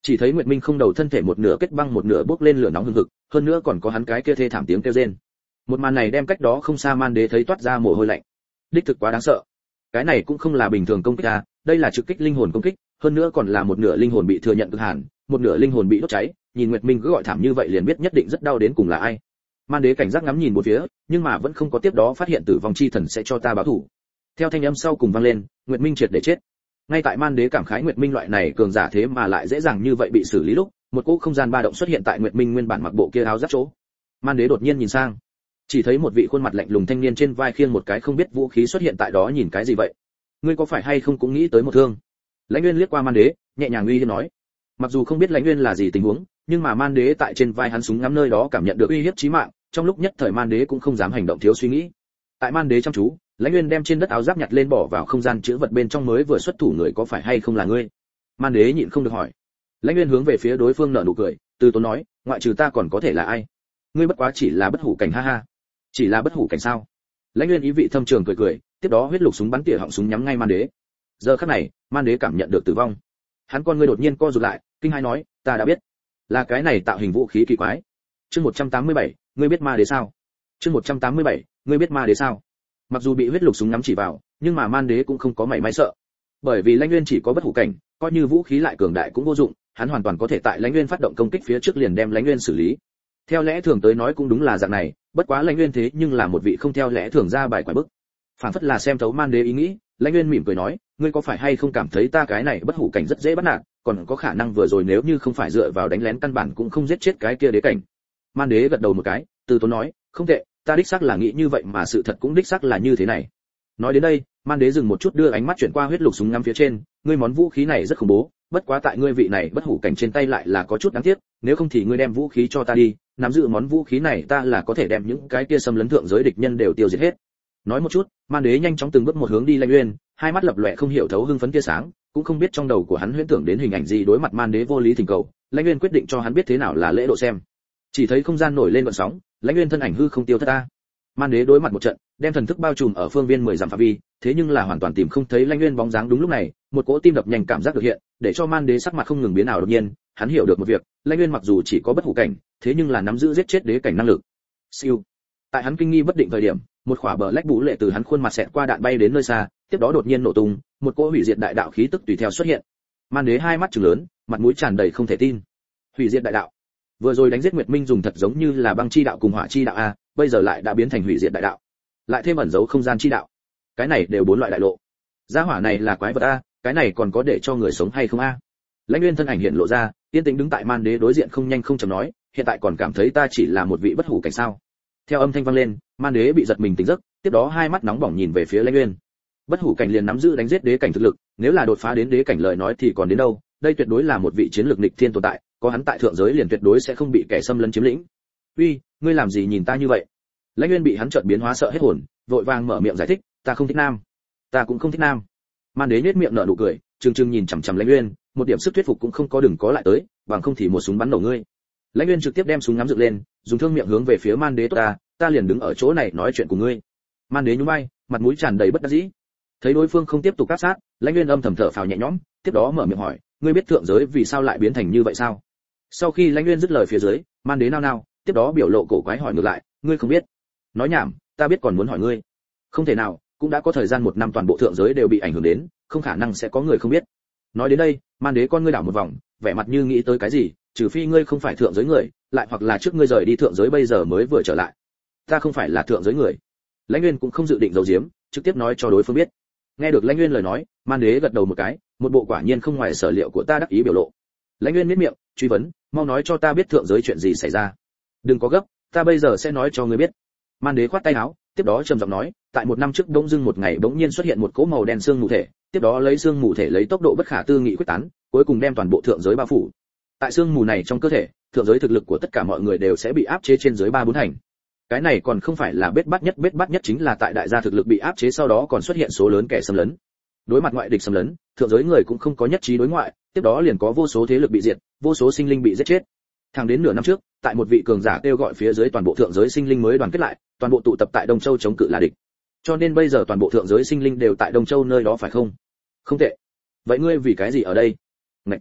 Chỉ thấy Nguyệt Minh không đầu thân thể một nửa kết băng một nửa bốc lên lửa nóng hừng hực, hơn nữa còn có hắn cái kia thê thảm tiếng kêu rên. Một màn này đem cách đó không xa Man Đế thấy toát ra mồ hôi lạnh. Đích thực quá đáng sợ. Cái này cũng không là bình thường công kích à, đây là trực kích linh hồn công kích, hơn nữa còn là một nửa linh hồn bị thừa nhận cực hàn, một nửa linh hồn bị đốt cháy, nhìn Nguyệt Minh cứ gọi thảm như vậy liền biết nhất định rất đau đến cùng là ai. Man Đế cảnh giác ngắm nhìn một phía, nhưng mà vẫn không có tiếp đó phát hiện tử vong chi thần sẽ cho ta báo thù. Theo thanh âm sau cùng vang lên, Nguyệt Minh triệt để chết. Ngay tại Man Đế cảm khái Nguyệt Minh loại này cường giả thế mà lại dễ dàng như vậy bị xử lý lúc, một cỗ không gian ba động xuất hiện tại Nguyệt Minh nguyên bản mặc bộ kia áo giáp chỗ. Man Đế đột nhiên nhìn sang, chỉ thấy một vị khuôn mặt lạnh lùng thanh niên trên vai khiêng một cái không biết vũ khí xuất hiện tại đó. Nhìn cái gì vậy? Ngươi có phải hay không cũng nghĩ tới một thương? Lãnh Nguyên liếc qua Man Đế, nhẹ nhàng uy hiếp nói. Mặc dù không biết Lãnh Nguyên là gì tình huống, nhưng mà Man Đế tại trên vai hắn súng ngắm nơi đó cảm nhận được uy hiếp chí mạng, trong lúc nhất thời Man Đế cũng không dám hành động thiếu suy nghĩ. Tại Man Đế chăm chú, Lãnh Nguyên đem trên đất áo giáp nhặt lên bỏ vào không gian chứa vật bên trong, mới vừa xuất thủ người có phải hay không là ngươi? Man Đế nhịn không được hỏi. Lãnh Nguyên hướng về phía đối phương nở nụ cười, từ tốn nói, ngoại trừ ta còn có thể là ai? Ngươi bất quá chỉ là bất hủ cảnh, ha ha. Chỉ là bất hủ cảnh sao? Lãnh Nguyên ý vị thâm trường cười cười, tiếp đó huyết lục súng bắn tỉa họng súng nhắm ngay Man Đế. Giờ khắc này, Man Đế cảm nhận được tử vong. Hắn con ngươi đột nhiên co rụt lại, kinh hãi nói, ta đã biết, là cái này tạo hình vũ khí kỳ quái. Chương một trăm tám mươi bảy, ngươi biết Ma Đế sao? Chương một trăm tám mươi bảy, ngươi biết Ma Đế sao? Mặc dù bị huyết lục súng ngắm chỉ vào, nhưng mà Man Đế cũng không có mảy may sợ, bởi vì Lãnh Nguyên chỉ có bất hủ cảnh, coi như vũ khí lại cường đại cũng vô dụng, hắn hoàn toàn có thể tại Lãnh Nguyên phát động công kích phía trước liền đem Lãnh Nguyên xử lý. Theo lẽ thường tới nói cũng đúng là dạng này, bất quá Lãnh Nguyên thế nhưng là một vị không theo lẽ thường ra bài quái bức. Phản phất là xem thấu Man Đế ý nghĩ, Lãnh Nguyên mỉm cười nói, ngươi có phải hay không cảm thấy ta cái này bất hủ cảnh rất dễ bắt nạt, còn có khả năng vừa rồi nếu như không phải dựa vào đánh lén căn bản cũng không giết chết cái kia đế cảnh. Man Đế gật đầu một cái, từ tốn nói, không tệ, ta đích xác là nghĩ như vậy, mà sự thật cũng đích xác là như thế này. Nói đến đây, Man Đế dừng một chút, đưa ánh mắt chuyển qua huyết lục súng ngắm phía trên, ngươi món vũ khí này rất khủng bố, bất quá tại ngươi vị này bất hủ cảnh trên tay lại là có chút đáng tiếc, nếu không thì ngươi đem vũ khí cho ta đi, nắm giữ món vũ khí này ta là có thể đem những cái kia xâm lấn thượng giới địch nhân đều tiêu diệt hết. Nói một chút, Man Đế nhanh chóng từng bước một hướng đi Lãnh Nguyên, hai mắt lập lòe không hiểu thấu hưng phấn tia sáng, cũng không biết trong đầu của hắn huyễn tưởng đến hình ảnh gì. Đối mặt Man Đế vô lý thỉnh cầu, Lãnh Nguyên quyết định cho hắn biết thế nào là lễ độ xem. Chỉ thấy không gian nổi lên gợn sóng, Lãnh Nguyên thân ảnh hư không tiêu thất ta. Man Đế đối mặt một trận, đem thần thức bao trùm ở phương viên mười dặm phạm vi, thế nhưng là hoàn toàn tìm không thấy Lãnh Nguyên bóng dáng. Đúng lúc này, một cỗ tim đập nhanh cảm giác được hiện, để cho Man Đế sắc mặt không ngừng biến ảo. Đột nhiên, hắn hiểu được một việc, Lãnh Nguyên mặc dù chỉ có bất hủ cảnh, thế nhưng là nắm giữ giết chết đế cảnh năng lực. Siêu. Tại hắn kinh nghi bất định thời điểm, một khỏa bờ lách bú lệ từ hắn khuôn mặt xẹt qua đạn bay đến nơi xa, tiếp đó đột nhiên nổ tung, một cỗ hủy diệt đại đạo khí tức tùy theo xuất hiện. Man Đế hai mắt trừng lớn, mặt mũi tràn đầy không thể tin. Hủy diệt đại đạo. Vừa rồi đánh giết Nguyệt Minh dùng thật giống như là băng chi đạo cùng hỏa chi đạo a, bây giờ lại đã biến thành hủy diệt đại đạo, lại thêm ẩn dấu không gian chi đạo. Cái này đều bốn loại đại lộ. Gia hỏa này là quái vật a, cái này còn có để cho người sống hay không a? Lãnh Nguyên thân ảnh hiện lộ ra, yên tĩnh đứng tại Man Đế đối diện, không nhanh không chậm nói, hiện tại còn cảm thấy ta chỉ là một vị bất hủ cảnh sao? Theo âm thanh vang lên, Man Đế bị giật mình tỉnh giấc, tiếp đó hai mắt nóng bỏng nhìn về phía Lãnh Nguyên. Bất hủ cảnh liền nắm giữ đánh giết đế cảnh thực lực, nếu là đột phá đến đế cảnh lời nói thì còn đến đâu, đây tuyệt đối là một vị chiến lược nghịch thiên tồn tại, có hắn tại thượng giới liền tuyệt đối sẽ không bị kẻ xâm lấn chiếm lĩnh. Uy, ngươi làm gì nhìn ta như vậy? Lãnh Nguyên bị hắn chợt biến hóa sợ hết hồn, vội vàng mở miệng giải thích, ta không thích nam. Ta cũng không thích nam. Man Đế nhếch miệng nở nụ cười, trừng trừng nhìn chằm chằm Lãnh Nguyên, một điểm sức thuyết phục cũng không có, đừng có lại tới, bằng không thì một súng bắn nổ ngươi. Lãnh Nguyên trực tiếp đem súng ngắm dựng lên, dùng thương miệng hướng về phía Man Đế, tốt ta, ta liền đứng ở chỗ này nói chuyện cùng ngươi. Man Đế nhún vai, mặt mũi tràn đầy bất đắc dĩ. Thấy đối phương không tiếp tục áp sát, Lãnh Nguyên âm thầm thở phào nhẹ nhõm, tiếp đó mở miệng hỏi, ngươi biết thượng giới vì sao lại biến thành như vậy sao? Sau khi Lãnh Nguyên dứt lời phía dưới, Man Đế nao nao, tiếp đó biểu lộ cổ quái hỏi ngược lại, ngươi không biết? Nói nhảm, ta biết còn muốn hỏi ngươi. Không thể nào, cũng đã có thời gian một năm toàn bộ thượng giới đều bị ảnh hưởng đến, không khả năng sẽ có người không biết. Nói đến đây, Man Đế con ngươi đảo một vòng, vẻ mặt như nghĩ tới cái gì, trừ phi ngươi không phải thượng giới người, lại hoặc là trước ngươi rời đi thượng giới bây giờ mới vừa trở lại. Ta không phải là thượng giới người. Lãnh Nguyên cũng không dự định giấu giếm, trực tiếp nói cho đối phương biết. Nghe được Lãnh Nguyên lời nói, Man Đế gật đầu một cái, một bộ quả nhiên không ngoài sở liệu của ta đắc ý biểu lộ. Lãnh Nguyên nhếch miệng, truy vấn, mau nói cho ta biết thượng giới chuyện gì xảy ra. Đừng có gấp, ta bây giờ sẽ nói cho ngươi biết. Man Đế khoát tay áo, tiếp đó trầm giọng nói, tại một năm trước bỗng dưng một ngày bỗng nhiên xuất hiện một cỗ màu đen xương mù thể, tiếp đó lấy xương mù thể lấy tốc độ bất khả tư nghị quyết tán, cuối cùng đem toàn bộ thượng giới bao phủ. Tại xương mù này trong cơ thể, thượng giới thực lực của tất cả mọi người đều sẽ bị áp chế trên dưới ba bốn thành. Cái này còn không phải là bết bát nhất, bết bát nhất chính là tại đại gia thực lực bị áp chế sau đó còn xuất hiện số lớn kẻ xâm lấn. Đối mặt ngoại địch xâm lấn, thượng giới người cũng không có nhất trí đối ngoại, tiếp đó liền có vô số thế lực bị diệt, vô số sinh linh bị giết chết. Thẳng đến nửa năm trước, tại một vị cường giả kêu gọi phía dưới, toàn bộ thượng giới sinh linh mới đoàn kết lại, toàn bộ tụ tập tại Đông Châu chống cự là địch. Cho nên bây giờ toàn bộ thượng giới sinh linh đều tại Đông Châu nơi đó phải không? Không tệ. Vậy ngươi vì cái gì ở đây? Ngậy.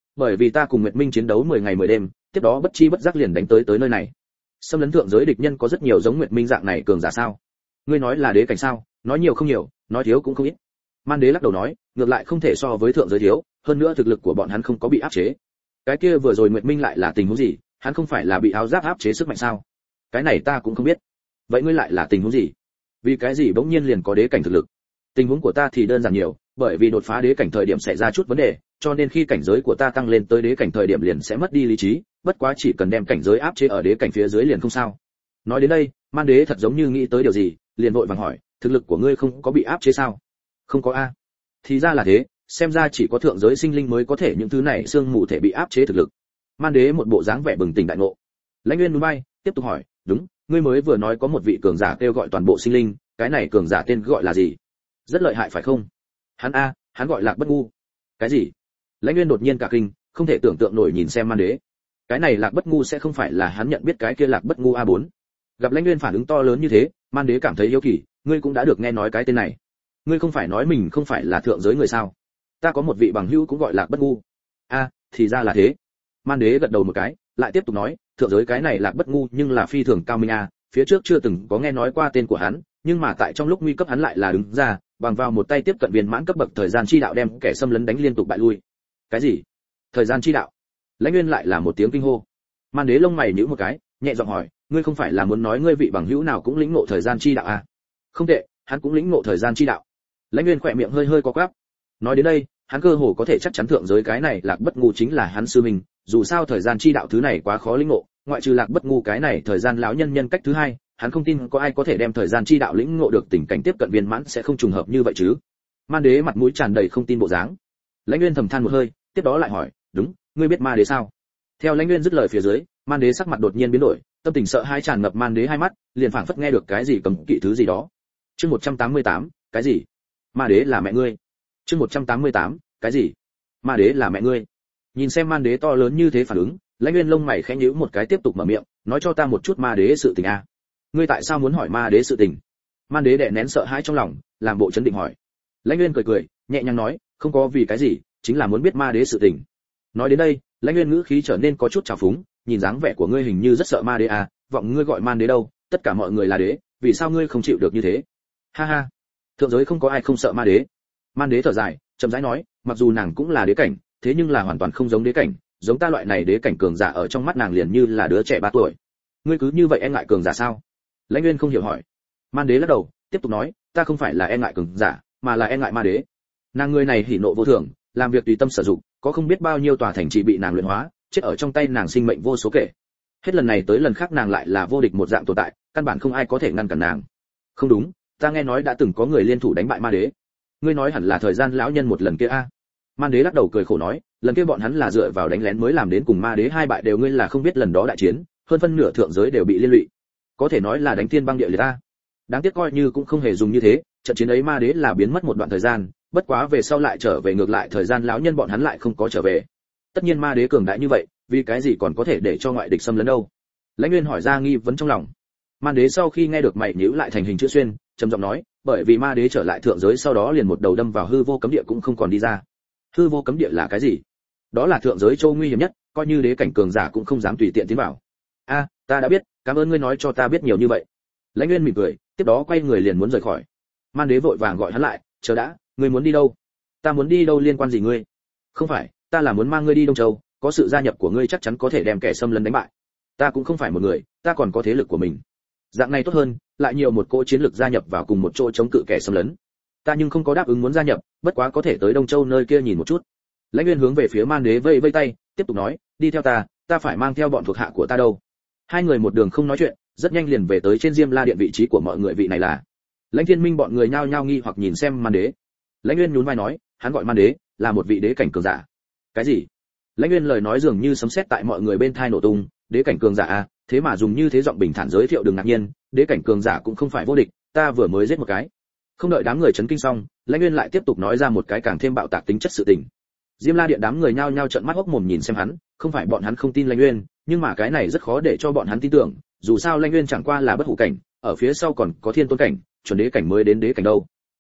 bởi vì ta cùng Nguyệt Minh chiến đấu mười ngày mười đêm, tiếp đó bất chi bất giác liền đánh tới tới nơi này. Xâm lấn thượng giới địch nhân có rất nhiều giống Nguyệt Minh dạng này cường giả sao? Ngươi nói là đế cảnh sao? Nói nhiều không nhiều, nói thiếu cũng không ít. Man Đế lắc đầu nói, ngược lại không thể so với thượng giới thiếu, hơn nữa thực lực của bọn hắn không có bị áp chế. Cái kia vừa rồi Nguyệt Minh lại là tình huống gì? Hắn không phải là bị áo giáp áp chế sức mạnh sao? Cái này ta cũng không biết. Vậy ngươi lại là tình huống gì? Vì cái gì bỗng nhiên liền có đế cảnh thực lực? Tình huống của ta thì đơn giản nhiều, bởi vì đột phá đế cảnh thời điểm xảy ra chút vấn đề, cho nên khi cảnh giới của ta tăng lên tới đế cảnh thời điểm liền sẽ mất đi lý trí, bất quá chỉ cần đem cảnh giới áp chế ở đế cảnh phía dưới liền không sao. Nói đến đây, Man Đế thật giống như nghĩ tới điều gì, liền vội vàng hỏi, thực lực của ngươi không có bị áp chế sao? Không có a. Thì ra là thế, xem ra chỉ có thượng giới sinh linh mới có thể những thứ này xương mù thể bị áp chế thực lực. Man Đế một bộ dáng vẻ bừng tỉnh đại ngộ. Lãnh Nguyên núi bay, tiếp tục hỏi, đúng, ngươi mới vừa nói có một vị cường giả kêu gọi toàn bộ sinh linh, cái này cường giả tên gọi là gì? Rất lợi hại phải không? Hắn a, hắn gọi Lạc Bất Ngu. Cái gì? Lãnh Nguyên đột nhiên cả kinh, không thể tưởng tượng nổi nhìn xem Man Đế. Cái này Lạc Bất Ngu sẽ không phải là hắn nhận biết cái kia Lạc Bất Ngu a bốn. Gặp Lãnh Nguyên phản ứng to lớn như thế, Man Đế cảm thấy yếu kỳ, ngươi cũng đã được nghe nói cái tên này. Ngươi không phải nói mình không phải là thượng giới người sao? Ta có một vị bằng hữu cũng gọi Lạc Bất Ngu. A, thì ra là thế. Man Đế gật đầu một cái, lại tiếp tục nói, thượng giới cái này Lạc Bất Ngu nhưng là phi thường cao minh a, phía trước chưa từng có nghe nói qua tên của hắn, nhưng mà tại trong lúc nguy cấp hắn lại là đứng ra, bằng vào một tay tiếp cận viên mãn cấp bậc thời gian chi đạo đem kẻ xâm lấn đánh liên tục bại lui. Cái gì? Thời gian chi đạo? Lãnh Nguyên lại là một tiếng kinh hô. Man Đế lông mày nhíu một cái, nhẹ giọng hỏi, ngươi không phải là muốn nói ngươi vị bằng hữu nào cũng lĩnh ngộ thời gian chi đạo à? Không tệ, hắn cũng lĩnh ngộ thời gian chi đạo. Lãnh Nguyên khỏe miệng hơi hơi co quắp. Nói đến đây, hắn cơ hồ có thể chắc chắn thượng giới cái này Lạc Bất Ngu chính là hắn sư mình, dù sao thời gian chi đạo thứ này quá khó lĩnh ngộ, ngoại trừ Lạc Bất Ngu cái này thời gian lão nhân nhân cách thứ hai, hắn không tin có ai có thể đem thời gian chi đạo lĩnh ngộ được tình cảnh tiếp cận viên mãn sẽ không trùng hợp như vậy chứ. Man Đế mặt mũi tràn đầy không tin bộ dáng. Lãnh Nguyên thầm than một hơi, tiếp đó lại hỏi, đúng, ngươi biết Ma Đế sao? Theo Lãnh Nguyên dứt lời phía dưới, Man Đế sắc mặt đột nhiên biến đổi, tâm tình sợ hãi tràn ngập Man Đế hai mắt, liền phảng phất nghe được cái gì cấm kỵ thứ gì đó. Chương một trăm tám mươi tám, cái gì? Ma Đế là mẹ ngươi. Chương một trăm tám mươi tám, cái gì? Ma Đế là mẹ ngươi. Nhìn xem Man Đế to lớn như thế phản ứng, Lãnh Nguyên lông mày khẽ nhíu một cái tiếp tục mở miệng, nói cho ta một chút Ma Đế sự tình a. À. Ngươi tại sao muốn hỏi Ma Đế sự tình? Man Đế đè nén sợ hãi trong lòng, làm bộ chấn định hỏi. Lãnh Nguyên cười cười, nhẹ nhàng nói, không có vì cái gì, chính là muốn biết Ma Đế sự tình. Nói đến đây, Lãnh Nguyên ngữ khí trở nên có chút trào phúng, nhìn dáng vẻ của ngươi hình như rất sợ Ma Đế à, vọng ngươi gọi Man Đế đâu, tất cả mọi người là đế, vì sao ngươi không chịu được như thế? Ha ha, thượng giới không có ai không sợ Ma Đế. Man Đế thở dài, chậm rãi nói, mặc dù nàng cũng là đế cảnh, thế nhưng là hoàn toàn không giống đế cảnh, giống ta loại này đế cảnh cường giả ở trong mắt nàng liền như là đứa trẻ ba tuổi. Ngươi cứ như vậy e ngại cường giả sao? Lãnh Nguyên không hiểu hỏi. Man Đế lắc đầu, tiếp tục nói, ta không phải là e ngại cường giả, mà là e ngại Ma Đế. Nàng người này hỉ nộ vô thường, làm việc tùy tâm sử dụng, có không biết bao nhiêu tòa thành trì bị nàng luyện hóa, chết ở trong tay nàng sinh mệnh vô số kể. Hết lần này tới lần khác nàng lại là vô địch một dạng tồn tại, căn bản không ai có thể ngăn cản nàng. Không đúng, ta nghe nói đã từng có người liên thủ đánh bại Ma Đế. Ngươi nói hẳn là thời gian lão nhân một lần kia a. Man Đế lắc đầu cười khổ nói, lần kia bọn hắn là dựa vào đánh lén mới làm đến cùng Ma Đế hai bại đều, ngươi là không biết lần đó đại chiến, hơn phân nửa thượng giới đều bị liên lụy. Có thể nói là đánh thiên băng địa liệt ta. Đáng tiếc coi như cũng không hề dùng như thế, trận chiến ấy Ma Đế là biến mất một đoạn thời gian, bất quá về sau lại trở về, ngược lại thời gian lão nhân bọn hắn lại không có trở về. Tất nhiên Ma Đế cường đại như vậy, vì cái gì còn có thể để cho ngoại địch xâm lấn đâu? Lãnh Nguyên hỏi ra nghi vấn trong lòng. Man Đế sau khi nghe được mày nhíu lại thành hình chữ xuyên, trầm giọng nói, bởi vì Ma Đế trở lại thượng giới sau đó liền một đầu đâm vào hư vô cấm địa cũng không còn đi ra. Hư vô cấm địa là cái gì? Đó là thượng giới châu nguy hiểm nhất, coi như đế cảnh cường giả cũng không dám tùy tiện tiến vào. A, ta đã biết, cảm ơn ngươi nói cho ta biết nhiều như vậy. Lãnh Nguyên mỉm cười, tiếp đó quay người liền muốn rời khỏi. Man Đế vội vàng gọi hắn lại, chờ đã, ngươi muốn đi đâu? Ta muốn đi đâu liên quan gì ngươi? Không phải, ta là muốn mang ngươi đi Đông Châu, có sự gia nhập của ngươi chắc chắn có thể đem kẻ xâm lấn đánh bại. Ta cũng không phải một người, ta còn có thế lực của mình. Dạng này tốt hơn, lại nhiều một cỗ chiến lực gia nhập vào cùng một chỗ chống cự kẻ xâm lấn. Ta nhưng không có đáp ứng muốn gia nhập, bất quá có thể tới Đông Châu nơi kia nhìn một chút. Lãnh Nguyên hướng về phía Man Đế vây vây tay, tiếp tục nói, đi theo ta, ta phải mang theo bọn thuộc hạ của ta đâu. Hai người một đường không nói chuyện, rất nhanh liền về tới trên Diêm La điện vị trí của mọi người. Vị này là Lãnh Thiên Minh. Bọn người nhao nhao nghi hoặc nhìn xem Man Đế. Lãnh Nguyên nhún vai nói, hắn gọi Man Đế, là một vị đế cảnh cường giả. Cái gì? Lãnh Nguyên lời nói dường như sấm sét tại mọi người bên tai nổ tung, đế cảnh cường giả à, thế mà dùng như thế giọng bình thản giới thiệu, đừng ngạc nhiên, đế cảnh cường giả cũng không phải vô địch, ta vừa mới giết một cái. Không đợi đám người chấn kinh xong, Lãnh Nguyên lại tiếp tục nói ra một cái càng thêm bạo tạc tính chất sự tình. Diêm La điện đám người nhao nhao trợn mắt hốc mồm nhìn xem hắn, không phải bọn hắn không tin Lãnh Nguyên, nhưng mà cái này rất khó để cho bọn hắn tin tưởng, dù sao Lãnh Nguyên chẳng qua là bất hủ cảnh, ở phía sau còn có thiên tôn cảnh, chuẩn đế cảnh mới đến đế cảnh đâu.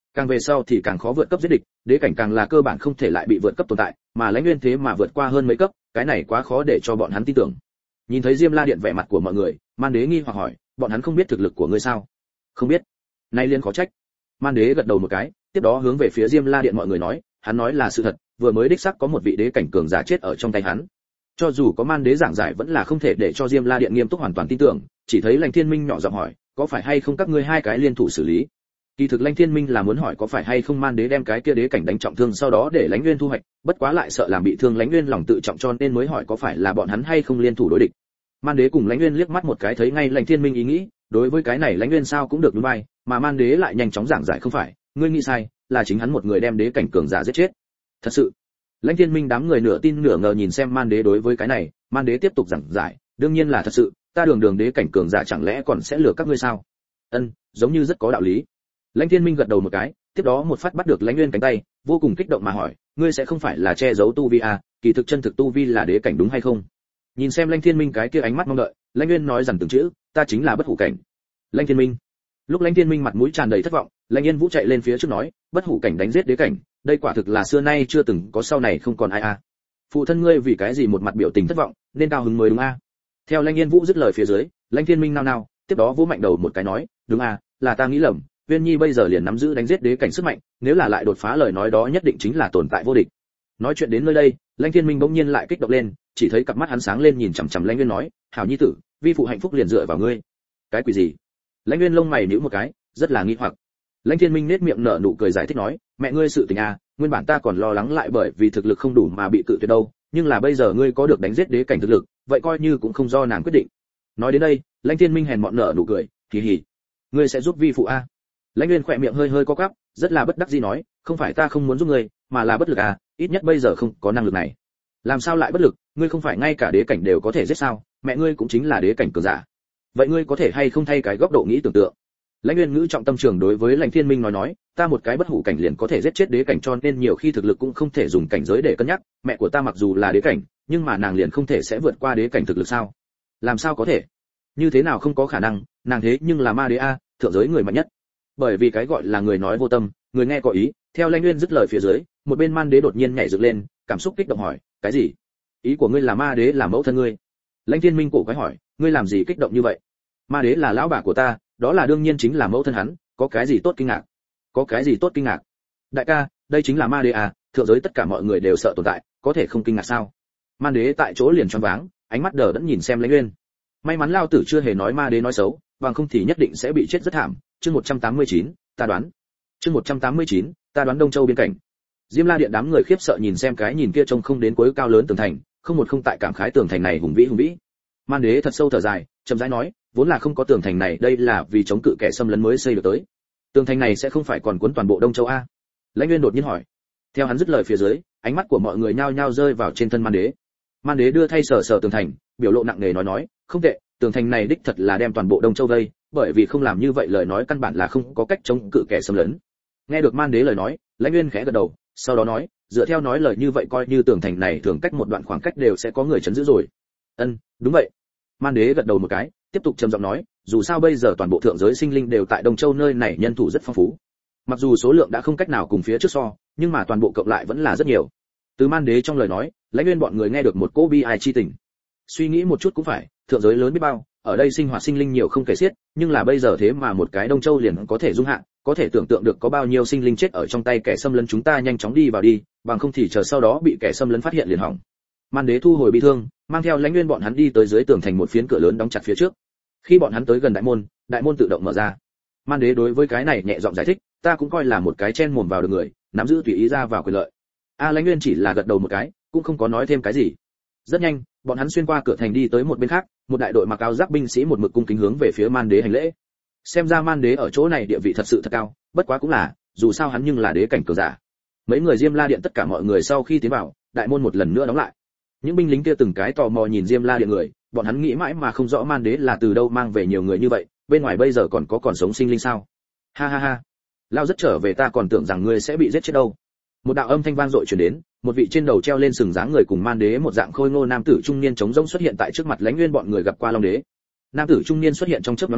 Càng về sau thì càng khó vượt cấp giết địch, đế cảnh càng là cơ bản không thể lại bị vượt cấp tồn tại, mà Lãnh Nguyên thế mà vượt qua hơn mấy cấp, cái này quá khó để cho bọn hắn tin tưởng. Nhìn thấy Diêm La Điện vẻ mặt của mọi người, Man Đế nghi hoặc hỏi, bọn hắn không biết thực lực của ngươi sao? Không biết. Nay liên khó trách. Man Đế gật đầu một cái, tiếp đó hướng về phía Diêm La Điện mọi người nói, hắn nói là sự thật, vừa mới đích xác có một vị đế cảnh cường giả chết ở trong tay hắn. Cho dù có Man Đế giảng giải vẫn là không thể để cho Diêm La Điện nghiêm túc hoàn toàn tin tưởng, chỉ thấy Lãnh Thiên Minh nhỏ giọng hỏi, có phải hay không các ngươi hai cái liên thủ xử lý? Kỳ thực Lãnh Thiên Minh là muốn hỏi có phải hay không Man Đế đem cái kia đế cảnh đánh trọng thương sau đó để Lãnh Nguyên thu hoạch, bất quá lại sợ làm bị thương Lãnh Nguyên lòng tự trọng cho nên mới hỏi có phải là bọn hắn hay không liên thủ đối địch. Man Đế cùng Lãnh Nguyên liếc mắt một cái thấy ngay Lãnh Thiên Minh ý nghĩ, đối với cái này Lãnh Nguyên sao cũng được đúng vai, mà Man Đế lại nhanh chóng giảng giải không phải, ngươi nghĩ sai, là chính hắn một người đem đế cảnh cường giả giết chết. Thật sự. Lãnh Thiên Minh đám người nửa tin nửa ngờ nhìn xem Man Đế đối với cái này, Man Đế tiếp tục giảng giải, đương nhiên là thật sự, ta đường đường đế cảnh cường giả chẳng lẽ còn sẽ lừa các ngươi sao? Ân, giống như rất có đạo lý. Lãnh Thiên Minh gật đầu một cái, tiếp đó một phát bắt được Lãnh Nguyên cánh tay, vô cùng kích động mà hỏi, ngươi sẽ không phải là che giấu tu vi à, kỳ thực chân thực tu vi là đế cảnh đúng hay không? Nhìn xem Lãnh Thiên Minh cái kia ánh mắt mong đợi, Lãnh Nguyên nói rằng từng chữ, ta chính là bất hủ cảnh. Lãnh Thiên Minh. Lúc Lãnh Thiên Minh mặt mũi tràn đầy thất vọng, Lãnh Yên Vũ chạy lên phía trước nói, bất hủ cảnh đánh giết đế cảnh, đây quả thực là xưa nay chưa từng có, sau này không còn ai à. Phụ thân ngươi vì cái gì một mặt biểu tình thất vọng, nên cao hứng mới đúng à. Theo Lãnh Yên Vũ dứt lời phía dưới, Lãnh Thiên Minh nao nao, tiếp đó vỗ mạnh đầu một cái nói, đúng à, là ta nghĩ lầm, Uyên Nhi bây giờ liền nắm giữ đánh giết đế cảnh sức mạnh, nếu là lại đột phá lời nói đó nhất định chính là tồn tại vô địch. Nói chuyện đến nơi đây, Lãnh Thiên Minh bỗng nhiên lại kích động lên, chỉ thấy cặp mắt hắn sáng lên nhìn chằm chằm Lãnh Nguyên nói, "Hảo nhi tử, vi phụ hạnh phúc liền dựa vào ngươi." Cái quỷ gì? Lãnh Nguyên lông mày nhíu một cái, rất là nghi hoặc. Lãnh Thiên Minh nét miệng nở nụ cười giải thích nói, "Mẹ ngươi sự tình à, nguyên bản ta còn lo lắng lại bởi vì thực lực không đủ mà bị cự tuyệt đâu, nhưng là bây giờ ngươi có được đánh giết đế cảnh thực lực, vậy coi như cũng không do nàng quyết định." Nói đến đây, Lãnh Thiên Minh hèn mọn nở nụ cười, "Kỳ hỉ, ngươi sẽ giúp vi phụ a?" Lãnh Nguyên khỏe miệng hơi hơi co quắp, rất là bất đắc dĩ nói, "Không phải ta không muốn giúp ngươi, mà là bất lực à, ít nhất bây giờ không có năng lực này." "Làm sao lại bất lực, ngươi không phải ngay cả đế cảnh đều có thể giết sao, mẹ ngươi cũng chính là đế cảnh cường giả. Vậy ngươi có thể hay không thay cái góc độ nghĩ tưởng tượng?" Lãnh Nguyên ngữ trọng tâm trường đối với Lãnh Thiên Minh nói nói, "Ta một cái bất hủ cảnh liền có thể giết chết đế cảnh cho nên nhiều khi thực lực cũng không thể dùng cảnh giới để cân nhắc, mẹ của ta mặc dù là đế cảnh, nhưng mà nàng liền không thể sẽ vượt qua đế cảnh thực lực sao? Làm sao có thể? Như thế nào không có khả năng, nàng thế nhưng là ma đế a, thượng giới người mạnh nhất." Bởi vì cái gọi là người nói vô tâm, người nghe có ý, theo Lãnh Nguyên dứt lời phía dưới, một bên Man Đế đột nhiên nhảy dựng lên, cảm xúc kích động hỏi, "Cái gì? Ý của ngươi là ma đế là mẫu thân ngươi?" Lãnh Thiên Minh cổ quái hỏi, "Ngươi làm gì kích động như vậy? Ma đế là lão bà của ta, đó là đương nhiên chính là mẫu thân hắn, có cái gì tốt kinh ngạc?" "Có cái gì tốt kinh ngạc? Đại ca, đây chính là ma đế à, thượng giới tất cả mọi người đều sợ tồn tại, có thể không kinh ngạc sao?" Man Đế tại chỗ liền choáng váng, ánh mắt đờ đẫn nhìn xem Lãnh Nguyên. May mắn lao tử chưa hề nói ma đế nói xấu, bằng không thì nhất định sẽ bị chết rất thảm. Chương một trăm tám mươi chín, ta đoán. Chương một trăm tám mươi chín, ta đoán Đông Châu biên cảnh. Diêm La Điện đám người khiếp sợ nhìn xem cái nhìn kia trông không đến cuối cao lớn tường thành, không một không tại cảm khái tường thành này hùng vĩ hùng vĩ. Man Đế thật sâu thở dài, chậm rãi nói, vốn là không có tường thành này, đây là vì chống cự kẻ xâm lấn mới xây được tới. Tường thành này sẽ không phải còn cuốn toàn bộ Đông Châu a? Lãnh Nguyên đột nhiên hỏi. Theo hắn dứt lời phía dưới, ánh mắt của mọi người nhao nhao rơi vào trên thân Man Đế. Man Đế đưa thay sờ sờ tường thành, biểu lộ nặng nề nói nói, không tệ, tường thành này đích thật là đem toàn bộ Đông Châu vây, bởi vì không làm như vậy lời nói căn bản là không có cách chống cự kẻ xâm lấn. Nghe được Man Đế lời nói, Lãnh Nguyên khẽ gật đầu, sau đó nói, dựa theo nói lời như vậy coi như tường thành này thường cách một đoạn khoảng cách đều sẽ có người chấn giữ rồi. Ân, đúng vậy. Man Đế gật đầu một cái, tiếp tục trầm giọng nói, dù sao bây giờ toàn bộ thượng giới sinh linh đều tại Đông Châu nơi này nhân thủ rất phong phú. Mặc dù số lượng đã không cách nào cùng phía trước so, nhưng mà toàn bộ cộng lại vẫn là rất nhiều. Từ Man Đế trong lời nói, Lãnh Nguyên bọn người nghe được một cỗ bi ai chi tình. Suy nghĩ một chút cũng phải, thượng giới lớn biết bao, ở đây sinh hoạt sinh linh nhiều không kể xiết, nhưng là bây giờ thế mà một cái Đông Châu liền có thể dung hạ, có thể tưởng tượng được có bao nhiêu sinh linh chết ở trong tay kẻ xâm lấn, chúng ta nhanh chóng đi vào đi, bằng không thì chờ sau đó bị kẻ xâm lấn phát hiện liền hỏng. Man Đế thu hồi bi thương, mang theo Lãnh Nguyên bọn hắn đi tới dưới tường thành một phiến cửa lớn đóng chặt phía trước. Khi bọn hắn tới gần đại môn, đại môn tự động mở ra. Man Đế đối với cái này nhẹ giọng giải thích, ta cũng coi là một cái chen mồm vào được người, nắm giữ tùy ý ra vào quyền lợi. A Lãnh Nguyên chỉ là gật đầu một cái, cũng không có nói thêm cái gì. Rất nhanh, bọn hắn xuyên qua cửa thành đi tới một bên khác, một đại đội mặc áo giáp binh sĩ một mực cung kính hướng về phía Man Đế hành lễ. Xem ra Man Đế ở chỗ này địa vị thật sự thật cao, bất quá cũng là, dù sao hắn nhưng là đế cảnh cường giả. Mấy người Diêm La Điện tất cả mọi người sau khi tiến vào, đại môn một lần nữa đóng lại. Những binh lính kia từng cái tò mò nhìn Diêm La Điện người, bọn hắn nghĩ mãi mà không rõ Man Đế là từ đâu mang về nhiều người như vậy, bên ngoài bây giờ còn có còn sống sinh linh sao? Ha ha ha, lao rất trở về, ta còn tưởng rằng ngươi sẽ bị giết chết đâu. Một đạo âm thanh vang dội truyền đến, một vị trên đầu treo lên sừng dáng người cùng Man Đế một dạng khôi ngô nam tử trung niên trống rỗng xuất hiện tại trước mặt Lãnh Nguyên bọn người gặp qua Long Đế. Nam tử trung niên xuất hiện trong chớp nhoáng này,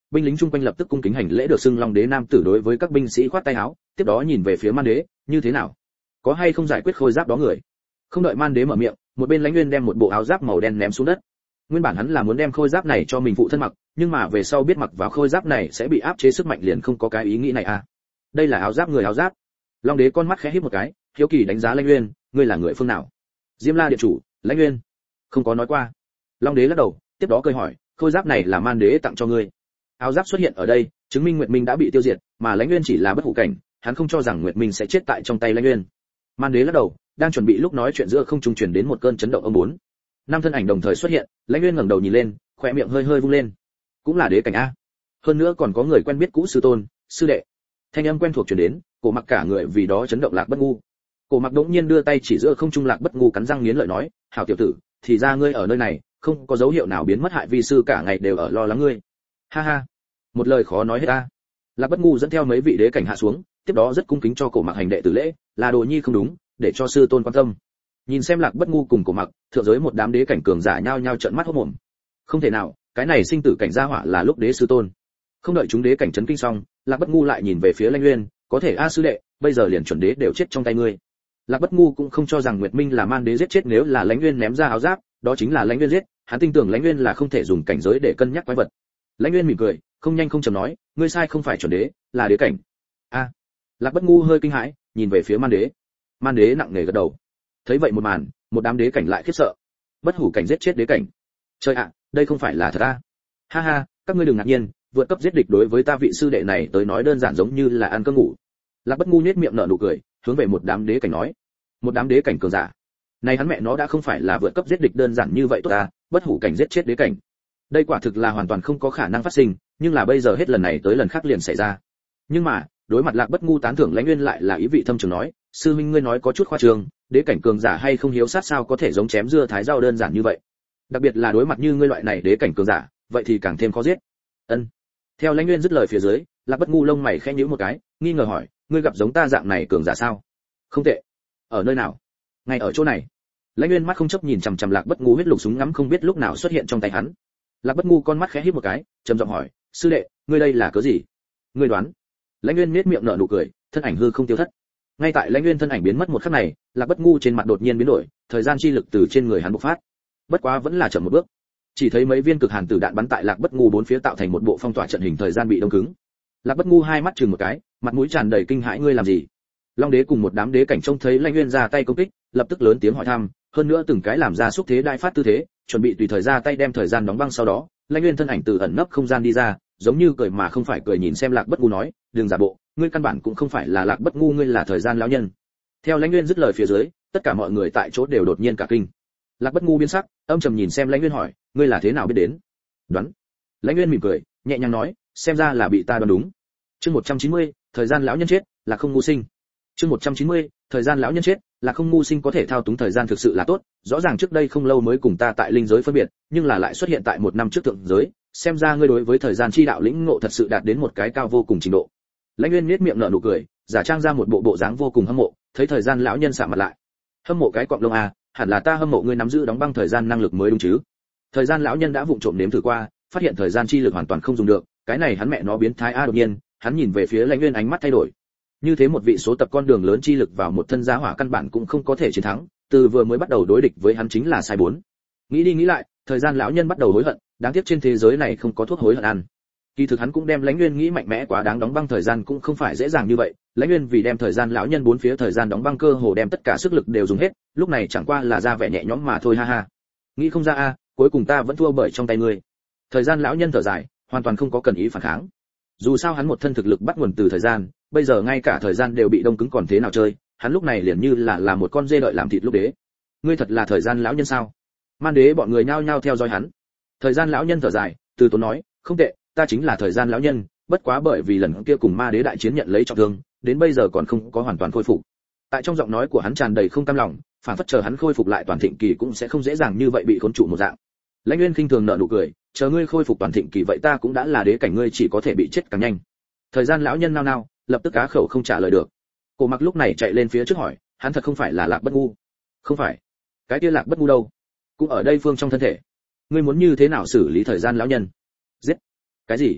binh lính chung quanh lập tức cung kính hành lễ, được xưng Long đế nam tử đối với các binh sĩ khoát tay áo, tiếp đó nhìn về phía Man đế, như thế nào, có hay không giải quyết khôi giáp đó người. Không đợi Man đế mở miệng, một bên Lãnh Nguyên đem một bộ áo giáp màu đen ném xuống đất. Nguyên bản hắn là muốn đem khôi giáp này cho mình phụ thân mặc, nhưng mà về sau biết mặc vào khôi giáp này sẽ bị áp chế sức mạnh, liền không có cái ý nghĩ này à. Đây là áo giáp người áo giáp. Long đế con mắt khẽ híp một cái, hiếu kỳ đánh giá Lãnh Nguyên, ngươi là người phương nào? Diêm La điện chủ. Lãnh Nguyên không có nói qua. Long đế lắc đầu, tiếp đó cười hỏi, khôi giáp này là Man đế tặng cho ngươi. Áo giáp xuất hiện ở đây, chứng minh Nguyệt Minh đã bị tiêu diệt, mà Lãnh Nguyên chỉ là bất hủ cảnh, hắn không cho rằng Nguyệt Minh sẽ chết tại trong tay Lãnh Nguyên. Man đế lắc đầu, đang chuẩn bị lúc nói chuyện giữa không trung truyền đến một cơn chấn động âm bốn. Năm thân ảnh đồng thời xuất hiện, Lãnh Nguyên ngẩng đầu nhìn lên, khóe miệng hơi hơi vung lên. Cũng là đế cảnh a. Hơn nữa còn có người quen biết cũ, sư tôn, sư đệ. Thanh âm quen thuộc truyền đến, Cổ Mặc cả người vì đó chấn động. Lạc Bất Ngu. Cổ Mặc đống nhiên đưa tay chỉ giữa không trung. Lạc Bất Ngu cắn răng nghiến lợi nói, hảo tiểu tử, thì ra ngươi ở nơi này, không có dấu hiệu nào biến mất, hại vi sư cả ngày đều ở lo lắng ngươi. Ha ha, một lời khó nói hết ta. Lạc Bất Ngu dẫn theo mấy vị đế cảnh hạ xuống, tiếp đó rất cung kính cho Cổ Mặc hành đệ tử lễ, là đồ nhi không đúng, để cho sư tôn quan tâm. Nhìn xem Lạc Bất Ngu cùng Cổ Mặc, thượng giới một đám đế cảnh cường giả nhao nhao trợn mắt hốt mồm. Không thể nào, cái này sinh tử cảnh gia hỏa là lúc đế sư tôn. Không đợi chúng đế cảnh chấn kinh xong, Lạc Bất Ngu lại nhìn về phía Lãnh Nguyên, có thể a sư đệ, bây giờ liền chuẩn đế đều chết trong tay ngươi. Lạc Bất Ngu cũng không cho rằng Nguyệt Minh là Man đế giết chết, nếu là Lãnh Nguyên ném ra áo giáp, đó chính là Lãnh Nguyên giết, hắn tin tưởng Lãnh Nguyên là không thể dùng cảnh giới để cân nhắc quái vật. Lãnh Nguyên mỉm cười, không nhanh không chậm nói, ngươi sai không phải chuẩn đế, là đế cảnh. A. Lạc Bất Ngu hơi kinh hãi, nhìn về phía Man đế. Man đế nặng nề gật đầu. Thấy vậy một màn, một đám đế cảnh lại khiếp sợ. Bất hủ cảnh giết chết đế cảnh. Trời ạ, đây không phải là thật a. Ha ha, các ngươi đừng ngạc nhiên, vượt cấp giết địch đối với ta vị sư đệ này tới nói đơn giản giống như là ăn cơm ngủ. Lạc Bất Ngu nhếch miệng nở nụ cười, hướng về một đám đế cảnh nói. Một đám đế cảnh cường giả. Này hắn mẹ nó đã không phải là vượt cấp giết địch đơn giản như vậy tốt ta, bất hủ cảnh giết chết đế cảnh. Đây quả thực là hoàn toàn không có khả năng phát sinh, nhưng là bây giờ hết lần này tới lần khác liền xảy ra. Nhưng mà, đối mặt Lạc Bất Ngu tán thưởng, Lãnh Nguyên lại là ý vị thâm trường nói, sư huynh ngươi nói có chút khoa trương, đế cảnh cường giả hay không hiếu sát sao có thể giống chém dưa thái rau đơn giản như vậy. Đặc biệt là đối mặt như ngươi loại này đế cảnh cường giả, vậy thì càng thêm khó giết. Ân. Theo Lãnh Nguyên dứt lời phía dưới, Lạc Bất Ngu lông mày khẽ nhíu một cái, nghi ngờ hỏi, ngươi gặp giống ta dạng này cường giả sao? Không tệ. Ở nơi nào? Ngay ở chỗ này. Lãnh Nguyên mắt không chấp nhìn chằm chằm Lạc Bất Ngu, huyết lục súng ngắm không biết lúc nào xuất hiện trong tay hắn. Lạc Bất Ngu con mắt khẽ híp một cái, trầm giọng hỏi, sư đệ, ngươi đây là cớ gì? Ngươi đoán. Lãnh Nguyên nhếch miệng nở nụ cười, thân ảnh hư không tiêu thất. Ngay tại Lãnh Nguyên thân ảnh biến mất một khắc này, Lạc Bất Ngu trên mặt đột nhiên biến đổi, thời gian chi lực từ trên người hắn bộc phát. Bất quá vẫn là chậm một bước. Chỉ thấy mấy viên cực hàn tử đạn bắn tại Lạc Bất Ngu bốn phía tạo thành một bộ phong tỏa trận hình, thời gian bị đông cứng. Lạc Bất Ngu hai mắt chừng một cái, mặt mũi tràn đầy kinh hãi, ngươi làm gì? Long đế cùng một đám đế cảnh trông thấy Lãnh Nguyên ra tay công kích, lập tức lớn tiếng hỏi thăm, hơn nữa từng cái làm ra xúc thế đại phát tư thế, chuẩn bị tùy thời ra tay đem thời gian đóng băng. Sau đó, Lãnh Nguyên thân ảnh từ ẩn nấp không gian đi ra, giống như cười mà không phải cười, nhìn xem Lạc Bất Ngu nói, đừng giả bộ, ngươi căn bản cũng không phải là Lạc Bất Ngu, ngươi là thời gian lão nhân. Theo Lãnh Nguyên dứt lời phía dưới, tất cả mọi người tại chỗ đều đột nhiên cả kinh. Lạc Bất Ngu biến sắc, âm trầm nhìn xem Lãnh Nguyên hỏi, ngươi là thế nào biết đến? Đoán. Lãnh Nguyên mỉm cười, nhẹ nhàng nói, xem ra là bị ta đoán đúng. Chương một trăm chín mươi, thời gian lão nhân chết, là không ngu sinh. Chương một trăm chín mươi, thời gian lão nhân chết, là không ngu sinh. Có thể thao túng thời gian thực sự là tốt, rõ ràng trước đây không lâu mới cùng ta tại linh giới phân biệt, nhưng là lại xuất hiện tại một năm trước thượng giới, xem ra ngươi đối với thời gian chi đạo lĩnh ngộ thật sự đạt đến một cái cao vô cùng trình độ. Lãnh Nguyên nhếch miệng nở nụ cười, giả trang ra một bộ bộ dáng vô cùng hâm mộ, thấy thời gian lão nhân sạm mặt lại. Hâm mộ cái cọp lông à, hẳn là ta hâm mộ ngươi nắm giữ đóng băng thời gian năng lực mới đúng chứ? Thời gian lão nhân đã vụng trộm nếm thử qua, phát hiện thời gian chi lực hoàn toàn không dùng được, cái này hắn mẹ nó biến thái a. Đột nhiên, hắn nhìn về phía Lãnh Nguyên, ánh mắt thay đổi. Như thế một vị số tập con đường lớn chi lực vào một thân giá hỏa căn bản cũng không có thể chiến thắng, từ vừa mới bắt đầu đối địch với hắn chính là sai bốn. Nghĩ đi nghĩ lại, thời gian lão nhân bắt đầu hối hận, đáng tiếc trên thế giới này không có thuốc hối hận ăn. Kỳ thực hắn cũng đem Lãnh Nguyên nghĩ mạnh mẽ quá đáng, đóng băng thời gian cũng không phải dễ dàng như vậy. Lãnh Nguyên vì đem thời gian lão nhân bốn phía thời gian đóng băng, cơ hồ đem tất cả sức lực đều dùng hết, lúc này chẳng qua là ra vẻ nhẹ nhõm mà thôi, ha ha. Nghĩ không ra a, cuối cùng ta vẫn thua bởi trong tay ngươi. Thời gian lão nhân thở dài, hoàn toàn không có cần ý phản kháng. Dù sao hắn một thân thực lực bắt nguồn từ thời gian, bây giờ ngay cả thời gian đều bị đông cứng còn thế nào chơi, hắn lúc này liền như là là một con dê đợi làm thịt lúc đế. Ngươi thật là thời gian lão nhân sao? Man đế bọn người nhao nhao theo dõi hắn. Thời gian lão nhân thở dài, từ tốn nói, không tệ, ta chính là thời gian lão nhân, bất quá bởi vì lần kia cùng ma đế đại chiến nhận lấy trọng thương, đến bây giờ còn không có hoàn toàn khôi phục. Tại trong giọng nói của hắn tràn đầy không cam lòng, phản phất chờ hắn khôi phục lại toàn thịnh kỳ cũng sẽ không dễ dàng như vậy bị khốn trụ một dạng. Lãnh Nguyên khinh thường nở nụ cười, chờ ngươi khôi phục toàn thịnh kỳ vậy ta cũng đã là đế cảnh, ngươi chỉ có thể bị chết càng nhanh. Thời gian lão nhân nao nao, lập tức cá khẩu không trả lời được. Cổ Mặc lúc này chạy lên phía trước hỏi, hắn thật không phải là Lạc Bất Ngu? Không phải. Cái kia Lạc Bất Ngu đâu? Cũng ở đây phương trong thân thể. Ngươi muốn như thế nào xử lý thời gian lão nhân? Giết. Cái gì?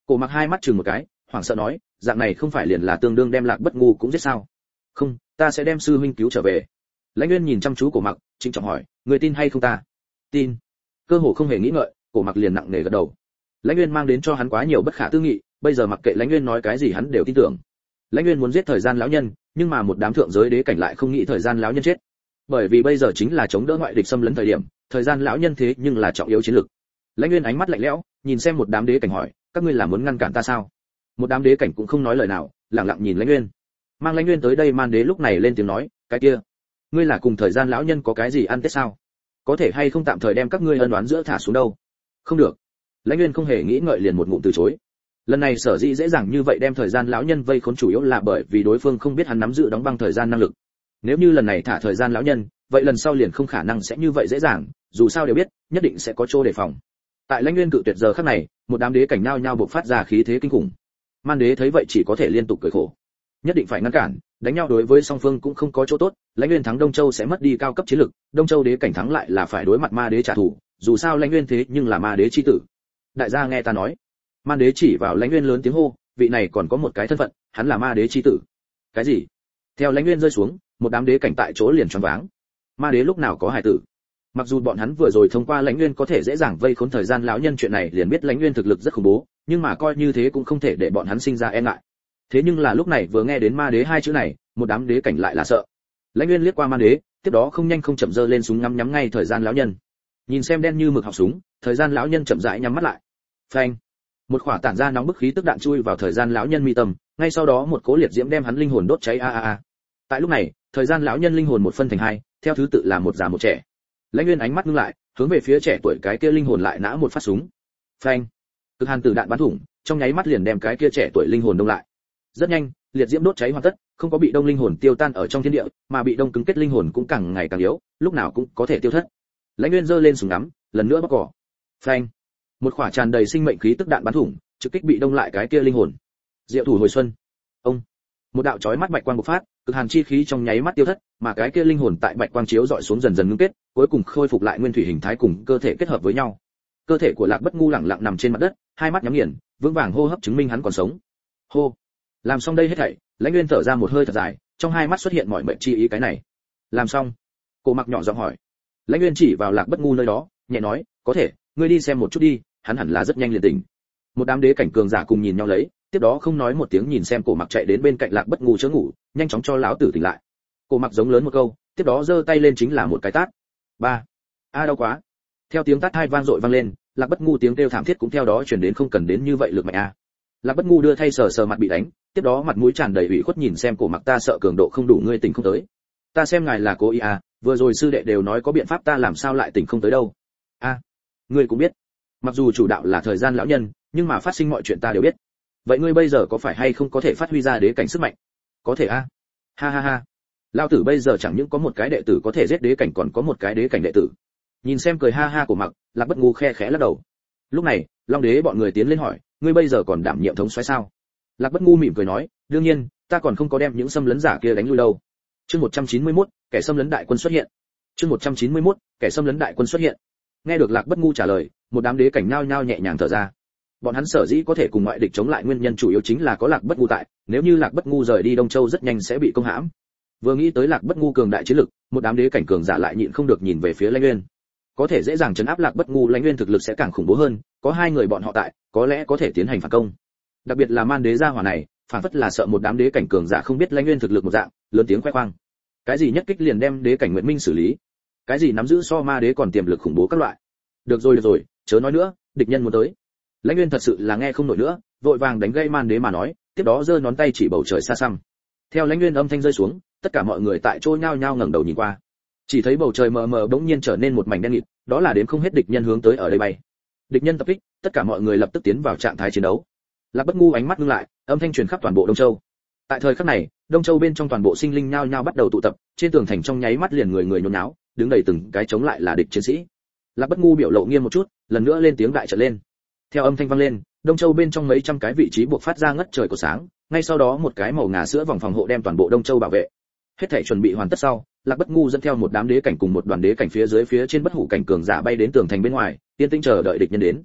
Cổ Mặc hai mắt chừng một cái, hoảng sợ nói, dạng này không phải liền là tương đương đem Lạc Bất Ngu cũng giết sao? Không, ta sẽ đem sư huynh cứu trở về. Lãnh Nguyên nhìn chăm chú Cổ Mặc, trịnh trọng hỏi, người tin hay không ta? Tin. Cơ hồ không hề nghĩ ngợi, Cổ Mặc liền nặng nề gật đầu. Lãnh Nguyên mang đến cho hắn quá nhiều bất khả tư nghị, bây giờ mặc kệ Lãnh Nguyên nói cái gì hắn đều tin tưởng. Lãnh Nguyên muốn giết thời gian lão nhân, nhưng mà một đám thượng giới đế cảnh lại không nghĩ thời gian lão nhân chết. Bởi vì bây giờ chính là chống đỡ ngoại địch xâm lấn thời điểm, thời gian lão nhân thế nhưng là trọng yếu chiến lược. Lãnh Nguyên ánh mắt lạnh lẽo, nhìn xem một đám đế cảnh hỏi, các ngươi là muốn ngăn cản ta sao? Một đám đế cảnh cũng không nói lời nào, lặng lặng nhìn Lãnh Nguyên. Mang Lãnh Nguyên tới đây Man Đế lúc này lên tiếng nói, cái kia, ngươi là cùng thời gian lão nhân có cái gì ăn tết sao? Có thể hay không tạm thời đem các ngươi ân oán giữa thả xuống đâu? Không được. Lãnh Nguyên không hề nghĩ ngợi liền một ngụm từ chối. Lần này sở dĩ dễ dàng như vậy đem thời gian lão nhân vây khốn chủ yếu là bởi vì đối phương không biết hắn nắm giữ đóng băng thời gian năng lực. Nếu như lần này thả thời gian lão nhân, vậy lần sau liền không khả năng sẽ như vậy dễ dàng, dù sao đều biết, nhất định sẽ có chỗ đề phòng. Tại Lãnh Nguyên cự tuyệt giờ khắc này, một đám đế cảnh nhao nhao bộc phát ra khí thế kinh khủng. Man Đế thấy vậy chỉ có thể liên tục cười khổ. Nhất định phải ngăn cản, đánh nhau đối với song phương cũng không có chỗ tốt, Lãnh Nguyên thắng Đông Châu sẽ mất đi cao cấp chiến lực, Đông Châu đế cảnh thắng lại là phải đối mặt Ma Đế trả thù, dù sao Lãnh Nguyên thế nhưng là Ma Đế chi tử. Đại gia nghe ta nói. Man Đế chỉ vào Lãnh Nguyên lớn tiếng hô, vị này còn có một cái thân phận, hắn là Ma Đế chi tử. Cái gì? Theo Lãnh Nguyên rơi xuống, một đám đế cảnh tại chỗ liền choáng váng. Ma Đế lúc nào có hài tử? Mặc dù bọn hắn vừa rồi thông qua Lãnh Nguyên có thể dễ dàng vây khốn thời gian lão nhân chuyện này liền biết Lãnh Nguyên thực lực rất khủng bố, nhưng mà coi như thế cũng không thể để bọn hắn sinh ra e ngại. Thế nhưng là lúc này vừa nghe đến Ma Đế hai chữ này, một đám đế cảnh lại là sợ. Lãnh Nguyên liếc qua Man Đế, tiếp đó không nhanh không chậm giơ lên súng ngắm nhắm ngay thời gian lão nhân. Nhìn xem đen như mực họng súng, thời gian lão nhân chậm rãi nhắm mắt lại. Phanh! Một quả tản ra nóng bức khí tức đạn chui vào thời gian lão nhân mi tâm, ngay sau đó một cỗ liệt diễm đem hắn linh hồn đốt cháy a a a. Tại lúc này, thời gian lão nhân linh hồn một phân thành hai, theo thứ tự là một già một trẻ. Lãnh Nguyên ánh mắt ngưng lại, hướng về phía trẻ tuổi cái kia linh hồn lại nã một phát súng. Phanh! Cực hàn tử đạn bắn thủng, trong nháy mắt liền đem cái kia trẻ tuổi linh hồn đông lại. Rất nhanh, liệt diễm đốt cháy hoàn tất, không có bị đông linh hồn tiêu tan ở trong thiên địa, mà bị đông cứng kết linh hồn cũng càng ngày càng yếu, lúc nào cũng có thể tiêu thất. Lãnh Nguyên giơ lên súng ngắm, lần nữa bóc cỏ. Phanh! Một quả tràn đầy sinh mệnh khí tức đạn bắn thủng, trực kích bị đông lại cái kia linh hồn. Diệu thủ hồi xuân. Ông! Một đạo chói mắt bạch quang bộc phát, cực hàn chi khí trong nháy mắt tiêu thất, mà cái kia linh hồn tại bạch quang chiếu dọi xuống dần dần ngưng kết, cuối cùng khôi phục lại nguyên thủy hình thái cùng cơ thể kết hợp với nhau. Cơ thể của Lạc Bất Ngu lẳng lặng nằm trên mặt đất, hai mắt nhắm nghiền, vững vàng hô hấp chứng minh hắn còn sống. Hô. Làm xong đây hết thảy, Lãnh Nguyên thở ra một hơi thật dài, trong hai mắt xuất hiện mọi mệnh chi ý cái này. Làm xong. Cổ Mặc nhỏ giọng hỏi. Lãnh Nguyên chỉ vào Lạc Bất Ngu nơi đó, nhẹ nói, có thể, ngươi đi xem một chút đi, hắn hẳn là rất nhanh liền tỉnh. Một đám đế cảnh cường giả cùng nhìn nhau lấy, tiếp đó không nói một tiếng nhìn xem Cổ Mặc chạy đến bên cạnh Lạc Bất Ngu chớ ngủ, nhanh chóng cho lão tử tỉnh lại. Cổ Mặc giống lớn một câu, tiếp đó giơ tay lên chính là một cái tát. Ba. A đau quá. Theo tiếng tát hai vang dội vang lên, Lạc Bất Ngu tiếng kêu thảm thiết cũng theo đó truyền đến không cần đến như vậy lực mạnh a. Lạc Bất Ngu đưa thay sờ sờ mặt bị đánh, tiếp đó mặt mũi tràn đầy ủy khuất nhìn xem Cổ Mặc, ta sợ cường độ không đủ ngươi tỉnh không tới. Ta xem ngài là cố ý à, vừa rồi sư đệ đều nói có biện pháp ta làm sao lại tỉnh không tới đâu. A, à, ngươi cũng biết. Mặc dù chủ đạo là thời gian lão nhân, nhưng mà phát sinh mọi chuyện ta đều biết. Vậy ngươi bây giờ có phải hay không có thể phát huy ra đế cảnh sức mạnh? Có thể a. À? Ha ha ha. Lão tử bây giờ chẳng những có một cái đệ tử có thể giết đế cảnh còn có một cái đế cảnh đệ tử. Nhìn xem cười ha ha của Mặc, Lạc Bất Ngu khe khẽ lắc đầu. Lúc này, Long Đế bọn người tiến lên hỏi, ngươi bây giờ còn đảm nhiệm thống soái sao? Lạc Bất Ngu mỉm cười nói, đương nhiên, ta còn không có đem những xâm lấn giả kia đánh lui đâu. Chương một trăm chín mươi mốt, kẻ xâm lấn đại quân xuất hiện. Chương một trăm chín mươi mốt, kẻ xâm lấn đại quân xuất hiện. Nghe được Lạc Bất Ngu trả lời, một đám đế cảnh nhao nhao nhẹ nhàng thở ra. Bọn hắn sở dĩ có thể cùng ngoại địch chống lại nguyên nhân chủ yếu chính là có Lạc Bất Ngu tại, nếu như Lạc Bất Ngu rời đi Đông Châu rất nhanh sẽ bị công hãm. Vừa nghĩ tới Lạc Bất Ngu cường đại chiến lực, một đám đế cảnh cường giả lại nhịn không được nhìn về phía Lãnh Nguyên. Có thể dễ dàng trấn áp Lạc Bất Ngu, Lãnh Nguyên thực lực sẽ càng khủng bố hơn, có hai người bọn họ tại, có lẽ có thể tiến hành phản công. Đặc biệt là Man Đế gia hỏa này, phản phất là sợ một đám đế cảnh cường giả không biết Lãnh Nguyên thực lực một dạng, lớn tiếng khoe khoang. Cái gì nhất kích liền đem đế cảnh Nguyệt Minh xử lý, cái gì nắm giữ so Ma Đế còn tiềm lực khủng bố các loại. Được rồi được rồi, chớ nói nữa, địch nhân muốn tới. Lãnh Nguyên thật sự là nghe không nổi nữa, vội vàng đánh gây Man Đế mà nói, tiếp đó giơ ngón tay chỉ bầu trời xa xăm. Theo Lãnh Nguyên âm thanh rơi xuống, tất cả mọi người tại chỗ nhao nhao ngẩng đầu nhìn qua. Chỉ thấy bầu trời mờ mờ bỗng nhiên trở nên một mảnh đen nghịt, đó là đến không hết địch nhân hướng tới ở đây bay. Địch nhân tập kích, tất cả mọi người lập tức tiến vào trạng thái chiến đấu. Lạc Bất Ngu ánh mắt ngưng lại, âm thanh truyền khắp toàn bộ Đông Châu. Tại thời khắc này, Đông Châu bên trong toàn bộ sinh linh nhao nhao bắt đầu tụ tập, trên tường thành trong nháy mắt liền người người nhốn nháo, đứng đầy từng cái chống lại là địch chiến sĩ. Lạc Bất Ngu biểu lộ nghiêm một chút, lần nữa lên tiếng đại trận lên. Theo âm thanh vang lên, Đông Châu bên trong mấy trăm cái vị trí buộc phát ra ngất trời của sáng, ngay sau đó một cái màu ngà sữa vòng phòng hộ đem toàn bộ Đông Châu bảo vệ. Hết thảy chuẩn bị hoàn tất sau, Lạc Bất Ngu dẫn theo một đám đế cảnh cùng một đoàn đế cảnh phía dưới phía trên bất hủ cảnh cường giả bay đến tường thành bên ngoài, yên tĩnh chờ đợi địch nhân đến.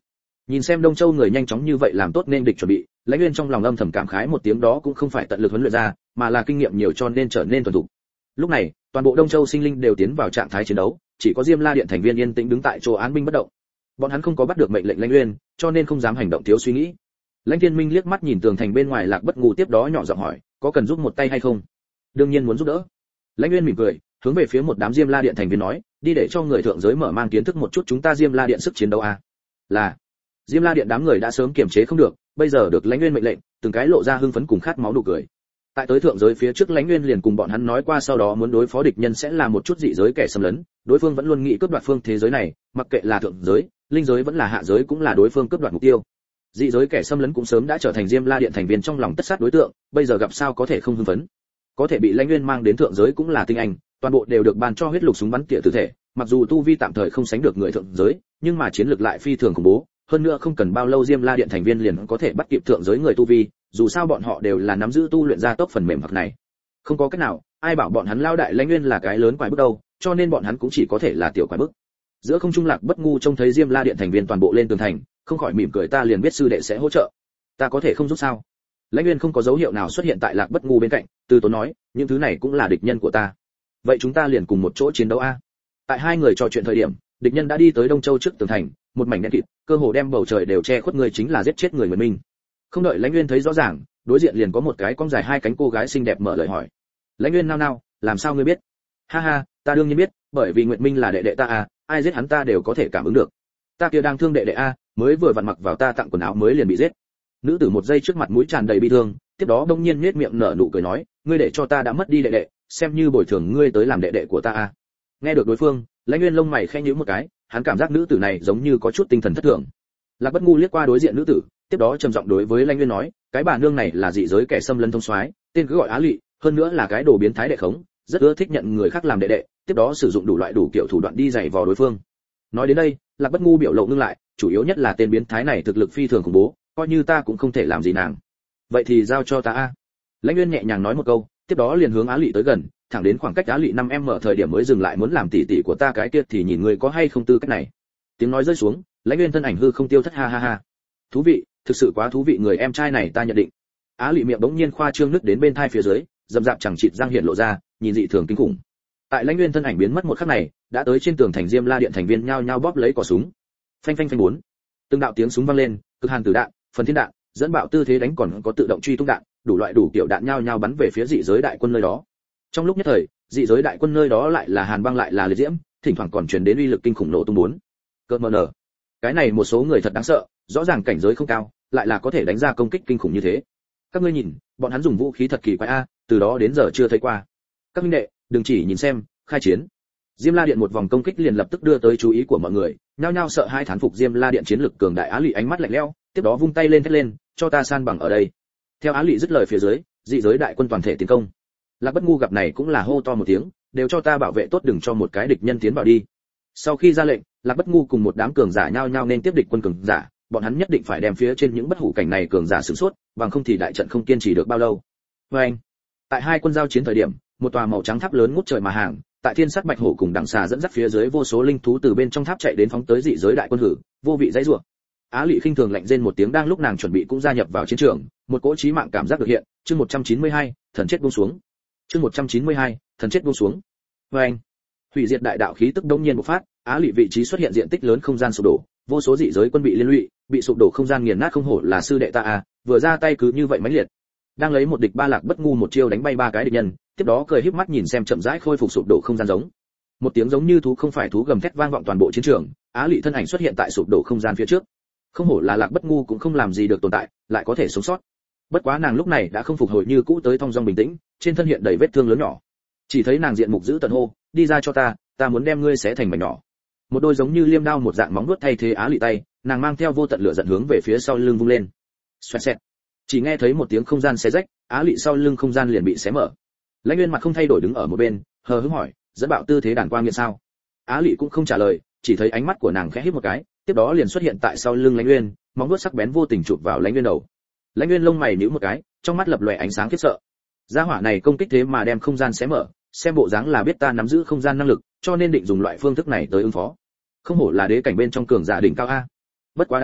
Nhìn xem Đông Châu người nhanh chóng như vậy làm tốt nên địch chuẩn bị, Lãnh Nguyên trong lòng âm thầm cảm khái một tiếng, đó cũng không phải tận lực huấn luyện ra, mà là kinh nghiệm nhiều cho nên trở nên thuần thục. Lúc này, toàn bộ Đông Châu sinh linh đều tiến vào trạng thái chiến đấu, chỉ có Diêm La Điện thành viên yên tĩnh đứng tại chỗ án binh bất động. Bọn hắn không có bắt được mệnh lệnh Lãnh Nguyên, cho nên không dám hành động thiếu suy nghĩ. Lãnh Thiên Minh liếc mắt nhìn tường thành bên ngoài Lạc Bất Ngu, tiếp đó nhỏ giọng hỏi, có cần giúp một tay hay không? Đương nhiên muốn giúp đỡ. Lãnh Nguyên mỉm cười, hướng về phía một đám Diêm La Điện thành viên nói, đi để cho người thượng giới mở mang kiến thức một chút chúng ta Diêm La Điện sức chiến đấu à? Là. Diêm La Điện đám người đã sớm kiềm chế không được, bây giờ được Lãnh Nguyên mệnh lệnh, từng cái lộ ra hưng phấn cùng khát máu nụ cười. Tại tới thượng giới phía trước, Lãnh Nguyên liền cùng bọn hắn nói qua, sau đó muốn đối phó địch nhân sẽ là một chút dị giới kẻ xâm lấn, đối phương vẫn luôn nghĩ cướp đoạt phương thế giới này, mặc kệ là thượng giới, linh giới vẫn là hạ giới cũng là đối phương cướp đoạt mục tiêu. Dị giới kẻ xâm lấn cũng sớm đã trở thành Diêm La Điện thành viên trong lòng tất sát đối tượng, bây giờ gặp sao có thể không hưng phấn. Có thể bị Lãnh Nguyên mang đến thượng giới cũng là tinh anh, toàn bộ đều được ban cho huyết lục súng bắn tỉa tử thể, mặc dù tu vi tạm thời không sánh được người thượng giới, nhưng mà chiến lược lại phi thường khủng bố, hơn nữa không cần bao lâu Diêm La Điện thành viên liền có thể bắt kịp thượng giới người tu vi, dù sao bọn họ đều là nắm giữ tu luyện ra tốc phần mềm hoặc này. Không có cách nào, ai bảo bọn hắn lao đại Lãnh Nguyên là cái lớn quái bức đâu, cho nên bọn hắn cũng chỉ có thể là tiểu quái bức. Giữa không trung Lạc Bất Ngu trông thấy Diêm La Điện thành viên toàn bộ lên tường thành, không khỏi mỉm cười, ta liền biết sư đệ sẽ hỗ trợ, ta có thể không giúp sao? Lãnh Nguyên không có dấu hiệu nào xuất hiện tại Lạc Bất Ngu bên cạnh, từ tốn nói, những thứ này cũng là địch nhân của ta. Vậy chúng ta liền cùng một chỗ chiến đấu a. Tại hai người trò chuyện thời điểm, địch nhân đã đi tới Đông Châu trước tường thành, một mảnh đen kịt, cơ hồ đem bầu trời đều che khuất, người chính là giết chết người Nguyệt Minh. Không đợi Lãnh Nguyên thấy rõ ràng, đối diện liền có một cái cong dài hai cánh cô gái xinh đẹp mở lời hỏi. Lãnh Nguyên nao nao, làm sao ngươi biết? Ha ha, ta đương nhiên biết, bởi vì Nguyệt Minh là đệ đệ ta à, ai giết hắn ta đều có thể cảm ứng được. Ta kia đang thương đệ đệ a, mới vừa vặn mặc vào ta tặng quần áo mới liền bị giết. Nữ tử một giây trước mặt mũi tràn đầy bi thương, tiếp đó đông nhiên nhếch miệng nở nụ cười nói, ngươi để cho ta đã mất đi đệ đệ, xem như bồi thường ngươi tới làm đệ đệ của ta a. Nghe được đối phương, Lãnh Nguyên lông mày khẽ nhíu một cái, hắn cảm giác nữ tử này giống như có chút tinh thần thất thường. Lạc Bất Ngu liếc qua đối diện nữ tử, tiếp đó trầm giọng đối với Lãnh Nguyên nói, cái bà nương này là dị giới kẻ xâm lấn thông soái, tên cứ gọi Á Lị, hơn nữa là cái đồ biến thái đệ khống, rất ưa thích nhận người khác làm đệ đệ, tiếp đó sử dụng đủ loại đủ kiểu thủ đoạn đi giày vò đối phương. Nói đến đây, Lạc Bất Ngu biểu lộ ngưng lại, chủ yếu nhất là tên biến thái này thực lực phi thường khủng bố, coi như ta cũng không thể làm gì nàng. Vậy thì giao cho ta a. Lãnh Nguyên nhẹ nhàng nói một câu, tiếp đó liền hướng Á Lị tới gần, thẳng đến khoảng cách Á Lị năm em mở thời điểm mới dừng lại, muốn làm tỷ tỷ của ta cái kia thì nhìn người có hay không tư cách này. Tiếng nói rơi xuống, Lãnh Nguyên thân ảnh hư không tiêu thất, ha ha ha. Thú vị, thực sự quá thú vị, người em trai này ta nhận định. Á Lị miệng bỗng nhiên khoa trương nứt đến bên thai phía dưới, dầm dạp chẳng chịt răng hiện lộ ra, nhìn dị thường kinh khủng. Tại Lãnh Nguyên thân ảnh biến mất một khắc này, đã tới trên tường thành Diêm La Điện thành viên nhao nhao bóp lấy cò súng. Phanh phanh phanh bốn. Từng đạo tiếng súng vang lên, cực hàn tử đạn, phần thiên đạn, dẫn bạo tư thế đánh, còn có tự động truy tung đạn, đủ loại đủ kiểu đạn nhao nhao bắn về phía dị giới đại quân nơi đó. Trong lúc nhất thời, dị giới đại quân nơi đó lại là hàn băng lại là liệt diễm, thỉnh thoảng còn truyền đến uy lực kinh khủng nổ tung bốn. Cơ mờ nở. Cái này một số người thật đáng sợ, rõ ràng cảnh giới không cao, lại là có thể đánh ra công kích kinh khủng như thế. Các ngươi nhìn, bọn hắn dùng vũ khí thật kỳ quái a, từ đó đến giờ chưa thấy qua. Các huynh đệ, đừng chỉ nhìn xem, khai chiến. Diêm La Điện một vòng công kích liền lập tức đưa tới chú ý của mọi người, nhao nhao sợ hai thán phục Diêm La Điện chiến lực cường đại. Á Lị ánh mắt lạnh lẽo, tiếp đó vung tay lên thét lên, cho ta san bằng ở đây. Theo Á Lị dứt lời phía dưới, dị giới đại quân toàn thể tiến công. Lạc Bất Ngu gặp này cũng là hô to một tiếng, đều cho ta bảo vệ tốt, đừng cho một cái địch nhân tiến vào đi. Sau khi ra lệnh, Lạc Bất Ngu cùng một đám cường giả nhao nhao nên tiếp địch quân cường giả, bọn hắn nhất định phải đem phía trên những bất hủ cảnh này cường giả sử sốt, bằng không thì đại trận không kiên trì được bao lâu. Và anh, tại hai quân giao chiến thời điểm, một tòa màu trắng tháp lớn ngút trời mà hàng, tại thiên sắt bạch hổ cùng đằng xà dẫn dắt phía dưới, vô số linh thú từ bên trong tháp chạy đến phóng tới dị giới đại quân hử, vô vị dãy rủa. Á Lị khinh thường lạnh rên một tiếng, đang lúc nàng chuẩn bị cũng gia nhập vào chiến trường, một cỗ chí mạng cảm giác được hiện, chương một trăm chín mươi hai, thần chết buông xuống. Chương một trăm chín mươi hai, thần chết buông xuống. Và anh, hủy diệt đại đạo khí tức đông nhiên bộc phát, Á Lị vị trí xuất hiện diện tích lớn không gian sụp đổ, vô số dị giới quân bị liên lụy, bị sụp đổ không gian nghiền nát, không hổ là sư đệ ta à, vừa ra tay cứ như vậy mãnh liệt. Đang lấy một địch ba, Lạc Bất Ngu một chiêu đánh bay ba cái địch nhân, tiếp đó cười híp mắt nhìn xem chậm rãi khôi phục sụp đổ không gian giống. Một tiếng giống như thú không phải thú gầm thét vang vọng toàn bộ chiến trường, Á Lị thân ảnh xuất hiện tại sụp đổ không gian phía trước. Không hổ là Lạc Bất Ngu cũng không làm gì được tồn tại, lại có thể sống sót. Bất quá nàng lúc này đã không phục hồi như cũ tới thong dong bình tĩnh, trên thân hiện đầy vết thương lớn nhỏ. Chỉ thấy nàng diện mục dữ tợn hô, đi ra cho ta, ta muốn đem ngươi xé thành mảnh nhỏ. Một đôi giống như liêm đao một dạng móng vuốt thay thế Á Lị tay, nàng mang theo vô tận lửa giận hướng về phía sau lưng vung lên. Xoẹt xẹt. Chỉ nghe thấy một tiếng không gian xé rách, Á Lị sau lưng không gian liền bị xé mở. Lãnh Nguyên mặt không thay đổi đứng ở một bên, hờ hững hỏi, dẫn bạo tư thế đàn quang nghiện sao? Á Lị cũng không trả lời, chỉ thấy ánh mắt của nàng khẽ híp một cái, tiếp đó liền xuất hiện tại sau lưng Lãnh Nguyên, móng vuốt sắc bén vô tình chụp vào Lãnh Nguyên đầu. Lãnh Nguyên lông mày nhíu một cái, trong mắt lập lòe ánh sáng khiếp sợ. Gia hỏa này công kích thế mà đem không gian xé mở, xem bộ dáng là biết ta nắm giữ không gian năng lực, cho nên định dùng loại phương thức này tới ứng phó. Không hổ là đế cảnh bên trong cường giả đỉnh cao a. Bất quá đáng tiếc,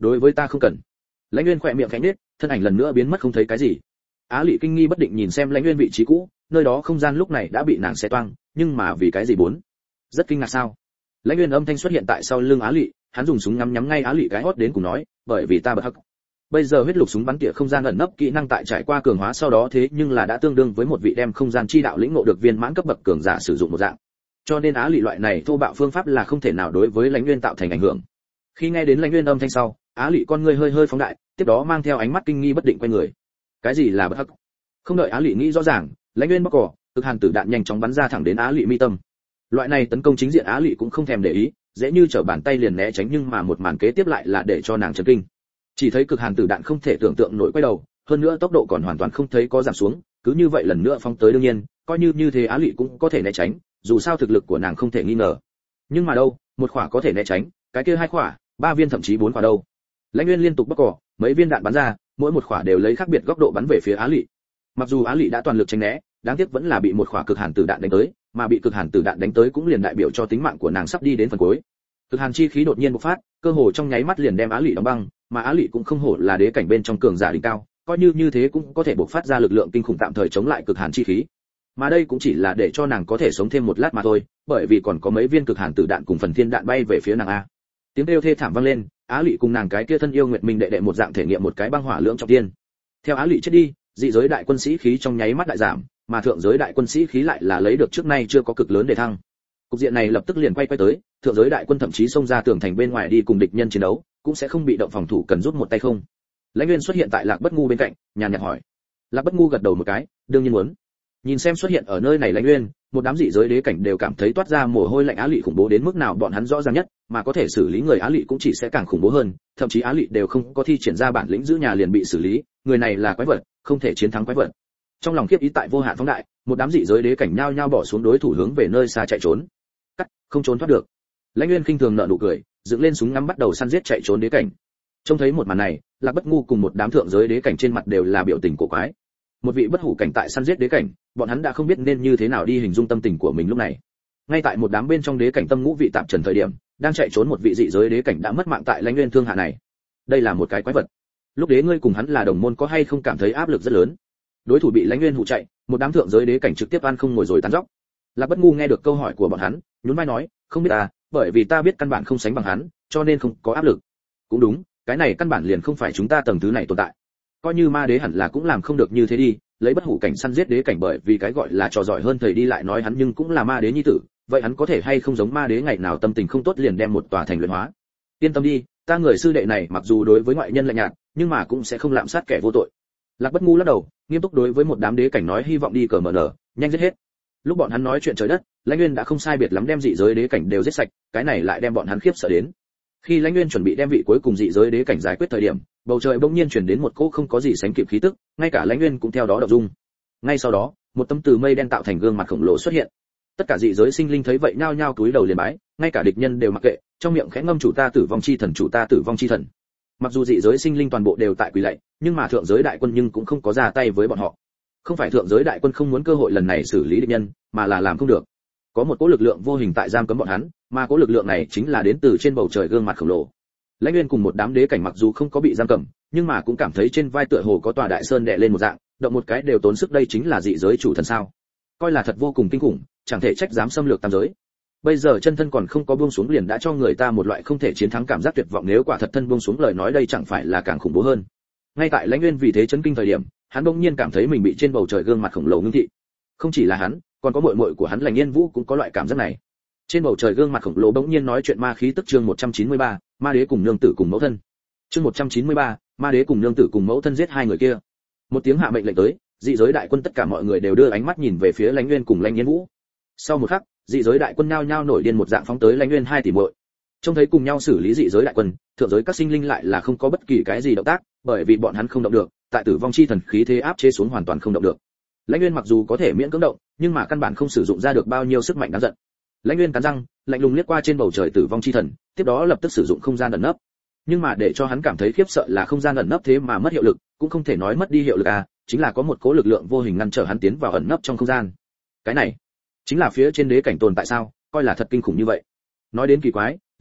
đối với ta không cần. Lãnh Nguyên khỏe miệng khẽ nhếch, thân ảnh lần nữa biến mất không thấy cái gì. Á Lệ kinh nghi bất định nhìn xem Lãnh Nguyên vị trí cũ, nơi đó không gian lúc này đã bị nàng xé toang, nhưng mà vì cái gì bốn? Rất kinh ngạc sao? Lãnh Nguyên âm thanh xuất hiện tại sau lưng Á Lệ, hắn dùng súng ngắm nhắm ngay Á Lệ cái hốt đến cùng nói, bởi vì ta bật hắc. Bây giờ huyết lục súng bắn tỉa không gian ẩn nấp kỹ năng tại trải qua cường hóa sau đó thế nhưng là đã tương đương với một vị đem không gian chi đạo lĩnh ngộ được viên mãn cấp bậc cường giả sử dụng một dạng. Cho nên Á Lệ loại này thô bạo phương pháp là không thể nào đối với Lãnh Nguyên tạo thành ảnh hưởng. Khi nghe đến Lãnh Nguyên âm thanh sau, Á Lệ con ngươi hơi hơi phóng đại, tiếp đó mang theo ánh mắt kinh nghi bất định quay người. Cái gì là bất hắc? Không đợi Á Lệ nghĩ rõ ràng, Lãnh Nguyên bóc cỏ, cực hàn tử đạn nhanh chóng bắn ra thẳng đến Á Lệ mi tâm. Loại này tấn công chính diện Á Lệ cũng không thèm để ý, dễ như trở bàn tay liền né tránh, nhưng mà một màn kế tiếp lại là để cho nàng chấn kinh. Chỉ thấy cực hàn tử đạn không thể tưởng tượng nổi quay đầu, hơn nữa tốc độ còn hoàn toàn không thấy có giảm xuống, cứ như vậy lần nữa phóng tới. Đương nhiên, coi như như thế Á Lệ cũng có thể né tránh, dù sao thực lực của nàng không thể nghi ngờ. Nhưng mà đâu, một khỏa có thể né tránh, cái kia hai khỏa, ba viên thậm chí bốn khỏa đâu. Lãnh Nguyên liên tục bóc cỏ, mấy viên đạn bắn ra, mỗi một khỏa đều lấy khác biệt góc độ bắn về phía Á Lệ. Mặc dù Á Lệ đã toàn lực tránh né, đáng tiếc vẫn là bị một khỏa cực hàn tử đạn đánh tới, mà bị cực hàn tử đạn đánh tới cũng liền đại biểu cho tính mạng của nàng sắp đi đến phần cuối. Cực hàn chi khí đột nhiên bộc phát, cơ hồ trong nháy mắt liền đem Á Lệ đóng băng, mà Á Lệ cũng không hổ là đế cảnh bên trong cường giả đỉnh cao, coi như như thế cũng có thể bộc phát ra lực lượng kinh khủng tạm thời chống lại cực hàn chi khí. Mà đây cũng chỉ là để cho nàng có thể sống thêm một lát mà thôi, bởi vì còn có mấy viên cực hàn tử đạn cùng phần thiên đạn bay về phía nàng a. Tiếng kêu thê thảm vang lên, Á Lệ cùng nàng cái kia thân yêu Nguyệt Minh đệ đệ một dạng thể nghiệm một cái băng hỏa lưỡng trọng thiên. Theo Á Lệ chết đi, dị giới đại quân sĩ khí trong nháy mắt đại giảm, mà thượng giới đại quân sĩ khí lại là lấy được trước nay chưa có cực lớn để thăng. Cục diện này lập tức liền quay quay tới, thượng giới đại quân thậm chí xông ra tường thành bên ngoài đi cùng địch nhân chiến đấu, cũng sẽ không bị động phòng thủ, cần rút một tay không. Lãnh Nguyên xuất hiện tại Lạc Bất Ngu bên cạnh, nhàn nhạt hỏi. Lạc Bất Ngu gật đầu một cái, đương nhiên muốn. Nhìn xem xuất hiện ở nơi này Lãnh Nguyên, một đám dị giới đế cảnh đều cảm thấy toát ra mồ hôi lạnh. Á Lệ khủng bố đến mức nào bọn hắn rõ ràng nhất, mà có thể xử lý người Á Lệ cũng chỉ sẽ càng khủng bố hơn, thậm chí Á Lệ đều không có thi triển ra bản lĩnh giữ nhà liền bị xử lý, người này là quái vật, không thể chiến thắng quái vật. Trong lòng khiếp ý tại vô hạn phóng đại, một đám dị giới đế cảnh nhao nhao bỏ xuống đối thủ hướng về nơi xa chạy trốn. Cắt, không trốn thoát được. Lãnh Nguyên khinh thường nở nụ cười, dựng lên súng ngắm bắt đầu săn giết chạy trốn đế cảnh. Trông thấy một màn này, Lạc Bất Ngu cùng một đám thượng giới đế cảnh trên mặt đều là biểu tình cổ quái. Một vị bất hủ cảnh tại săn giết đế cảnh, bọn hắn đã không biết nên như thế nào đi hình dung tâm tình của mình lúc này. Ngay tại một đám bên trong đế cảnh tâm ngũ vị tạp trần thời điểm, đang chạy trốn một vị dị giới đế cảnh đã mất mạng tại Lãnh Nguyên thương hạ này. Đây là một cái quái vật. Lúc đế ngươi cùng hắn là đồng môn có hay không cảm thấy áp lực rất lớn? Đối thủ bị Lãnh Nguyên hụ chạy, một đám thượng giới đế cảnh trực tiếp ăn không ngồi rồi tán dóc. Lạc Bất Ngu nghe được câu hỏi của bọn hắn, nhún vai nói, không biết ta, bởi vì ta biết căn bản không sánh bằng hắn, cho nên không có áp lực. Cũng đúng, cái này căn bản liền không phải chúng ta tầng thứ này tồn tại. Coi như ma đế hẳn là cũng làm không được như thế đi, lấy bất hủ cảnh săn giết đế cảnh, bởi vì cái gọi là trò giỏi hơn thầy đi lại nói hắn nhưng cũng là ma đế nhi tử, vậy hắn có thể hay không giống ma đế ngày nào tâm tình không tốt liền đem một tòa thành luyện hóa. Yên tâm đi, ta người sư đệ này mặc dù đối với ngoại nhân lạnh nhạt, nhưng mà cũng sẽ không lạm sát kẻ vô tội. Lạc Bất Ngu lắc đầu, nghiêm túc đối với một đám đế cảnh nói, hy vọng đi cờ mở nở, nhanh giết hết. Lúc bọn hắn nói chuyện trời đất, Lãnh Nguyên đã không sai biệt lắm đem dị giới đế cảnh đều giết sạch, cái này lại đem bọn hắn khiếp sợ đến. Khi Lãnh Nguyên chuẩn bị đem vị cuối cùng dị giới đế cảnh giải quyết thời điểm, bầu trời bỗng nhiên truyền đến một cỗ không có gì sánh kịp khí tức, ngay cả Lãnh Nguyên cũng theo đó động dung. Ngay sau đó, một tấm từ mây đen tạo thành gương mặt khổng lồ xuất hiện. Tất cả dị giới sinh linh thấy vậy nhao nhao cúi đầu liền bái, ngay cả địch nhân đều mặc kệ, trong miệng khẽ ngâm chủ ta tử vong chi thần, chủ ta tử vong chi thần. Mặc dù dị giới sinh linh toàn bộ đều tại quỳ lạy, nhưng mà thượng giới đại quân nhưng cũng không có ra tay với bọn họ. Không phải thượng giới đại quân không muốn cơ hội lần này xử lý địch nhân, mà là làm không được. Có một cỗ lực lượng vô hình tại giam cấm bọn hắn, mà cỗ lực lượng này chính là đến từ trên bầu trời gương mặt khổng lồ. Lãnh Nguyên cùng một đám đế cảnh mặc dù không có bị giam cầm, nhưng mà cũng cảm thấy trên vai tựa hồ có tòa đại sơn đè lên một dạng, động một cái đều tốn sức. Đây chính là dị giới chủ thần sao? Coi là thật vô cùng kinh khủng, chẳng thể trách dám xâm lược tam giới. Bây giờ chân thân còn không có buông xuống liền đã cho người ta một loại không thể chiến thắng cảm giác tuyệt vọng, nếu quả thật thân buông xuống lời nói đây chẳng phải là càng khủng bố hơn. Ngay tại Lãnh Nguyên vì thế chấn kinh thời điểm, hắn bỗng nhiên cảm thấy mình bị trên bầu trời gương mặt khổng lồ ngưng thị. Không chỉ là hắn, còn có muội muội của hắn Lãnh Yên Vũ cũng có loại cảm giác này. Trên bầu trời gương mặt khổng lồ bỗng nhiên nói chuyện ma khí tức. Chương một trăm chín mươi ba, ma đế cùng nương tử cùng mẫu thân. Chương một trăm chín mươi ba, ma đế cùng nương tử cùng mẫu thân giết hai người kia. Một tiếng hạ mệnh lệnh tới, dị giới đại quân tất cả mọi người đều đưa ánh mắt nhìn về phía Lãnh Nguyên cùng Lãnh Yên Vũ. Sau một khắc, dị giới đại quân nhao nhao nổi điên một dạng phóng tới Lãnh Nguyên hai tỷ muội. Trông thấy cùng nhau xử lý dị giới đại quân, thượng giới các sinh linh lại là không có bất kỳ cái gì động tác, bởi vì bọn hắn không động được, tại tử vong chi thần khí thế áp chế xuống hoàn toàn không động được. Lãnh Nguyên mặc dù có thể miễn cưỡng động, nhưng mà căn bản không sử dụng ra được bao nhiêu sức mạnh đáng giận. Lãnh Nguyên cắn răng, lạnh lùng liếc qua trên bầu trời tử vong chi thần, tiếp đó lập tức sử dụng không gian ẩn nấp. Nhưng mà để cho hắn cảm thấy khiếp sợ là không gian ẩn nấp thế mà mất hiệu lực, cũng không thể nói mất đi hiệu lực à, chính là có một cỗ lực lượng vô hình ngăn trở hắn tiến vào ẩn nấp trong không gian. Cái này chính là phía trên đế cảnh tồn tại sao? Coi là thật kinh khủng như vậy. Nói đến kỳ quái,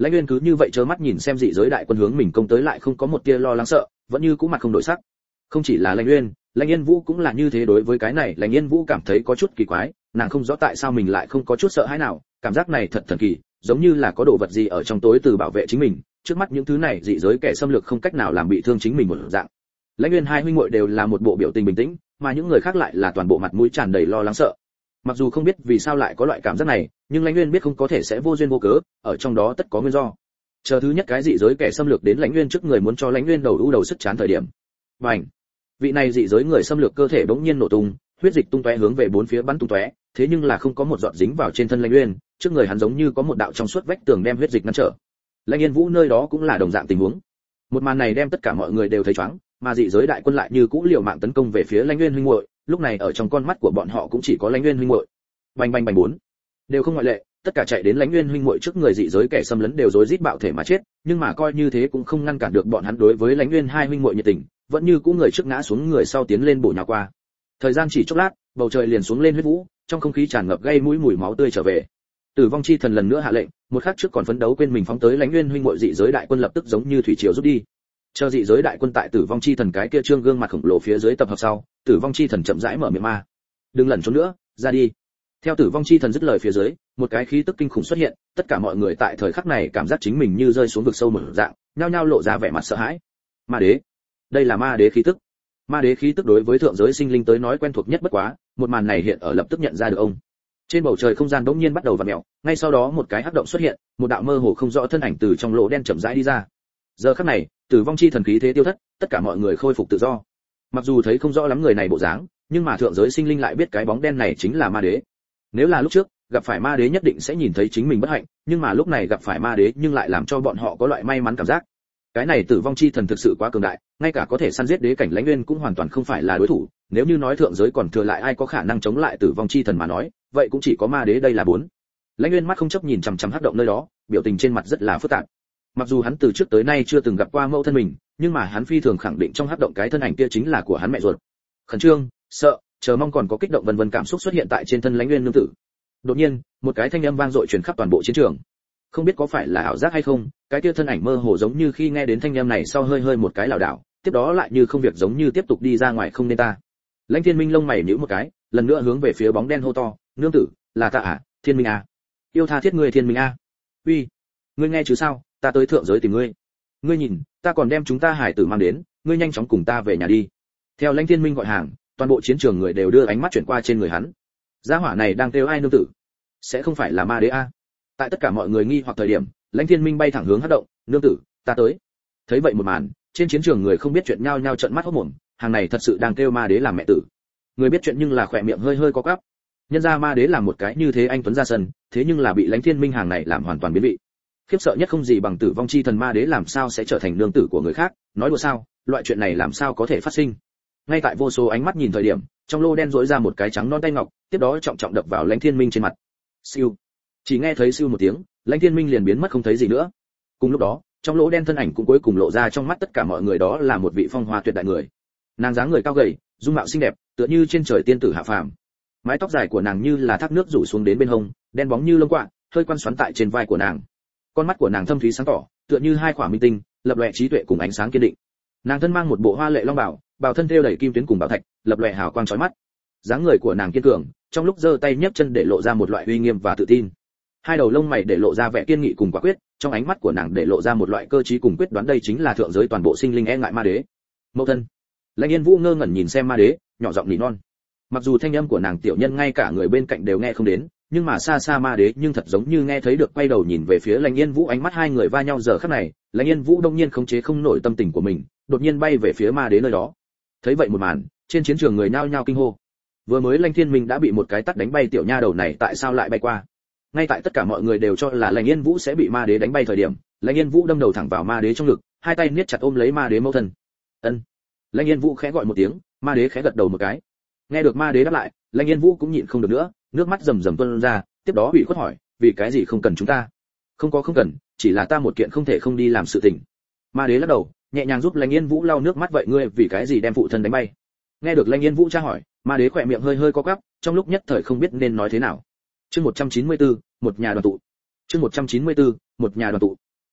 Lãnh Nguyên cứ như vậy trơ mắt nhìn xem dị giới đại quân hướng mình công tới, lại không có một tia lo lắng sợ, vẫn như cũ mặt không đổi sắc. Không chỉ là Lãnh Nguyên, Lãnh Yên Vũ cũng là như thế. Đối với cái này, Lãnh Yên Vũ cảm thấy có chút kỳ quái, nàng không rõ tại sao mình lại không có chút sợ hãi nào, cảm giác này thật thần kỳ, giống như là có đồ vật gì ở trong tối từ bảo vệ chính mình, trước mắt những thứ này dị giới kẻ xâm lược không cách nào làm bị thương chính mình một dạng. Lãnh Nguyên hai huynh muội đều là một bộ biểu tình bình tĩnh, mà những người khác lại là toàn bộ mặt mũi tràn đầy lo lắng sợ. Mặc dù không biết vì sao lại có loại cảm giác này, nhưng Lãnh Nguyên biết không có thể sẽ vô duyên vô cớ, ở trong đó tất có nguyên do. Chờ thứ nhất cái dị giới kẻ xâm lược đến Lãnh Nguyên trước người muốn cho Lãnh Nguyên đầu u đầu sức chán thời điểm. Bành! Vị này dị giới người xâm lược cơ thể bỗng nhiên nổ tung, huyết dịch tung tóe hướng về bốn phía bắn tung tóe, thế nhưng là không có một giọt dính vào trên thân Lãnh Nguyên, trước người hắn giống như có một đạo trong suốt vách tường đem huyết dịch ngăn trở. Lãnh Yên Vũ nơi đó cũng là đồng dạng tình huống. Một màn này đem tất cả mọi người đều thấy choáng, mà dị giới đại quân lại như cũ liều mạng tấn công về phía Lãnh Nguyên huynh muội, lúc này ở trong con mắt của bọn họ cũng chỉ có Lãnh Nguyên huynh muội. Bành bành bành bốn, đều không ngoại lệ, tất cả chạy đến Lãnh Nguyên huynh muội trước người dị giới kẻ xâm lấn đều rối rít bạo thể mà chết, nhưng mà coi như thế cũng không ngăn cản được bọn hắn đối với Lãnh Nguyên hai huynh muội nhiệt tình, vẫn như cũ người trước ngã xuống người sau tiến lên bổ nhào qua. Thời gian chỉ chốc lát, bầu trời liền xuống lên huyết vũ, trong không khí tràn ngập gây mũi mùi máu tươi trở về. Tử vong chi thần lần nữa hạ lệnh, một khắc trước còn phấn đấu quên mình phóng tới Lãnh Nguyên huynh muội dị giới đại quân lập tức giống như thủy triều rút đi. Chờ dị giới đại quân tại Tử vong chi thần cái kia trương gương mặt khổng lồ phía dưới tập hợp sau, Tử vong chi thần chậm rãi mở miệng ma. Đừng lẩn trốn nữa, ra đi. Theo Tử vong chi thần dứt lời phía dưới, một cái khí tức kinh khủng xuất hiện, tất cả mọi người tại thời khắc này cảm giác chính mình như rơi xuống vực sâu một dạng, nhao nhao lộ ra vẻ mặt sợ hãi. Ma đế, đây là ma đế khí tức. Ma đế khí tức đối với thượng giới sinh linh tới nói quen thuộc nhất bất quá, một màn này hiện ở lập tức nhận ra được ông. Trên bầu trời không gian bỗng nhiên bắt đầu vặn mèo, ngay sau đó một cái hắc động xuất hiện, một đạo mơ hồ không rõ thân ảnh từ trong lỗ đen chậm rãi đi ra. Giờ khắc này, Tử vong chi thần khí thế tiêu thất, tất cả mọi người khôi phục tự do. Mặc dù thấy không rõ lắm người này bộ dáng, nhưng mà thượng giới sinh linh lại biết cái bóng đen này chính là ma đế. Nếu là lúc trước, gặp phải ma đế nhất định sẽ nhìn thấy chính mình bất hạnh, nhưng mà lúc này gặp phải ma đế nhưng lại làm cho bọn họ có loại may mắn cảm giác. Cái này Tử vong chi thần thực sự quá cường đại, ngay cả có thể săn giết đế cảnh Lãnh Nguyên cũng hoàn toàn không phải là đối thủ, nếu như nói thượng giới còn thừa lại ai có khả năng chống lại Tử vong chi thần mà nói, vậy cũng chỉ có ma đế. Đây là bốn. Lãnh Nguyên mắt không chấp nhìn chằm chằm hắc động nơi đó, biểu tình trên mặt rất là phức tạp. Mặc dù hắn từ trước tới nay chưa từng gặp qua mẫu thân mình, nhưng mà hắn phi thường khẳng định trong hắc động cái thân ảnh kia chính là của hắn mẹ ruột. Khẩn trương, sợ, chờ mong còn có kích động vân vân cảm xúc xuất hiện tại trên thân Lãnh Nguyên nương tử. Đột nhiên, một cái thanh âm vang dội truyền khắp toàn bộ chiến trường. Không biết có phải là ảo giác hay không, cái kia thân ảnh mơ hồ giống như khi nghe đến thanh âm này sau hơi hơi một cái lảo đảo, tiếp đó lại như không việc giống như tiếp tục đi ra ngoài không nên ta. Lãnh Thiên Minh lông mày nhíu một cái, lần nữa hướng về phía bóng đen hô to, nương tử, là ta à, Thiên Minh à, yêu tha thiết ngươi Thiên Minh à. Uy, ngươi nghe chứ sao, ta tới thượng giới tìm ngươi. Ngươi nhìn, ta còn đem chúng ta hải tử mang đến, ngươi nhanh chóng cùng ta về nhà đi. Theo Lãnh Thiên Minh gọi hàng, toàn bộ chiến trường người đều đưa ánh mắt chuyển qua trên người hắn. Gia hỏa này đang kêu ai nương tử? Sẽ không phải là ma đế a? Tại tất cả mọi người nghi hoặc thời điểm, Lãnh Thiên Minh bay thẳng hướng hắc động, nương tử, ta tới. Thấy vậy một màn, trên chiến trường người không biết chuyện nhao nhao trợn mắt hốt mồm, hàng này thật sự đang kêu ma đế làm mẹ tử. Người biết chuyện nhưng là khỏe miệng hơi hơi có quắp. Nhân ra ma đế làm một cái như thế anh tuấn ra sân, thế nhưng là bị Lãnh Thiên Minh hàng này làm hoàn toàn biến vị. Khiếp sợ nhất không gì bằng Tử vong chi thần ma đế làm sao sẽ trở thành nương tử của người khác, nói đùa sao, loại chuyện này làm sao có thể phát sinh. Ngay tại vô số ánh mắt nhìn thời điểm, trong lô đen rỗi ra một cái trắng non tay ngọc, tiếp đó trọng trọng đập vào Lãnh Thiên Minh trên mặt. Siêu. Chỉ nghe thấy siêu một tiếng, Lãnh Thiên Minh liền biến mất không thấy gì nữa. Cùng lúc đó, trong lỗ đen thân ảnh cũng cuối cùng lộ ra trong mắt tất cả mọi người, đó là một vị phong hoa tuyệt đại người. Nàng dáng người cao gầy, dung mạo xinh đẹp, tựa như trên trời tiên tử hạ phàm. Mái tóc dài của nàng như là thác nước rủ xuống đến bên hông, đen bóng như lông quạ, hơi quăn xoắn tại trên vai của nàng. Con mắt của nàng thâm thúy sáng tỏ, tựa như hai quả minh tinh, lập lòe trí tuệ cùng ánh sáng kiên định. Nàng thân mang một bộ hoa lệ long bào, bào thân thêu đầy kim tuyến cùng bảo thạch, lập lòe hào quang chói mắt. Dáng người của nàng kiên cường, trong lúc giơ tay nhấc chân để lộ ra một loại uy nghiêm và tự tin. Hai đầu lông mày để lộ ra vẻ kiên nghị cùng quả quyết, trong ánh mắt của nàng để lộ ra một loại cơ trí cùng quyết đoán, đây chính là thượng giới toàn bộ sinh linh e ngại ma đế. Mẫu thân. Lãnh Yên Vũ ngơ ngẩn nhìn xem ma đế, nhỏ giọng nỉ non. Mặc dù thanh âm của nàng tiểu nhân ngay cả người bên cạnh đều nghe không đến, nhưng mà xa xa ma đế nhưng thật giống như nghe thấy được, quay đầu nhìn về phía Lãnh Yên Vũ, ánh mắt hai người va nhau. Giờ khắc này, Lãnh Yên Vũ đông nhiên khống chế không nổi tâm tình của mình, đột nhiên bay về phía ma đế nơi đó. Thấy vậy một màn, trên chiến trường người nhao nhao kinh hô. Vừa mới Lãnh Thiên Minh đã bị một cái tát đánh bay, tiểu nha đầu này tại sao lại bay qua? Ngay tại tất cả mọi người đều cho là Lãnh Yên Vũ sẽ bị ma đế đánh bay thời điểm, Lãnh Yên Vũ đâm đầu thẳng vào ma đế trong ngực, hai tay niết chặt ôm lấy ma đế mẫu thân. Ân. Lãnh Yên Vũ khẽ gọi một tiếng, ma đế khẽ gật đầu một cái. Nghe được ma đế đáp lại, Lãnh Yên Vũ cũng nhịn không được nữa, nước mắt rầm rầm tuôn ra, tiếp đó ủy khuất hỏi, vì cái gì không cần chúng ta? Không có không cần, chỉ là ta một kiện không thể không đi làm sự tình. Ma đế lắc đầu, nhẹ nhàng giúp Lãnh Yên Vũ lau nước mắt, vậy ngươi vì cái gì đem phụ thân đánh bay? Nghe được Lãnh Yên Vũ tra hỏi, ma đế khỏe miệng hơi hơi co quắp, trong lúc nhất thời không biết nên nói thế nào. Chương một trăm chín mươi tư, một nhà đoàn tụ. Chương một trăm chín mươi tư, một nhà đoàn tụ.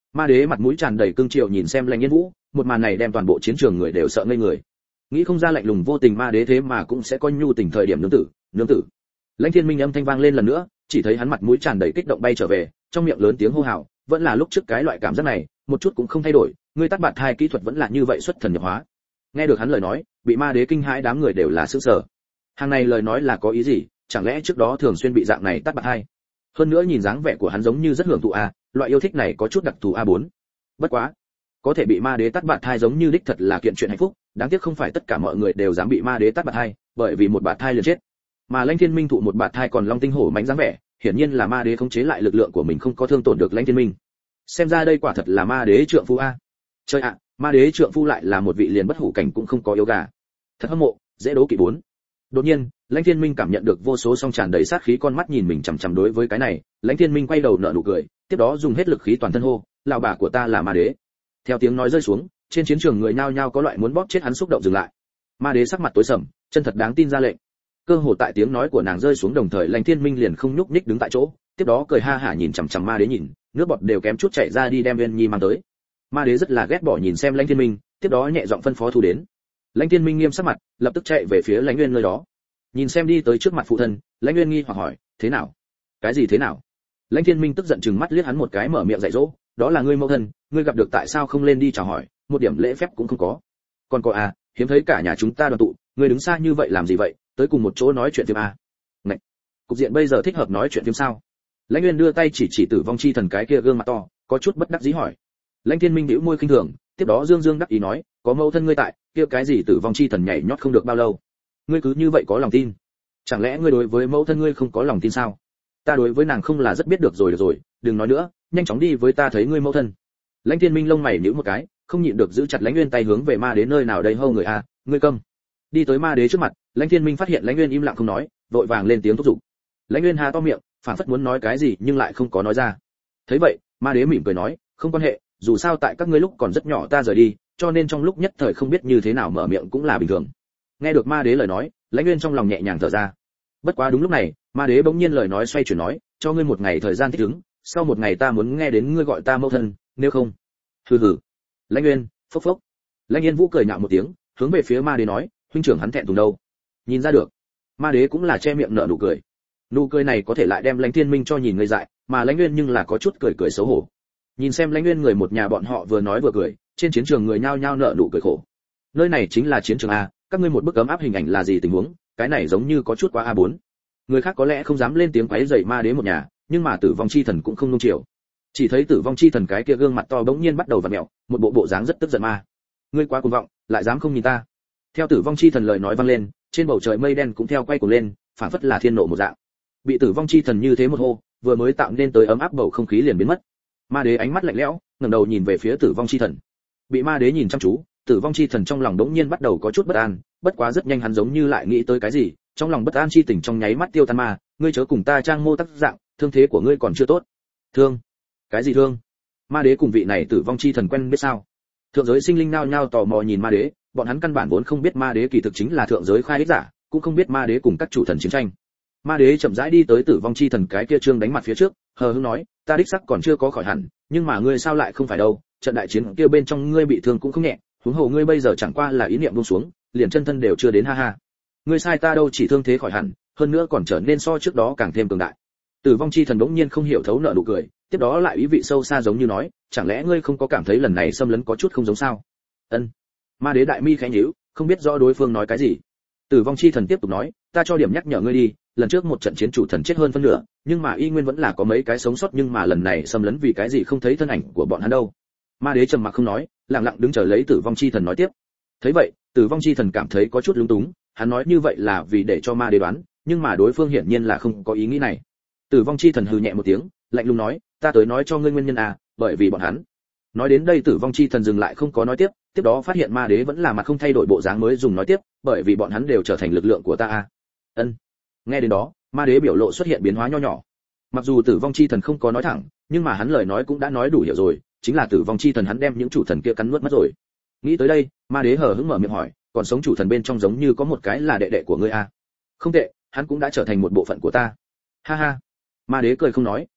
Ma đế mặt mũi tràn đầy cương triều nhìn xem Lãnh Yên Vũ, một màn này đem toàn bộ chiến trường người đều sợ ngây người. Nghĩ không ra lạnh lùng vô tình ma đế thế mà cũng sẽ có nhu tình thời điểm nương tử, nương tử. Lãnh Thiên Minh âm thanh vang lên lần nữa, chỉ thấy hắn mặt mũi tràn đầy kích động bay trở về, trong miệng lớn tiếng hô hào, vẫn là lúc trước cái loại cảm giác này, một chút cũng không thay đổi, ngươi tắt bạt hai kỹ thuật vẫn là như vậy xuất thần nhập hóa. Nghe được hắn lời nói, bị ma đế kinh hãi đám người đều là sửng sở. Hàng này lời nói là có ý gì, chẳng lẽ trước đó thường xuyên bị dạng này tắt bạt hai? Hơn nữa nhìn dáng vẻ của hắn giống như rất hưởng thụ a, loại yêu thích này có chút đặc thù a bốn. Bất quá, có thể bị ma đế tắt bạt hai giống như đích thật là kiện chuyện hạnh phúc, đáng tiếc không phải tất cả mọi người đều dám bị ma đế tắt bạt hai, bởi vì một bạt hai liền chết. Mà Lãnh Thiên Minh thụ một bạt hai còn long tinh hổ mãnh dáng vẻ, hiển nhiên là ma đế khống chế lại lực lượng của mình không có thương tổn được Lãnh Thiên Minh. Xem ra đây quả thật là ma đế trượng phu a. Chơi ạ, ma đế trượng phu lại là một vị liền bất hủ cảnh cũng không có yếu gà. Thật hâm mộ, dễ đố kỵ bốn. Đột nhiên, Lãnh Thiên Minh cảm nhận được vô số song tràn đầy sát khí con mắt nhìn mình chằm chằm đối với cái này, Lãnh Thiên Minh quay đầu nở nụ cười, tiếp đó dùng hết lực khí toàn thân hô, lão bà của ta là ma đế. Theo tiếng nói rơi xuống, trên chiến trường người nhao nhao có loại muốn bóp chết hắn xúc động dừng lại. Ma đế sắc mặt tối sầm, chân thật đáng tin ra lệnh. Cơ hồ tại tiếng nói của nàng rơi xuống đồng thời Lãnh Thiên Minh liền không nhúc nhích đứng tại chỗ, tiếp đó cười ha hả nhìn chằm chằm ma đế nhìn, nước bọt đều kém chút chảy ra đi đem Uyên Nhi mang tới. Ma đế rất là ghét bỏ nhìn xem Lãnh Thiên Minh, tiếp đó nhẹ giọng phân phó thu đến. Lãnh Thiên Minh nghiêm sắc mặt, lập tức chạy về phía Lãnh Uyên nơi đó. Nhìn xem đi tới trước mặt phụ thân, Lãnh Uyên nghi hoặc hỏi, thế nào? Cái gì thế nào? Lãnh Thiên Minh tức giận chừng mắt liếc hắn một cái mở miệng dạy dỗ, đó là ngươi mẫu thân, ngươi gặp được tại sao không lên đi chào hỏi, một điểm lễ phép cũng không có. Còn có à, hiếm thấy cả nhà chúng ta đoàn tụ, ngươi đứng xa như vậy làm gì vậy, tới cùng một chỗ nói chuyện phim à? Ngậy, cục diện bây giờ thích hợp nói chuyện phim sao? Lãnh Uyên đưa tay chỉ chỉ Tử Vong Chi Thần cái kia gương mặt to, có chút bất đắc dĩ hỏi. Lãnh Thiên Minh bĩu môi khinh thường, tiếp đó dương dương đắc ý nói, có mẫu thân ngươi tại, kia cái gì Tử Vong Chi Thần nhảy nhót không được bao lâu. Ngươi cứ như vậy có lòng tin? Chẳng lẽ ngươi đối với mẫu thân ngươi không có lòng tin sao? Ta đối với nàng không là rất biết được rồi được rồi, đừng nói nữa, nhanh chóng đi với ta thấy ngươi mẫu thân. Lãnh Thiên Minh lông mày nhíu một cái, không nhịn được giữ chặt Lãnh Uyên tay hướng về ma đế nơi nào đây hô người a, ngươi câm. Đi tới ma đế trước mặt, Lãnh Thiên Minh phát hiện Lãnh Uyên im lặng không nói, vội vàng lên tiếng thúc giục. Lãnh Uyên há to miệng, phản phất muốn nói cái gì nhưng lại không có nói ra. Thấy vậy, ma đế mỉm cười nói, không quan hệ, dù sao tại các ngươi lúc còn rất nhỏ ta rời đi, cho nên trong lúc nhất thời không biết như thế nào mở miệng cũng là bình thường. Nghe được ma đế lời nói, Lãnh Uyên trong lòng nhẹ nhàng thở ra. Bất quá đúng lúc này, ma đế bỗng nhiên lời nói xoay chuyển nói, cho ngươi một ngày thời gian thích ứng, sau một ngày ta muốn nghe đến ngươi gọi ta mẫu thân, nếu không. Hừ hừ. Lãnh Uyên, phốc phốc. Lãnh Yên Vũ cười nhạo một tiếng, hướng về phía ma đế nói, huynh trưởng hắn thẹn thùng đâu? Nhìn ra được. Ma đế cũng là che miệng nở nụ cười. Nụ cười này có thể lại đem Lãnh Thiên Minh cho nhìn ngây dại, mà Lãnh Uyên nhưng là có chút cười cười xấu hổ. Nhìn xem Lãnh Uyên người một nhà bọn họ vừa nói vừa cười, trên chiến trường người nhao nhao nở nụ cười khổ. Nơi này chính là chiến trường a, các ngươi một bức ấm áp hình ảnh là gì tình huống, cái này giống như có chút quá a bốn. Người khác có lẽ không dám lên tiếng quấy rầy ma đế một nhà, nhưng mà Tử Vong Chi Thần cũng không nung chiều. Chỉ thấy Tử Vong Chi Thần cái kia gương mặt to bỗng nhiên bắt đầu vặn mèo, một bộ bộ dáng rất tức giận ma. Ngươi quá cuồng vọng, lại dám không nhìn ta. Theo Tử Vong Chi Thần lời nói vang lên, trên bầu trời mây đen cũng theo quay cuồng lên, phản phất là thiên nộ một dạng. Bị Tử Vong Chi Thần như thế một hô, vừa mới tạo nên tới ấm áp bầu không khí liền biến mất. Ma đế ánh mắt lạnh lẽo, ngẩng đầu nhìn về phía Tử Vong Chi Thần. Bị ma đế nhìn chăm chú, Tử Vong Chi Thần trong lòng đống nhiên bắt đầu có chút bất an, bất quá rất nhanh hắn giống như lại nghĩ tới cái gì, trong lòng bất an chi tình trong nháy mắt tiêu tan ma, ngươi chớ cùng ta trang mô tác dạng, thương thế của ngươi còn chưa tốt. Thương? Cái gì thương? Ma đế cùng vị này Tử Vong Chi Thần quen biết sao? Thượng giới sinh linh nao nhao tò mò nhìn ma đế, bọn hắn căn bản vốn không biết ma đế kỳ thực chính là thượng giới khai ích giả, cũng không biết ma đế cùng các chủ thần chiến tranh. Ma đế chậm rãi đi tới Tử Vong Chi Thần cái kia trương đánh mặt phía trước, hờ hững nói, ta đích xác còn chưa có khỏi hẳn, nhưng mà ngươi sao lại không phải đâu, trận đại chiến kia bên trong ngươi bị thương cũng không nhẹ, huống hồ ngươi bây giờ chẳng qua là ý niệm buông xuống, liền chân thân đều chưa đến ha ha. Ngươi sai ta đâu chỉ thương thế khỏi hẳn, hơn nữa còn trở nên so trước đó càng thêm cường đại. Tử Vong Chi Thần đống nhiên không hiểu thấu nợ nụ cười, tiếp đó lại ý vị sâu xa giống như nói, chẳng lẽ ngươi không có cảm thấy lần này xâm lấn có chút không giống sao? Ân. Ma đế đại mi khẽ nhíu, không biết rõ đối phương nói cái gì. Tử Vong Chi Thần tiếp tục nói, ta cho điểm nhắc nhở ngươi đi, lần trước một trận chiến chủ thần chết hơn phân nửa, nhưng mà y nguyên vẫn là có mấy cái sống sót, nhưng mà lần này xâm lấn vì cái gì không thấy thân ảnh của bọn hắn đâu. Ma đế trầm mặc không nói, lặng lặng đứng chờ lấy Tử Vong Chi Thần nói tiếp. Thấy vậy, Tử Vong Chi Thần cảm thấy có chút lúng túng, hắn nói như vậy là vì để cho ma đế đoán, nhưng mà đối phương hiển nhiên là không có ý nghĩ này. Tử Vong Chi Thần hừ nhẹ một tiếng, lạnh lùng nói, ta tới nói cho ngươi nguyên nhân à, bởi vì bọn hắn. Nói đến đây Tử Vong Chi Thần dừng lại không có nói tiếp, tiếp đó phát hiện ma đế vẫn là mặt không thay đổi bộ dáng mới dùng nói tiếp, bởi vì bọn hắn đều trở thành lực lượng của ta à. Ân. Nghe đến đó, ma đế biểu lộ xuất hiện biến hóa nho nhỏ. Mặc dù Tử Vong Chi Thần không có nói thẳng, nhưng mà hắn lời nói cũng đã nói đủ hiểu rồi, chính là Tử Vong Chi Thần hắn đem những chủ thần kia cắn nuốt mất rồi. Nghĩ tới đây, ma đế hờ hững mở miệng hỏi, còn sống chủ thần bên trong giống như có một cái là đệ đệ của ngươi à? Không tệ, hắn cũng đã trở thành một bộ phận của ta. Ha ha. Ma đế cười không nói,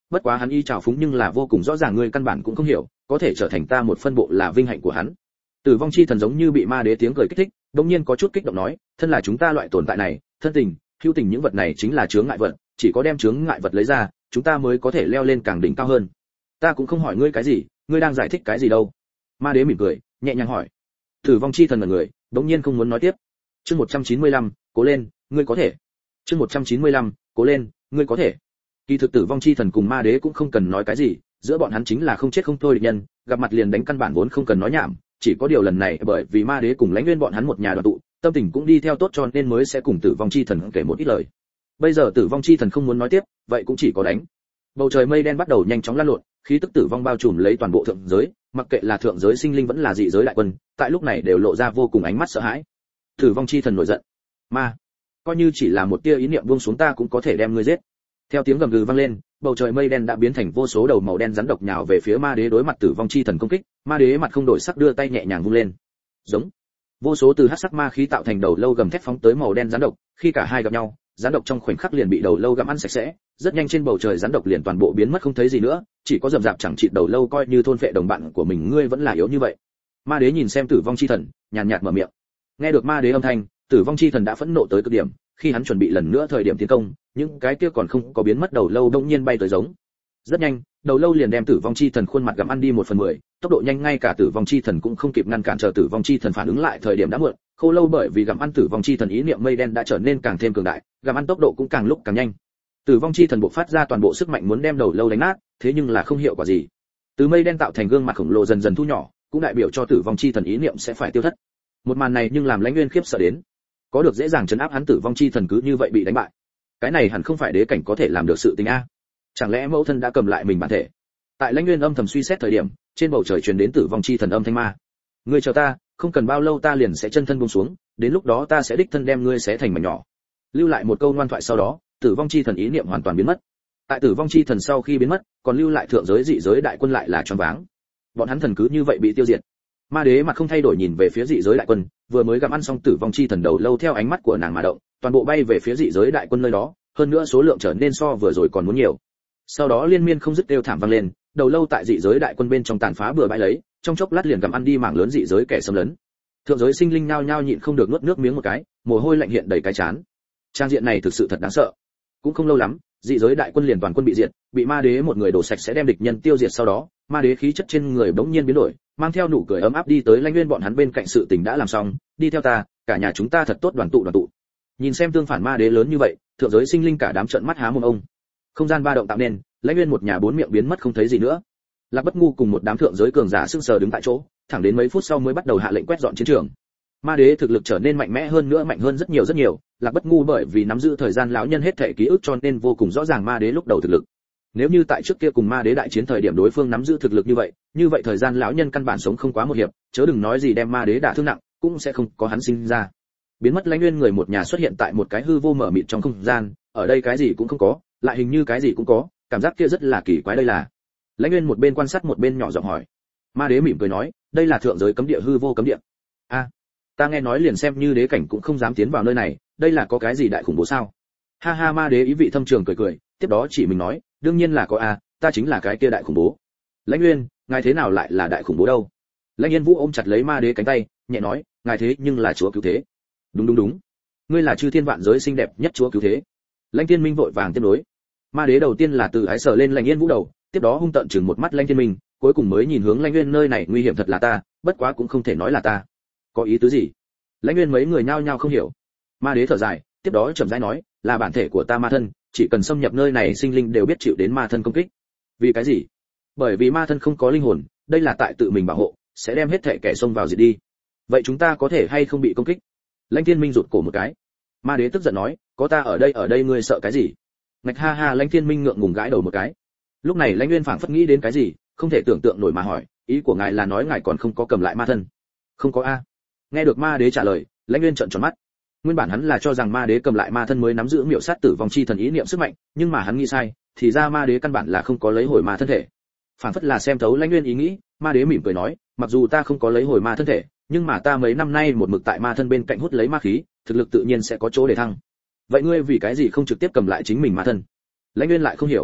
bất quá hắn y trào phúng nhưng là vô cùng rõ ràng, ngươi căn bản cũng không hiểu, có thể trở thành ta một phân bộ là vinh hạnh của hắn. Tử vong chi thần giống như bị ma đế tiếng cười kích thích, đột nhiên có chút kích động nói, thân là chúng ta loại tồn tại này, thân tình, hữu tình những vật này chính là chướng ngại vật, chỉ có đem chướng ngại vật lấy ra, chúng ta mới có thể leo lên càng đỉnh cao hơn. Ta cũng không hỏi ngươi cái gì, ngươi đang giải thích cái gì đâu? Ma đế mỉm cười, nhẹ nhàng hỏi. Tử vong chi thần ngẩn người, đột nhiên không muốn nói tiếp. Chương một trăm chín mươi lăm, cố lên, ngươi có thể. Chương một trăm chín mươi lăm, cố lên, ngươi có thể. Kỳ thực Tử vong chi thần cùng ma đế cũng không cần nói cái gì, giữa bọn hắn chính là không chết không thôi địch nhân, gặp mặt liền đánh, căn bản vốn không cần nói nhảm, chỉ có điều lần này bởi vì ma đế cùng Lãnh Nguyên bọn hắn một nhà đoàn tụ, tâm tình cũng đi theo tốt cho nên mới sẽ cùng Tử vong chi thần kể một ít lời. Bây giờ Tử vong chi thần không muốn nói tiếp, vậy cũng chỉ có đánh. Bầu trời mây đen bắt đầu nhanh chóng lan lộn, khí tức tử vong bao trùm lấy toàn bộ thượng giới, mặc kệ là thượng giới sinh linh vẫn là dị giới đại quân, tại lúc này đều lộ ra vô cùng ánh mắt sợ hãi. Tử vong chi thần nổi giận, ma, coi như chỉ là một tia ý niệm buông xuống ta cũng có thể đem ngươi giết. Theo tiếng gầm gừ vang lên, bầu trời mây đen đã biến thành vô số đầu màu đen rắn độc nhào về phía ma đế. Đối mặt Tử vong chi thần công kích, ma đế mặt không đổi sắc đưa tay nhẹ nhàng vung lên, giống vô số từ hắc sắc ma khí tạo thành đầu lâu gầm thét phóng tới màu đen rắn độc. Khi cả hai gặp nhau, rắn độc trong khoảnh khắc liền bị đầu lâu gặm ăn sạch sẽ, rất nhanh trên bầu trời rắn độc liền toàn bộ biến mất không thấy gì nữa, chỉ có rậm rạp chẳng chịt đầu lâu coi như thôn phệ đồng bạn của mình. Ngươi vẫn là yếu như vậy. Ma đế nhìn xem Tử vong chi thần, nhàn nhạt mở miệng. Nghe được ma đế âm thanh, Tử vong chi thần đã phẫn nộ tới cực điểm, khi hắn chuẩn bị lần nữa thời điểm tiến công, những cái kia còn không có biến mất đầu lâu đông nhiên bay tới giống. Rất nhanh, đầu lâu liền đem Tử vong chi thần khuôn mặt gặm ăn đi một phần mười, tốc độ nhanh ngay cả Tử vong chi thần cũng không kịp ngăn cản, chờ Tử vong chi thần phản ứng lại thời điểm đã muộn. Khô lâu bởi vì gặm ăn Tử vong chi thần ý niệm mây đen đã trở nên càng thêm cường đại, gặm ăn tốc độ cũng càng lúc càng nhanh. Tử vong chi thần bộc phát ra toàn bộ sức mạnh muốn đem đầu lâu đánh nát, thế nhưng là không hiệu quả gì. Từ mây đen tạo thành gương mặt khổng lồ dần dần thu nhỏ, cũng đại biểu cho Tử vong chi thần ý niệm sẽ phải tiêu thất. Một màn này nhưng làm Lãnh Nguyên khiếp sợ đến. Có được dễ dàng trấn áp hắn Tử vong chi thần cứ như vậy bị đánh bại. Cái này hẳn không phải đế cảnh có thể làm được sự tình a. Chẳng lẽ mẫu thân đã cầm lại mình bản thể? Tại Lãnh Nguyên âm thầm suy xét thời điểm, trên bầu trời truyền đến Tử vong chi thần âm thanh ma. Ngươi chờ ta, không cần bao lâu ta liền sẽ chân thân buông xuống, đến lúc đó ta sẽ đích thân đem ngươi xé thành mảnh nhỏ. Lưu lại một câu ngoan thoại sau đó, Tử vong chi thần ý niệm hoàn toàn biến mất. Tại Tử vong chi thần sau khi biến mất, còn lưu lại thượng giới dị giới đại quân lại là choáng váng. Bọn hắn thần cứ như vậy bị tiêu diệt. Ma đế mặt không thay đổi nhìn về phía dị giới đại quân, vừa mới gặm ăn xong Tử vong chi thần đầu lâu theo ánh mắt của nàng mà động, toàn bộ bay về phía dị giới đại quân nơi đó, hơn nữa số lượng trở nên so vừa rồi còn muốn nhiều. Sau đó liên miên không dứt kêu thảm vang lên, đầu lâu tại dị giới đại quân bên trong tàn phá bừa bãi lấy, trong chốc lát liền gặm ăn đi mảng lớn dị giới kẻ xâm lấn. Thượng giới sinh linh nhao nhao nhịn không được nuốt nước miếng một cái, mồ hôi lạnh hiện đầy cái trán. Trang diện này thực sự thật đáng sợ. Cũng không lâu lắm, dị giới đại quân liền toàn quân bị diệt, bị ma đế một người đổ sạch sẽ đem địch nhân tiêu diệt. Sau đó, ma đế khí chất trên người bỗng nhiên biến đổi, mang theo nụ cười ấm áp đi tới Lãnh Nguyên bọn hắn bên cạnh. Sự tình đã làm xong, đi theo ta, cả nhà chúng ta thật tốt đoàn tụ đoàn tụ. Nhìn xem tương phản ma đế lớn như vậy, thượng giới sinh linh cả đám trợn mắt há mồm ông. Không gian ba động tạo nên, Lãnh Nguyên một nhà bốn miệng biến mất không thấy gì nữa. Lạc Bất Ngu cùng một đám thượng giới cường giả sững sờ đứng tại chỗ, thẳng đến mấy phút sau mới bắt đầu hạ lệnh quét dọn chiến trường. Ma đế thực lực trở nên mạnh mẽ hơn nữa, mạnh hơn rất nhiều rất nhiều. Lạc Bất Ngu bởi vì nắm giữ thời gian lão nhân hết thể ký ức cho nên vô cùng rõ ràng ma đế lúc đầu thực lực. Nếu như tại trước kia cùng ma đế đại chiến thời điểm đối phương nắm giữ thực lực như vậy, như vậy thời gian lão nhân căn bản sống không quá một hiệp, chớ đừng nói gì đem ma đế đả thương nặng, cũng sẽ không có hắn sinh ra. Biến mất Lãnh Nguyên người một nhà xuất hiện tại một cái hư vô mở mịt trong không gian, ở đây cái gì cũng không có, lại hình như cái gì cũng có, cảm giác kia rất là kỳ quái. Đây là? Lãnh Nguyên một bên quan sát một bên nhỏ giọng hỏi. Ma đế mỉm cười nói, đây là thượng giới cấm địa, hư vô cấm địa. A, à, ta nghe nói liền xem như đế cảnh cũng không dám tiến vào nơi này, đây là có cái gì đại khủng bố sao? Ha ha, ma đế ý vị thâm trường cười cười, tiếp đó chỉ mình nói, đương nhiên là có a, à, ta chính là cái kia đại khủng bố. Lãnh Nguyên, ngài thế nào lại là đại khủng bố đâu? Lãnh Yên Vũ ôm chặt lấy ma đế cánh tay, nhẹ nói, ngài thế nhưng là chúa cứu thế. Đúng đúng đúng, ngươi là chư thiên vạn giới xinh đẹp nhất chúa cứu thế. Lãnh Thiên Minh vội vàng tiếp nối. Ma đế đầu tiên là từ ái sờ lên Lãnh Yên Vũ đầu, tiếp đó hung tợn chừng một mắt Lãnh Thiên Minh, cuối cùng mới nhìn hướng Lãnh Nguyên, nơi này nguy hiểm thật là ta, bất quá cũng không thể nói là ta. Có ý tứ gì? Lãnh Nguyên mấy người nhao nhao không hiểu. Ma đế thở dài, tiếp đó chậm rãi nói, là bản thể của ta ma thân, chỉ cần xâm nhập nơi này sinh linh đều biết chịu đến ma thân công kích. Vì cái gì? Bởi vì ma thân không có linh hồn, đây là tại tự mình bảo hộ, sẽ đem hết thể kẻ xông vào diệt đi. Vậy chúng ta có thể hay không bị công kích? Lãnh Thiên Minh rụt cổ một cái. Ma đế tức giận nói, có ta ở đây ở đây ngươi sợ cái gì? Ngạch ha ha, Lãnh Thiên Minh ngượng ngùng gãi đầu một cái. Lúc này Lãnh Nguyên phảng phất nghĩ đến cái gì, không thể tưởng tượng nổi mà hỏi, ý của ngài là nói ngài còn không có cầm lại ma thân? Không có a. Nghe được ma đế trả lời, Lãnh Nguyên trợn tròn mắt. Nguyên bản hắn là cho rằng ma đế cầm lại ma thân mới nắm giữ miểu sát tử vong chi thần ý niệm sức mạnh, nhưng mà hắn nghĩ sai, thì ra ma đế căn bản là không có lấy hồi ma thân thể. Phảng phất là xem thấu Lãnh Nguyên ý nghĩ, ma đế mỉm cười nói, mặc dù ta không có lấy hồi ma thân thể, nhưng mà ta mấy năm nay một mực tại ma thân bên cạnh hút lấy ma khí, thực lực tự nhiên sẽ có chỗ để thăng. Vậy ngươi vì cái gì không trực tiếp cầm lại chính mình ma thân? Lãnh Nguyên lại không hiểu.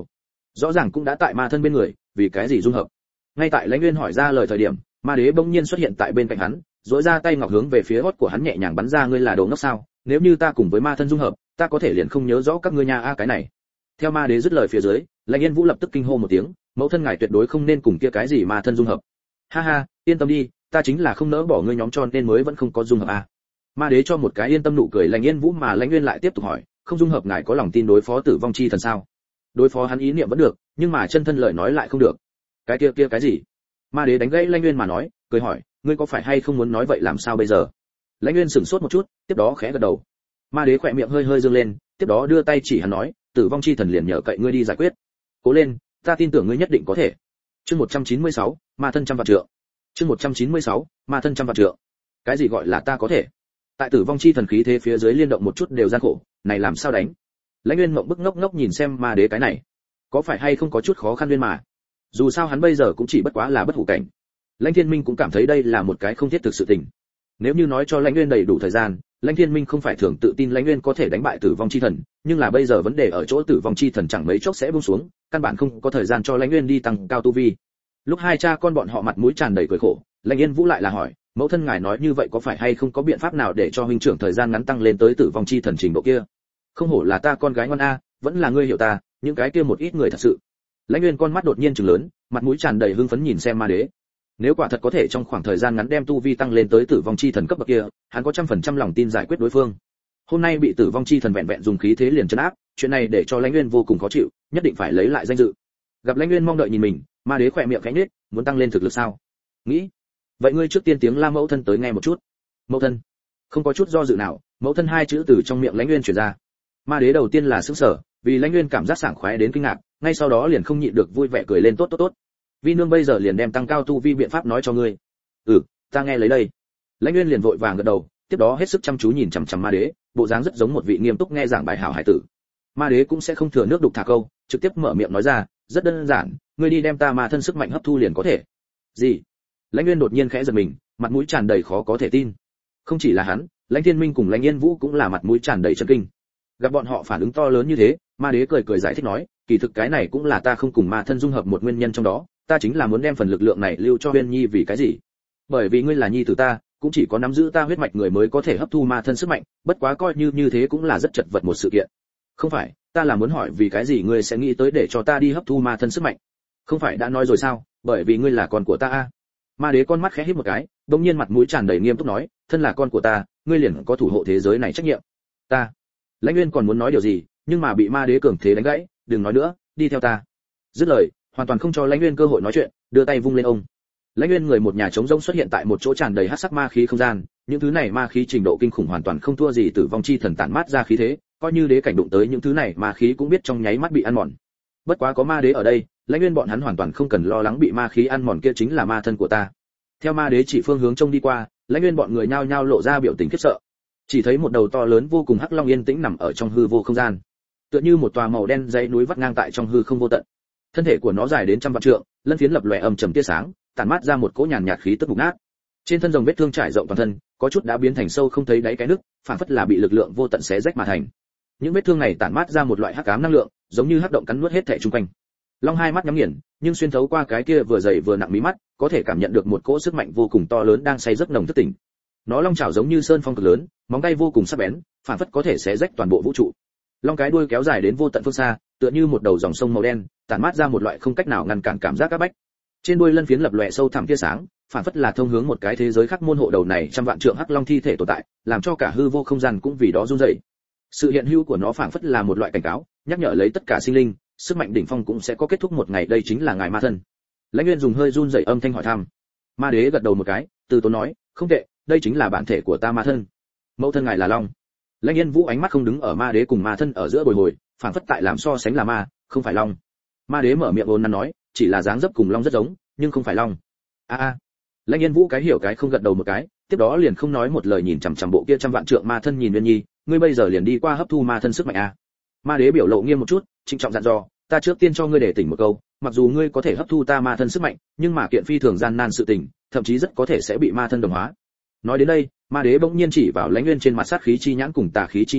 rõ ràng cũng đã tại ma thân bên người, vì cái gì dung hợp? Ngay tại Lãnh Nguyên hỏi ra lời thời điểm, ma đế bỗng nhiên xuất hiện tại bên cạnh hắn, duỗi ra tay ngọc hướng về phía hót của hắn nhẹ nhàng bắn ra, ngươi là đồ ngốc sao? Nếu như ta cùng với ma thân dung hợp, ta có thể liền không nhớ rõ các ngươi nha a cái này. Theo ma đế dứt lời phía dưới, Lãnh Yên Vũ lập tức kinh hô một tiếng, mẫu thân ngài tuyệt đối không nên cùng kia cái gì ma thân dung hợp. Ha ha, yên tâm đi, ta chính là không nỡ bỏ ngươi nhóm cho nên mới vẫn không có dung hợp a. Ma đế cho một cái yên tâm nụ cười. Lãnh Yên Vũ mà Lãnh Nguyên lại tiếp tục hỏi, không dung hợp ngài có lòng tin đối phó tử vong chi thần sao? Đối phó hắn ý niệm vẫn được, nhưng mà chân thân lời nói lại không được. Cái kia kia cái gì? Ma đế đánh gãy Lãnh Nguyên mà nói, cười hỏi, ngươi có phải hay không muốn nói vậy làm sao bây giờ? Lãnh Nguyên sửng sốt một chút, tiếp đó khẽ gật đầu. Ma đế khỏe miệng hơi hơi dương lên, tiếp đó đưa tay chỉ hắn nói, tử vong chi thần liền nhờ cậy ngươi đi giải quyết. Cố lên, ta tin tưởng ngươi nhất định có thể. Chương một trăm chín mươi sáu, ma thân trăm vạn trượng. Chương một trăm chín mươi sáu, ma thân trăm vạn trượng. Cái gì gọi là ta có thể? Tại tử vong chi thần khí thế phía dưới liên động một chút đều gian khổ, này làm sao đánh? Lãnh Nguyên mộng bức ngốc ngốc nhìn xem ma đế cái này, có phải hay không có chút khó khăn nguyên mà? Dù sao hắn bây giờ cũng chỉ bất quá là bất hủ cảnh. Lãnh Thiên Minh cũng cảm thấy đây là một cái không thiết thực sự tình. Nếu như nói cho Lãnh Nguyên đầy đủ thời gian, Lãnh Thiên Minh không phải thường tự tin Lãnh Nguyên có thể đánh bại tử vong chi thần, nhưng là bây giờ vấn đề ở chỗ tử vong chi thần chẳng mấy chốc sẽ buông xuống, căn bản không có thời gian cho Lãnh Nguyên đi tăng cao tu vi. Lúc hai cha con bọn họ mặt mũi tràn đầy cười khổ, Lãnh Yên Vũ lại là hỏi, mẫu thân ngài nói như vậy có phải hay không có biện pháp nào để cho huynh trưởng thời gian ngắn tăng lên tới tử vong chi thần trình độ kia? Không hổ là ta con gái ngoan a, vẫn là ngươi hiểu ta, những cái kia một ít người thật sự. Lãnh Nguyên con mắt đột nhiên trừng lớn, mặt mũi tràn đầy hưng phấn nhìn xem ma đế. Nếu quả thật có thể trong khoảng thời gian ngắn đem tu vi tăng lên tới tử vong chi thần cấp bậc kia, hắn có trăm phần trăm lòng tin giải quyết đối phương. Hôm nay bị tử vong chi thần vẹn vẹn dùng khí thế liền trấn áp, chuyện này để cho Lãnh Nguyên vô cùng khó chịu, nhất định phải lấy lại danh dự. Gặp Lãnh Nguyên mong đợi nhìn mình, ma đế khỏe miệng khẽ nhếch, muốn tăng lên thực lực sao? Nghĩ. Vậy ngươi trước tiên tiếng la mẫu thân tới nghe một chút. Mẫu thân. Không có chút do dự nào, mẫu thân hai chữ từ trong miệng Lãnh Nguyên truyền ra. Ma đế đầu tiên là sững sờ, vì Lãnh Nguyên cảm giác sảng khoái đến kinh ngạc, ngay sau đó liền không nhịn được vui vẻ cười lên, tốt tốt tốt. Vi nương bây giờ liền đem tăng cao tu vi biện pháp nói cho ngươi. Ừ, ta nghe lấy đây. Lãnh Nguyên liền vội vàng gật đầu, tiếp đó hết sức chăm chú nhìn chằm chằm ma đế, bộ dáng rất giống một vị nghiêm túc nghe giảng bài hảo hải tử. Ma đế cũng sẽ không thừa nước đục thả câu, trực tiếp mở miệng nói ra, rất đơn giản, ngươi đi đem ta ma thân sức mạnh hấp thu liền có thể. Gì? Lãnh Nguyên đột nhiên khẽ giật mình, mặt mũi tràn đầy khó có thể tin. Không chỉ là hắn, Lãnh Thiên Minh cùng Lãnh Yên Vũ cũng là mặt mũi tràn đầy chấn kinh. Gặp bọn họ phản ứng to lớn như thế, ma đế cười cười giải thích nói, kỳ thực cái này cũng là ta không cùng ma thân dung hợp một nguyên nhân trong đó, ta chính là muốn đem phần lực lượng này lưu cho Uyên Nhi. Vì cái gì? Bởi vì ngươi là nhi tử ta, cũng chỉ có nắm giữ ta huyết mạch người mới có thể hấp thu ma thân sức mạnh, bất quá coi như như thế cũng là rất chật vật một sự kiện. Không phải, ta là muốn hỏi vì cái gì ngươi sẽ nghĩ tới để cho ta đi hấp thu ma thân sức mạnh? Không phải đã nói rồi sao, bởi vì ngươi là con của ta a. Ma đế con mắt khẽ híp một cái, đột nhiên mặt mũi tràn đầy nghiêm túc nói, thân là con của ta, ngươi liền có thủ hộ thế giới này trách nhiệm. Ta. Lãnh Nguyên còn muốn nói điều gì, nhưng mà bị ma đế cường thế đánh gãy, đừng nói nữa, đi theo ta. Dứt lời, hoàn toàn không cho Lãnh Nguyên cơ hội nói chuyện, đưa tay vung lên ông. Lãnh Nguyên người một nhà trống rỗng xuất hiện tại một chỗ tràn đầy hắc sắc ma khí không gian, những thứ này ma khí trình độ kinh khủng hoàn toàn không thua gì tử vong chi thần tản mát ra khí thế, coi như đế cảnh đụng tới những thứ này ma khí cũng biết trong nháy mắt bị ăn mòn. Bất quá có ma đế ở đây, Lãnh Nguyên bọn hắn hoàn toàn không cần lo lắng bị ma khí ăn mòn, kia chính là ma thân của ta. Theo ma đế chỉ phương hướng trông đi qua, Lãnh Nguyên bọn người nhao nhao lộ ra biểu tình khiếp sợ. Chỉ thấy một đầu to lớn vô cùng hắc long yên tĩnh nằm ở trong hư vô không gian, tựa như một tòa màu đen dãy núi vắt ngang tại trong hư không vô tận. Thân thể của nó dài đến trăm vạn trượng, lân phiến lập lòe âm trầm tia sáng, tản mát ra một cỗ nhàn nhạt khí tức mục nát. Trên thân rồng vết thương trải rộng toàn thân, có chút đã biến thành sâu không thấy đáy cái nước, phản phất là bị lực lượng vô tận xé rách mà thành. Những vết thương này tản mát ra một loại hắc ám năng lượng, giống như hắc động cắn nuốt hết thảy xung quanh. Long hai mắt nhắm nghiền, nhưng xuyên thấu qua cái kia vừa dày vừa nặng mí mắt, có thể cảm nhận được một cỗ sức mạnh vô cùng to lớn đang say giấc nồng thức tỉnh. Nó long chảo giống như sơn phong cực lớn, móng tay vô cùng sắc bén, phản phất có thể xé rách toàn bộ vũ trụ. Long cái đuôi kéo dài đến vô tận phương xa, tựa như một đầu dòng sông màu đen, tản mát ra một loại không cách nào ngăn cản cảm giác áp bách. Trên đuôi lân phiến lập lòe sâu thẳm tia sáng, phản phất là thông hướng một cái thế giới khác môn hộ. Đầu này trăm vạn trượng hắc long thi thể tồn tại, làm cho cả hư vô không gian cũng vì đó run rẩy. Sự hiện hữu của nó phản phất là một loại cảnh cáo, nhắc nhở lấy tất cả sinh linh, sức mạnh đỉnh phong cũng sẽ có kết thúc một ngày, đây chính là ngài ma thân. Lãnh Nguyên dùng hơi run rẩy âm thanh hỏi thăm. Ma đế gật đầu một cái, từ tốn nói, không tệ, đây chính là bản thể của ta ma thân. Mẫu thân ngài là long. Lãnh Yên Vũ ánh mắt không đứng ở ma đế cùng ma thân ở giữa bồi hồi, phản phất tại làm so sánh là ma, không phải long. Ma đế mở miệng ôn nắn nói, chỉ là dáng dấp cùng long rất giống, nhưng không phải long. A a. Lãnh Yên Vũ cái hiểu cái không gật đầu một cái, tiếp đó liền không nói một lời nhìn chằm chằm bộ kia trăm vạn trượng ma thân nhìn Uyên Nhi, ngươi bây giờ liền đi qua hấp thu ma thân sức mạnh a. Ma đế biểu lộ nghiêm một chút, trịnh trọng dặn dò, ta trước tiên cho ngươi để tỉnh một câu, mặc dù ngươi có thể hấp thu ta ma thân sức mạnh, nhưng mà kiện phi thường gian nan sự tình, thậm chí rất có thể sẽ bị ma thân đồng hóa. Nói đến đây, ma đế bỗng nhiên chỉ vào Lãnh Nguyên trên mặt sát khí chi nhãn cùng tà khí chi nhãn,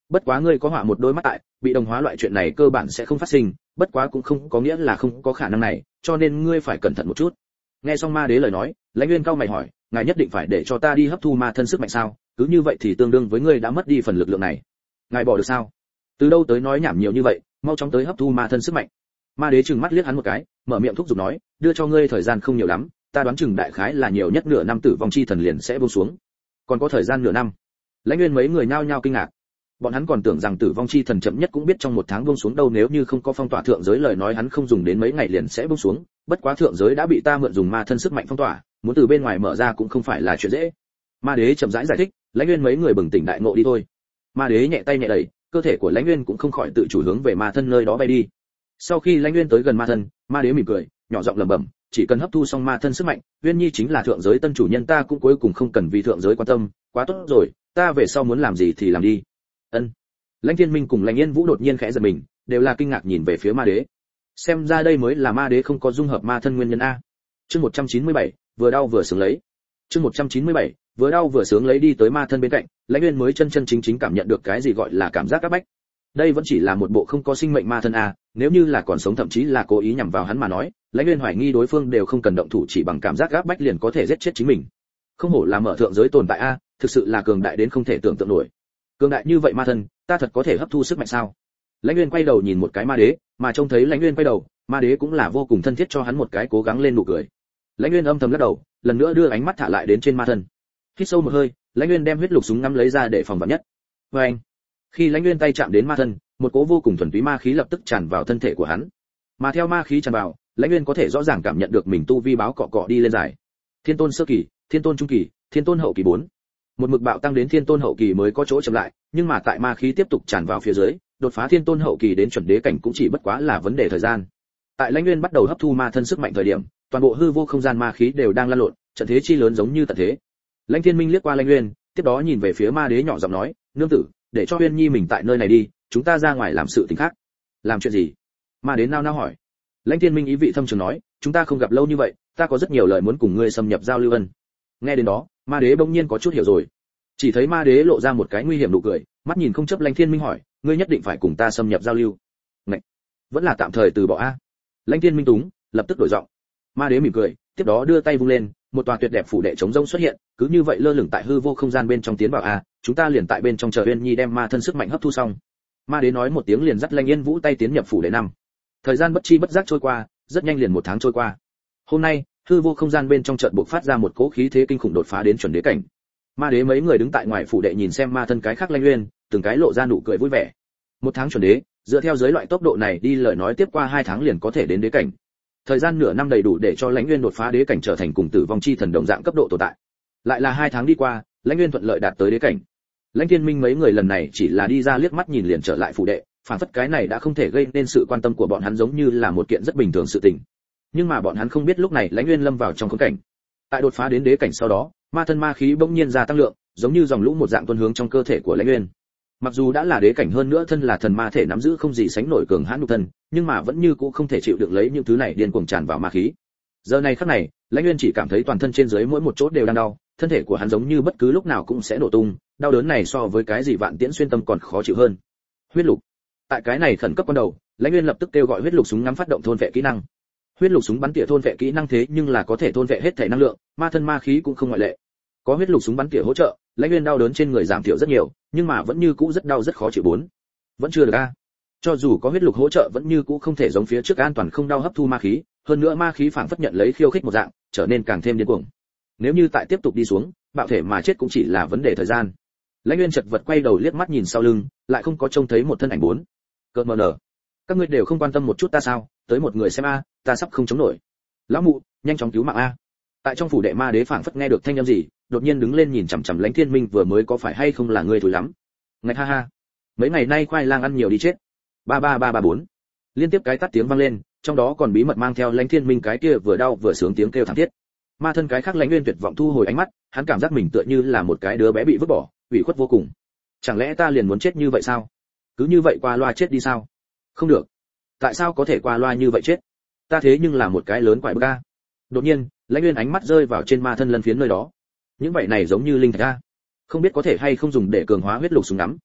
bất quá ngươi có họa một đôi mắt tại, bị đồng hóa loại chuyện này cơ bản sẽ không phát sinh, bất quá cũng không có nghĩa là không có khả năng này, cho nên ngươi phải cẩn thận một chút. Nghe xong ma đế lời nói, Lãnh Nguyên cau mày hỏi, ngài nhất định phải để cho ta đi hấp thu ma thân sức mạnh sao? Cứ như vậy thì tương đương với ngươi đã mất đi phần lực lượng này. Ngài bỏ được sao? Từ đâu tới nói nhảm nhiều như vậy, mau chóng tới hấp thu ma thân sức mạnh. Ma đế trừng mắt liếc hắn một cái, mở miệng thúc giục nói, đưa cho ngươi thời gian không nhiều lắm, ta đoán chừng đại khái là nhiều nhất nửa năm tử vong chi thần liền sẽ buông xuống. Còn có thời gian nửa năm. Lãnh Nguyên mấy người nhao nhao kinh ngạc. Bọn hắn còn tưởng rằng tử vong chi thần chậm nhất cũng biết trong một tháng buông xuống đâu, nếu như không có phong tỏa thượng giới lời nói hắn không dùng đến mấy ngày liền sẽ buông xuống, bất quá thượng giới đã bị ta mượn dùng ma thân sức mạnh phong tỏa, muốn từ bên ngoài mở ra cũng không phải là chuyện dễ. Ma đế chậm rãi giải thích, Lãnh Nguyên mấy người bừng tỉnh đại ngộ đi thôi. Ma đế nhẹ tay nhẹ đẩy, cơ thể của Lãnh Nguyên cũng không khỏi tự chủ hướng về ma thân nơi đó bay đi. Sau khi Lãnh Nguyên tới gần ma thân, ma đế mỉm cười, nhỏ giọng lẩm bẩm, chỉ cần hấp thu xong ma thân sức mạnh, Uyên Nhi chính là thượng giới tân chủ nhân, ta cũng cuối cùng không cần vì thượng giới quan tâm, quá tốt rồi, ta về sau muốn làm gì thì làm đi. Ân. Lãnh Thiên Minh cùng Lãnh Yên Vũ đột nhiên khẽ giật mình, đều là kinh ngạc nhìn về phía ma đế. Xem ra đây mới là ma đế không có dung hợp ma thân nguyên nhân a. Chương một trăm chín mươi bảy, vừa đau vừa sướng lấy. Chương một trăm chín mươi bảy, vừa đau vừa sướng lấy đi tới ma thân bên cạnh, Lãnh Nguyên mới chân chân chính chính cảm nhận được cái gì gọi là cảm giác áp bách. Đây vẫn chỉ là một bộ không có sinh mệnh ma thân a, nếu như là còn sống thậm chí là cố ý nhằm vào hắn mà nói, Lãnh Nguyên hoài nghi đối phương đều không cần động thủ, chỉ bằng cảm giác áp bách liền có thể giết chết chính mình. Không hổ là mở thượng giới tồn tại a, thực sự là cường đại đến không thể tưởng tượng nổi. Cường đại như vậy ma thân, ta thật có thể hấp thu sức mạnh sao? Lãnh Nguyên quay đầu nhìn một cái ma đế, mà trông thấy Lãnh Nguyên quay đầu, ma đế cũng là vô cùng thân thiết cho hắn một cái cố gắng lên nụ cười. Lãnh Nguyên âm thầm lắc đầu, lần nữa đưa ánh mắt thả lại đến trên ma thân. Hít sâu một hơi, Lãnh Nguyên đem huyết lục súng ngắm lấy ra để phòng vạn nhất. Và anh, khi Lãnh Nguyên tay chạm đến ma thân, một cỗ vô cùng thuần túy ma khí lập tức tràn vào thân thể của hắn. Mà theo ma khí tràn vào, Lãnh Nguyên có thể rõ ràng cảm nhận được mình tu vi báo cọ cọ đi lên dài. Thiên tôn sơ kỳ, thiên tôn trung kỳ, thiên tôn hậu kỳ bốn. Một mực bạo tăng đến thiên tôn hậu kỳ mới có chỗ chậm lại, nhưng mà tại ma khí tiếp tục tràn vào phía dưới, đột phá thiên tôn hậu kỳ đến chuẩn đế cảnh cũng chỉ bất quá là vấn đề thời gian. Tại Lãnh Nguyên bắt đầu hấp thu ma thân sức mạnh thời điểm, toàn bộ hư vô không gian ma khí đều đang lan lộn, trận thế chi lớn giống như tận thế. Lãnh Thiên Minh liếc qua Lãnh Nguyên, tiếp đó nhìn về phía ma đế nhỏ giọng nói, nương tử, để cho Uyên Nhi mình tại nơi này đi, chúng ta ra ngoài làm sự tình khác. Làm chuyện gì? Ma đế nao nao hỏi. Lãnh Thiên Minh ý vị thâm trường nói, chúng ta không gặp lâu như vậy, ta có rất nhiều lời muốn cùng ngươi xâm nhập giao lưu ân. Nghe đến đó, ma đế bỗng nhiên có chút hiểu rồi. Chỉ thấy ma đế lộ ra một cái nguy hiểm nụ cười, mắt nhìn không chấp Lãnh Thiên Minh hỏi, ngươi nhất định phải cùng ta xâm nhập giao lưu? Ngậy, vẫn là tạm thời từ bỏ a. Lãnh Thiên Minh túng, lập tức đổi giọng. Ma đế mỉm cười, tiếp đó đưa tay vung lên, một tòa tuyệt đẹp phủ đệ trống rỗng xuất hiện, cứ như vậy lơ lửng tại hư vô không gian bên trong tiến vào a, chúng ta liền tại bên trong chờ Uyên Nhi đem ma thân sức mạnh hấp thu xong. Ma đế nói một tiếng liền dắt Lãnh Yên Vũ tay tiến nhập phủ đệ năm. Thời gian bất chi bất giác trôi qua, rất nhanh liền một tháng trôi qua. Hôm nay, hư vô không gian bên trong chợt bộc phát ra một cỗ khí thế kinh khủng đột phá đến chuẩn đế cảnh. Ma đế mấy người đứng tại ngoài phủ đệ nhìn xem ma thân cái khác Lãnh Nguyên, từng cái lộ ra nụ cười vui vẻ. Một tháng chuẩn đế, dựa theo giới loại tốc độ này đi lời nói tiếp qua hai tháng liền có thể đến đế cảnh. Thời gian nửa năm đầy đủ để cho Lãnh Nguyên đột phá đế cảnh trở thành cùng tử vong chi thần đồng dạng cấp độ tồn tại. Lại là hai tháng đi qua, Lãnh Nguyên thuận lợi đạt tới đế cảnh. Lãnh Thiên Minh mấy người lần này chỉ là đi ra liếc mắt nhìn liền trở lại phủ đệ, phản phất cái này đã không thể gây nên sự quan tâm của bọn hắn, giống như là một kiện rất bình thường sự tình. Nhưng mà bọn hắn không biết lúc này Lãnh Nguyên lâm vào trong khốn cảnh. Tại đột phá đến đế cảnh sau đó, ma thân ma khí bỗng nhiên gia tăng lượng, giống như dòng lũ một dạng tuôn hướng trong cơ thể của Lãnh Nguyên. Mặc dù đã là đế cảnh hơn nữa thân là thần ma thể nắm giữ không gì sánh nổi cường hãn nhục thân, nhưng mà vẫn như cũ không thể chịu đựng lấy những thứ này điên cuồng tràn vào ma khí. Giờ này khắc này, Lãnh Nguyên chỉ cảm thấy toàn thân trên dưới mỗi một chỗ đều đang đau, thân thể của hắn giống như bất cứ lúc nào cũng sẽ nổ tung, đau đớn này so với cái gì vạn tiễn xuyên tâm còn khó chịu hơn. Huyết lục. Tại cái này khẩn cấp ban đầu, Lãnh Nguyên lập tức kêu gọi huyết lục súng ngắm phát động thôn vệ kỹ năng. Huyết lục súng bắn tỉa thôn vệ kỹ năng thế nhưng là có thể thôn vệ hết thể năng lượng, ma thân ma khí cũng không ngoại lệ. Có huyết lục súng bắn tỉa hỗ trợ, Lãnh Nguyên đau đớn trên người giảm thiểu rất nhiều, nhưng mà vẫn như cũ rất đau rất khó chịu bốn. Vẫn chưa được a. Cho dù có huyết lục hỗ trợ vẫn như cũ không thể giống phía trước an toàn không đau hấp thu ma khí, hơn nữa ma khí phảng phất nhận lấy khiêu khích một dạng, trở nên càng thêm điên cuồng. Nếu như tại tiếp tục đi xuống, bạo thể mà chết cũng chỉ là vấn đề thời gian. Lãnh Nguyên chật vật quay đầu liếc mắt nhìn sau lưng, lại không có trông thấy một thân ảnh bốn. Cợt mờ nở. Các ngươi đều không quan tâm một chút ta sao? Tới một người xem a, ta sắp không chống nổi. Lão mụ, nhanh chóng cứu mạng a. Tại trong phủ đệ ma đế phảng phất nghe được thanh âm gì, đột nhiên đứng lên nhìn chằm chằm Lãnh Thiên Minh vừa mới có phải hay không là ngươi thối lắm. Ngạch ha ha. Mấy ngày nay khoai lang ăn nhiều đi chết. Ba ba ba ba bốn. Liên tiếp cái tắt tiếng vang lên, trong đó còn bí mật mang theo Lãnh Thiên Minh cái kia vừa đau vừa sướng tiếng kêu thảm thiết. Ma thân cái khác Lãnh Nguyên tuyệt vọng thu hồi ánh mắt, hắn cảm giác mình tựa như là một cái đứa bé bị vứt bỏ, ủy khuất vô cùng. Chẳng lẽ ta liền muốn chết như vậy sao? Cứ như vậy qua loa chết đi sao? Không được. Tại sao có thể qua loa như vậy chết? Ta thế nhưng là một cái lớn quái bức a. Đột nhiên, Lãnh Nguyên ánh mắt rơi vào trên ma thân lân phiến nơi đó. Những vậy này giống như linh thạch a. Không biết có thể hay không dùng để cường hóa huyết lục súng ngắm.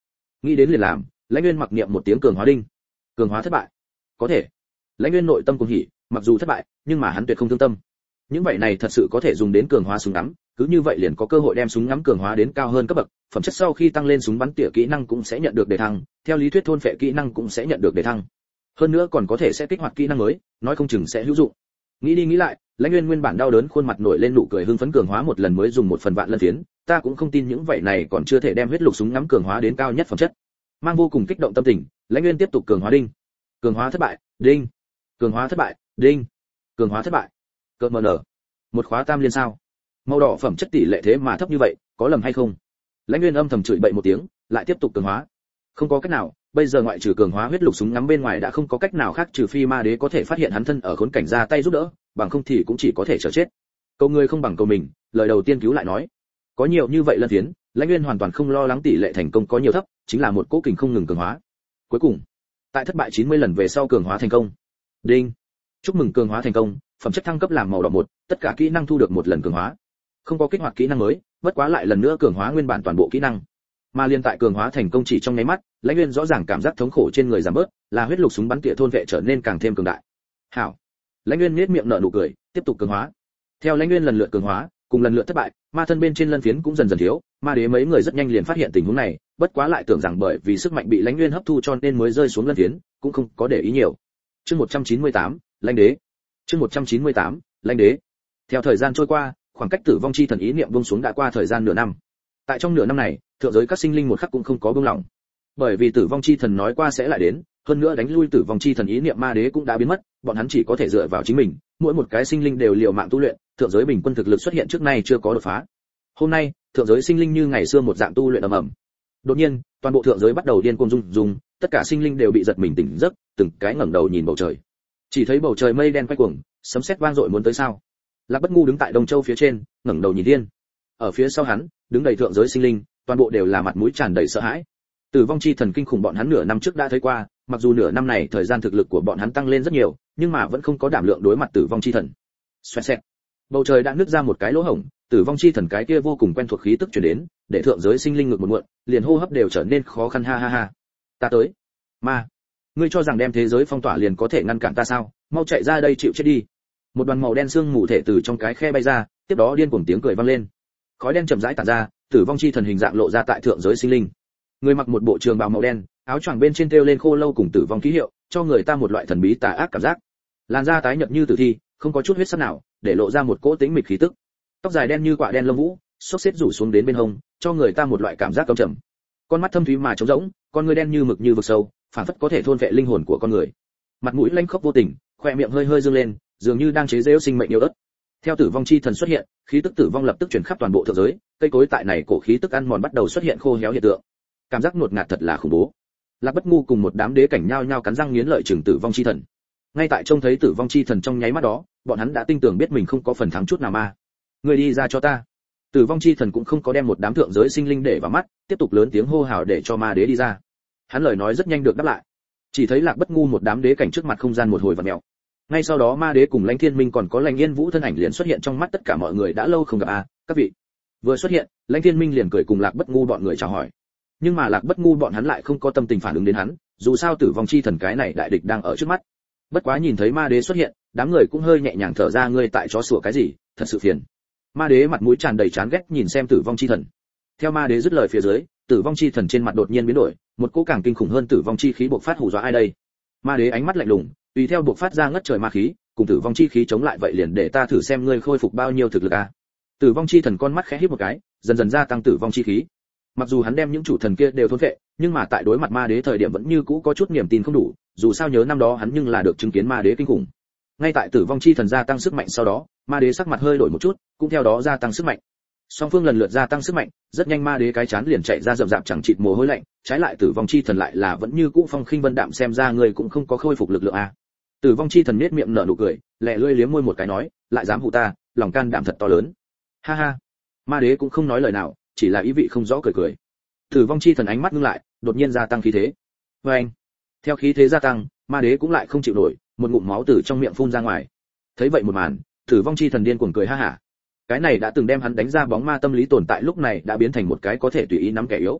Nghĩ đến liền làm, Lãnh Nguyên mặc niệm một tiếng cường hóa đinh. Cường hóa thất bại. Có thể. Lãnh Nguyên nội tâm cuồng hỉ, mặc dù thất bại, nhưng mà hắn tuyệt không thương tâm. Những vậy này thật sự có thể dùng đến cường hóa súng ngắm, cứ như vậy liền có cơ hội đem súng ngắm cường hóa đến cao hơn cấp bậc, phẩm chất sau khi tăng lên súng bắn tỉa kỹ năng cũng sẽ nhận được đề thăng, theo lý thuyết thôn phệ kỹ năng cũng sẽ nhận được đề thăng. Hơn nữa còn có thể sẽ kích hoạt kỹ năng mới, nói không chừng sẽ hữu dụng. Nghĩ đi nghĩ lại, Lãnh Nguyên nguyên bản đau đớn khuôn mặt nổi lên nụ cười hưng phấn, cường hóa một lần mới dùng một phần vạn lân phiến, ta cũng không tin những vậy này còn chưa thể đem huyết lục súng ngắm cường hóa đến cao nhất phẩm chất. Mang vô cùng kích động tâm tình, Lãnh Nguyên tiếp tục cường hóa đinh. Cường hóa thất bại, đinh. Cường hóa thất bại, đinh. Cường hóa thất bại. Cơn mờ nở. Một khóa tam liên sao? Màu đỏ phẩm chất tỷ lệ thế mà thấp như vậy, có lầm hay không? Lãnh Nguyên âm thầm chửi bậy một tiếng, lại tiếp tục cường hóa. Không có cách nào, bây giờ ngoại trừ cường hóa huyết lục súng ngắm bên ngoài đã không có cách nào khác, trừ phi ma đế có thể phát hiện hắn thân ở khốn cảnh ra tay giúp đỡ, bằng không thì cũng chỉ có thể chờ chết. Cầu người không bằng cầu mình, lời đầu tiên cứu lại nói. Có nhiều như vậy lân phiến, Lãnh Nguyên hoàn toàn không lo lắng tỷ lệ thành công có nhiều thấp, chính là một cỗ kình không ngừng cường hóa. Cuối cùng, tại thất bại chín mươi lần về sau cường hóa thành công. Đinh. Chúc mừng cường hóa thành công, phẩm chất thăng cấp làm màu đỏ một, tất cả kỹ năng thu được một lần cường hóa. Không có kích hoạt kỹ năng mới, bất quá lại lần nữa cường hóa nguyên bản toàn bộ kỹ năng. Mà liên tại cường hóa thành công chỉ trong nháy mắt, Lãnh Nguyên rõ ràng cảm giác thống khổ trên người giảm bớt, là huyết lục súng bắn tỉa thôn vệ trở nên càng thêm cường đại. Hảo. Lãnh Nguyên nhếch miệng nở nụ cười, tiếp tục cường hóa. Theo Lãnh Nguyên lần lượt cường hóa, cùng lần lượt thất bại, ma thân bên trên lân phiến cũng dần dần thiếu, ma đế mấy người rất nhanh liền phát hiện tình huống này, bất quá lại tưởng rằng bởi vì sức mạnh bị Lãnh Nguyên hấp thu cho nên mới rơi xuống lân phiến, cũng không có để ý nhiều. Chương một trăm chín mươi tám, Lãnh đế. Chương một trăm chín mươi tám, Lãnh đế. Theo thời gian trôi qua, khoảng cách tử vong chi thần ý niệm buông xuống đã qua thời gian nửa năm. Tại trong nửa năm này, thượng giới các sinh linh một khắc cũng không có buông lỏng. Bởi vì tử vong chi thần nói qua sẽ lại đến, hơn nữa đánh lui tử vong chi thần ý niệm ma đế cũng đã biến mất, bọn hắn chỉ có thể dựa vào chính mình, mỗi một cái sinh linh đều liều mạng tu luyện, thượng giới bình quân thực lực xuất hiện trước nay chưa có đột phá. Hôm nay, thượng giới sinh linh như ngày xưa một dạng tu luyện ầm ầm. Đột nhiên, toàn bộ thượng giới bắt đầu điên cuồng rung rung, tất cả sinh linh đều bị giật mình tỉnh giấc, từng cái ngẩng đầu nhìn bầu trời. Chỉ thấy bầu trời mây đen quay cuồng, sấm sét vang dội muốn tới sao. Lạc Bất Ngu đứng tại Đông Châu phía trên, ngẩng đầu nhìn thiên. Ở phía sau hắn, đứng đầy thượng giới sinh linh, toàn bộ đều là mặt mũi tràn đầy sợ hãi. Tử vong chi thần kinh khủng bọn hắn nửa năm trước đã thấy qua, mặc dù nửa năm này thời gian thực lực của bọn hắn tăng lên rất nhiều, nhưng mà vẫn không có đảm lượng đối mặt tử vong chi thần. Xoẹt xẹt. Bầu trời đã nứt ra một cái lỗ hổng, tử vong chi thần cái kia vô cùng quen thuộc khí tức truyền đến, để thượng giới sinh linh ngực một muộn, liền hô hấp đều trở nên khó khăn, ha ha ha. Ta tới. Ma, ngươi cho rằng đem thế giới phong tỏa liền có thể ngăn cản ta sao? Mau chạy ra đây chịu chết đi. Một đoàn màu đen xương mù thể từ trong cái khe bay ra, tiếp đó điên cuồng tiếng cười vang lên. Khói đen chậm rãi tản ra, tử vong chi thần hình dạng lộ ra tại thượng giới sinh linh. Người mặc một bộ trường bào màu đen, áo choàng bên trên treo lên khô lâu cùng tử vong ký hiệu, cho người ta một loại thần bí tà ác cảm giác. Làn da tái nhợt như tử thi, không có chút huyết sắc nào, để lộ ra một cỗ tĩnh mịch khí tức. Tóc dài đen như quạ đen lông vũ, xốc xếp rủ xuống đến bên hông, cho người ta một loại cảm giác căm trầm. Con mắt thâm thúy mà trống rỗng, con người đen như mực như vực sâu, phản phất có thể thôn vệ linh hồn của con người. Mặt mũi lanh khốc vô tình, khoe miệng hơi hơi dương lên, dường như đang chế giễu sinh mệnh yêu ớt. Theo tử vong chi thần xuất hiện, khí tức tử vong lập tức truyền khắp toàn bộ thượng giới, cây cối tại này cổ khí tức ăn mòn bắt đầu xuất hiện khô héo hiện tượng. Cảm giác nuốt ngạt thật là khủng bố. Lạc Bất Ngu cùng một đám đế cảnh nhao nhao cắn răng nghiến lợi trừng tử vong chi thần. Ngay tại trông thấy tử vong chi thần trong nháy mắt đó, bọn hắn đã tin tưởng biết mình không có phần thắng chút nào mà. Người đi ra cho ta. Tử vong chi thần cũng không có đem một đám thượng giới sinh linh để vào mắt, tiếp tục lớn tiếng hô hào để cho ma đế đi ra. Hắn lời nói rất nhanh được đáp lại. Chỉ thấy Lạc Bất Ngu một đám đế cảnh trước mặt không gian một hồi vặn mèo. Ngay sau đó ma đế cùng Lãnh Thiên Minh còn có Lãnh Yên Vũ thân ảnh liền xuất hiện trong mắt tất cả mọi người, đã lâu không gặp à, các vị. Vừa xuất hiện, Lãnh Thiên Minh liền cười cùng Lạc Bất Ngu bọn người chào hỏi. Nhưng mà Lạc Bất Ngu bọn hắn lại không có tâm tình phản ứng đến hắn, dù sao tử vong chi thần cái này đại địch đang ở trước mắt. Bất quá nhìn thấy ma đế xuất hiện, đám người cũng hơi nhẹ nhàng thở ra, ngươi tại chó sủa cái gì, thật sự phiền. Ma đế mặt mũi tràn đầy chán ghét nhìn xem tử vong chi thần. Theo ma đế dứt lời phía dưới, tử vong chi thần trên mặt đột nhiên biến đổi, một cỗ càng kinh khủng hơn tử vong chi khí bộc phát hù dọa ai đây. Ma đế ánh mắt lạnh lùng, tùy theo bộc phát ra ngất trời ma khí, cùng tử vong chi khí chống lại, vậy liền để ta thử xem ngươi khôi phục bao nhiêu thực lực a. Tử vong chi thần con mắt khẽ híp một cái, dần dần gia tăng tử vong chi khí. Mặc dù hắn đem những chủ thần kia đều thôn vệ, nhưng mà tại đối mặt ma đế thời điểm vẫn như cũ có chút niềm tin không đủ, dù sao nhớ năm đó hắn nhưng là được chứng kiến ma đế kinh khủng. Ngay tại tử vong chi thần gia tăng sức mạnh sau đó, ma đế sắc mặt hơi đổi một chút, cũng theo đó gia tăng sức mạnh. Song phương lần lượt gia tăng sức mạnh, rất nhanh ma đế cái chán liền chạy ra rậm rạp chẳng chịt mồ hôi lạnh, trái lại tử vong chi thần lại là vẫn như cũ phong khinh vân đạm, xem ra người cũng không có khôi phục lực lượng a. Tử vong chi thần nhếch miệng nở nụ cười, lẹ lưỡi liếm môi một cái nói, lại dám hù ta, lòng can đảm thật to lớn. Ha ha. Ma đế cũng không nói lời nào, chỉ là ý vị không rõ cười cười. Tử vong chi thần ánh mắt ngưng lại, đột nhiên gia tăng khí thế. Và anh. Theo khí thế gia tăng, ma đế cũng lại không chịu nổi, một ngụm máu từ trong miệng phun ra ngoài. Thấy vậy một màn, tử vong chi thần điên cuồng cười ha hả. Cái này đã từng đem hắn đánh ra bóng ma tâm lý tồn tại lúc này đã biến thành một cái có thể tùy ý nắm kẻ yếu.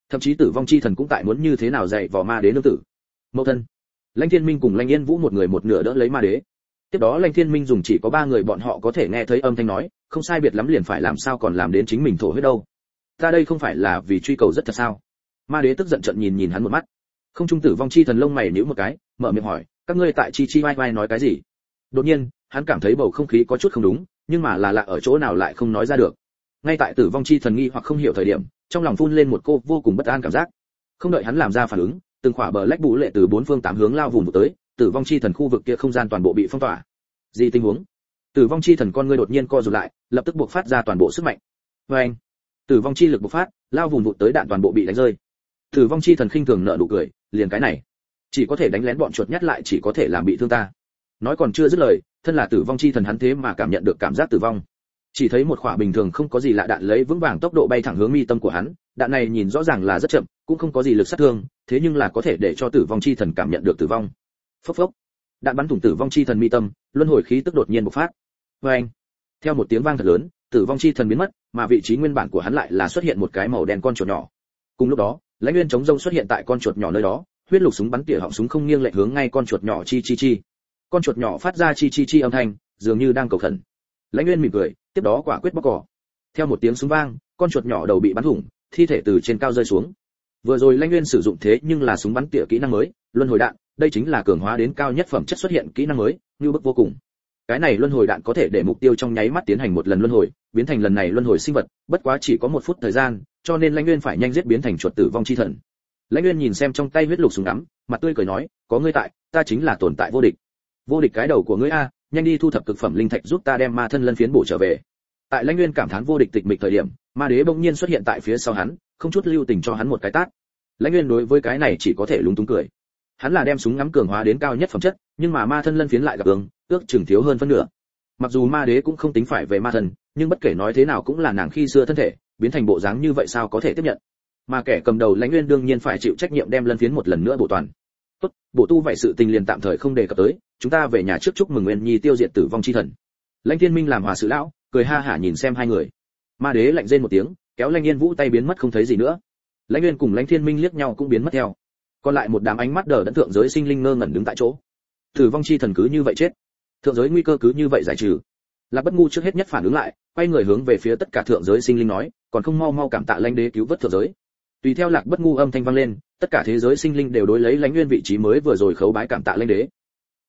thậm chí tử vong chi thần cũng tại muốn như thế nào dạy vò ma đế nương tử. Mẫu thân. Lãnh Thiên Minh cùng Lãnh Yên Vũ một người một nửa đỡ lấy ma đế. Tiếp đó Lãnh Thiên Minh dùng chỉ có ba người bọn họ có thể nghe thấy âm thanh nói, không sai biệt lắm liền phải làm sao còn làm đến chính mình thổ huyết đâu. Ta đây không phải là vì truy cầu rất thật sao? Ma đế tức giận trợn nhìn nhìn hắn một mắt. Không trung tử vong chi thần lông mày nhíu một cái, mở miệng hỏi, các ngươi tại chi chi vai vai nói cái gì? Đột nhiên, hắn cảm thấy bầu không khí có chút không đúng, nhưng mà là lạ ở chỗ nào lại không nói ra được. Ngay tại tử vong chi thần nghi hoặc không hiểu thời điểm, trong lòng phun lên một cô vô cùng bất an cảm giác. Không đợi hắn làm ra phản ứng, từng khỏa bờ lách bụ lệ từ bốn phương tám hướng lao vùng tới, tử vong chi thần khu vực kia không gian toàn bộ bị phong tỏa. Gì tình huống? Tử vong chi thần con ngươi đột nhiên co rụt lại, lập tức buộc phát ra toàn bộ sức mạnh. Và anh, tử vong chi lực bộc phát, lao vùng vụt tới đạn toàn bộ bị đánh rơi. Tử vong chi thần khinh thường nở nụ cười, liền cái này, chỉ có thể đánh lén bọn chuột nhắt lại chỉ có thể làm bị thương ta. Nói còn chưa dứt lời, thân là tử vong chi thần hắn thế mà cảm nhận được cảm giác tử vong. Chỉ thấy một quả bình thường không có gì lạ đạn lấy vững vàng tốc độ bay thẳng hướng mi tâm của hắn, đạn này nhìn rõ ràng là rất chậm, cũng không có gì lực sát thương, thế nhưng là có thể để cho tử vong chi thần cảm nhận được tử vong. Phốc phốc. Đạn bắn thủng tử vong chi thần mi tâm, luân hồi khí tức đột nhiên bộc phát. Và anh. Theo một tiếng vang thật lớn, tử vong chi thần biến mất, mà vị trí nguyên bản của hắn lại là xuất hiện một cái màu đen con chuột nhỏ. Cùng lúc đó, Lãnh Nguyên chống rông xuất hiện tại con chuột nhỏ nơi đó, huyết lục súng bắn tỉa họng súng không nghiêng lệch hướng ngay con chuột nhỏ chi chi chi. Con chuột nhỏ phát ra chi chi chi âm thanh, dường như đang cầu khẩn. Lãnh Nguyên mỉm cười, tiếp đó quả quyết bóc cỏ. Theo một tiếng súng vang, con chuột nhỏ đầu bị bắn thủng, thi thể từ trên cao rơi xuống. Vừa rồi Lãnh Nguyên sử dụng thế nhưng là súng bắn tỉa kỹ năng mới, luân hồi đạn, đây chính là cường hóa đến cao nhất phẩm chất xuất hiện kỹ năng mới, như bức vô cùng. Cái này luân hồi đạn có thể để mục tiêu trong nháy mắt tiến hành một lần luân hồi, biến thành lần này luân hồi sinh vật, bất quá chỉ có một phút thời gian, cho nên Lãnh Nguyên phải nhanh giết biến thành chuột tử vong chi thần. Lãnh Nguyên nhìn xem trong tay huyết lục súng ngắm, mặt tươi cười nói, có ngươi tại, ta chính là tồn tại vô địch. Vô địch cái đầu của ngươi a, nhanh đi thu thập cực phẩm linh thạch giúp ta đem ma thân lân phiến bổ trở về. Tại Lãnh Nguyên cảm thán vô địch tịch mịch thời điểm, ma đế bỗng nhiên xuất hiện tại phía sau hắn, không chút lưu tình cho hắn một cái tát. Lãnh Nguyên đối với cái này chỉ có thể lúng túng cười. Hắn là đem súng ngắm cường hóa đến cao nhất phẩm chất, nhưng mà ma thân lân phiến lại gặp ứng, ước chừng thiếu hơn phân nửa. Mặc dù ma đế cũng không tính phải về ma thần, nhưng bất kể nói thế nào cũng là nàng khi xưa thân thể, biến thành bộ dáng như vậy sao có thể tiếp nhận. Mà kẻ cầm đầu Lãnh Nguyên đương nhiên phải chịu trách nhiệm đem lân phiến một lần nữa bổ toàn. Tốt, bổ tu vậy sự tình liền tạm thời không đề cập tới, chúng ta về nhà trước chúc mừng Nguyên Nhi tiêu diệt tử vong chi thần. Lãnh Thiên Minh làm hòa sự lão, cười ha hả nhìn xem hai người. Ma đế lạnh rên một tiếng, kéo Lãnh Yên Vũ tay biến mất không thấy gì nữa. Lãnh Nguyên cùng Lãnh Thiên Minh liếc nhau cũng biến mất theo. Còn lại một đám ánh mắt đờ đẫn thượng giới sinh linh ngơ ngẩn đứng tại chỗ. Tử vong chi thần cứ như vậy chết, thượng giới nguy cơ cứ như vậy giải trừ. Lạc Bất Ngu trước hết nhất phản ứng lại, quay người hướng về phía tất cả thượng giới sinh linh nói, còn không mau mau cảm tạ Lãnh đế cứu vớt thượng giới. Tùy theo Lạc Bất Ngu âm thanh vang lên, tất cả thế giới sinh linh đều đối lấy Lãnh Nguyên vị trí mới vừa rồi khấu bái cảm tạ Lãnh đế.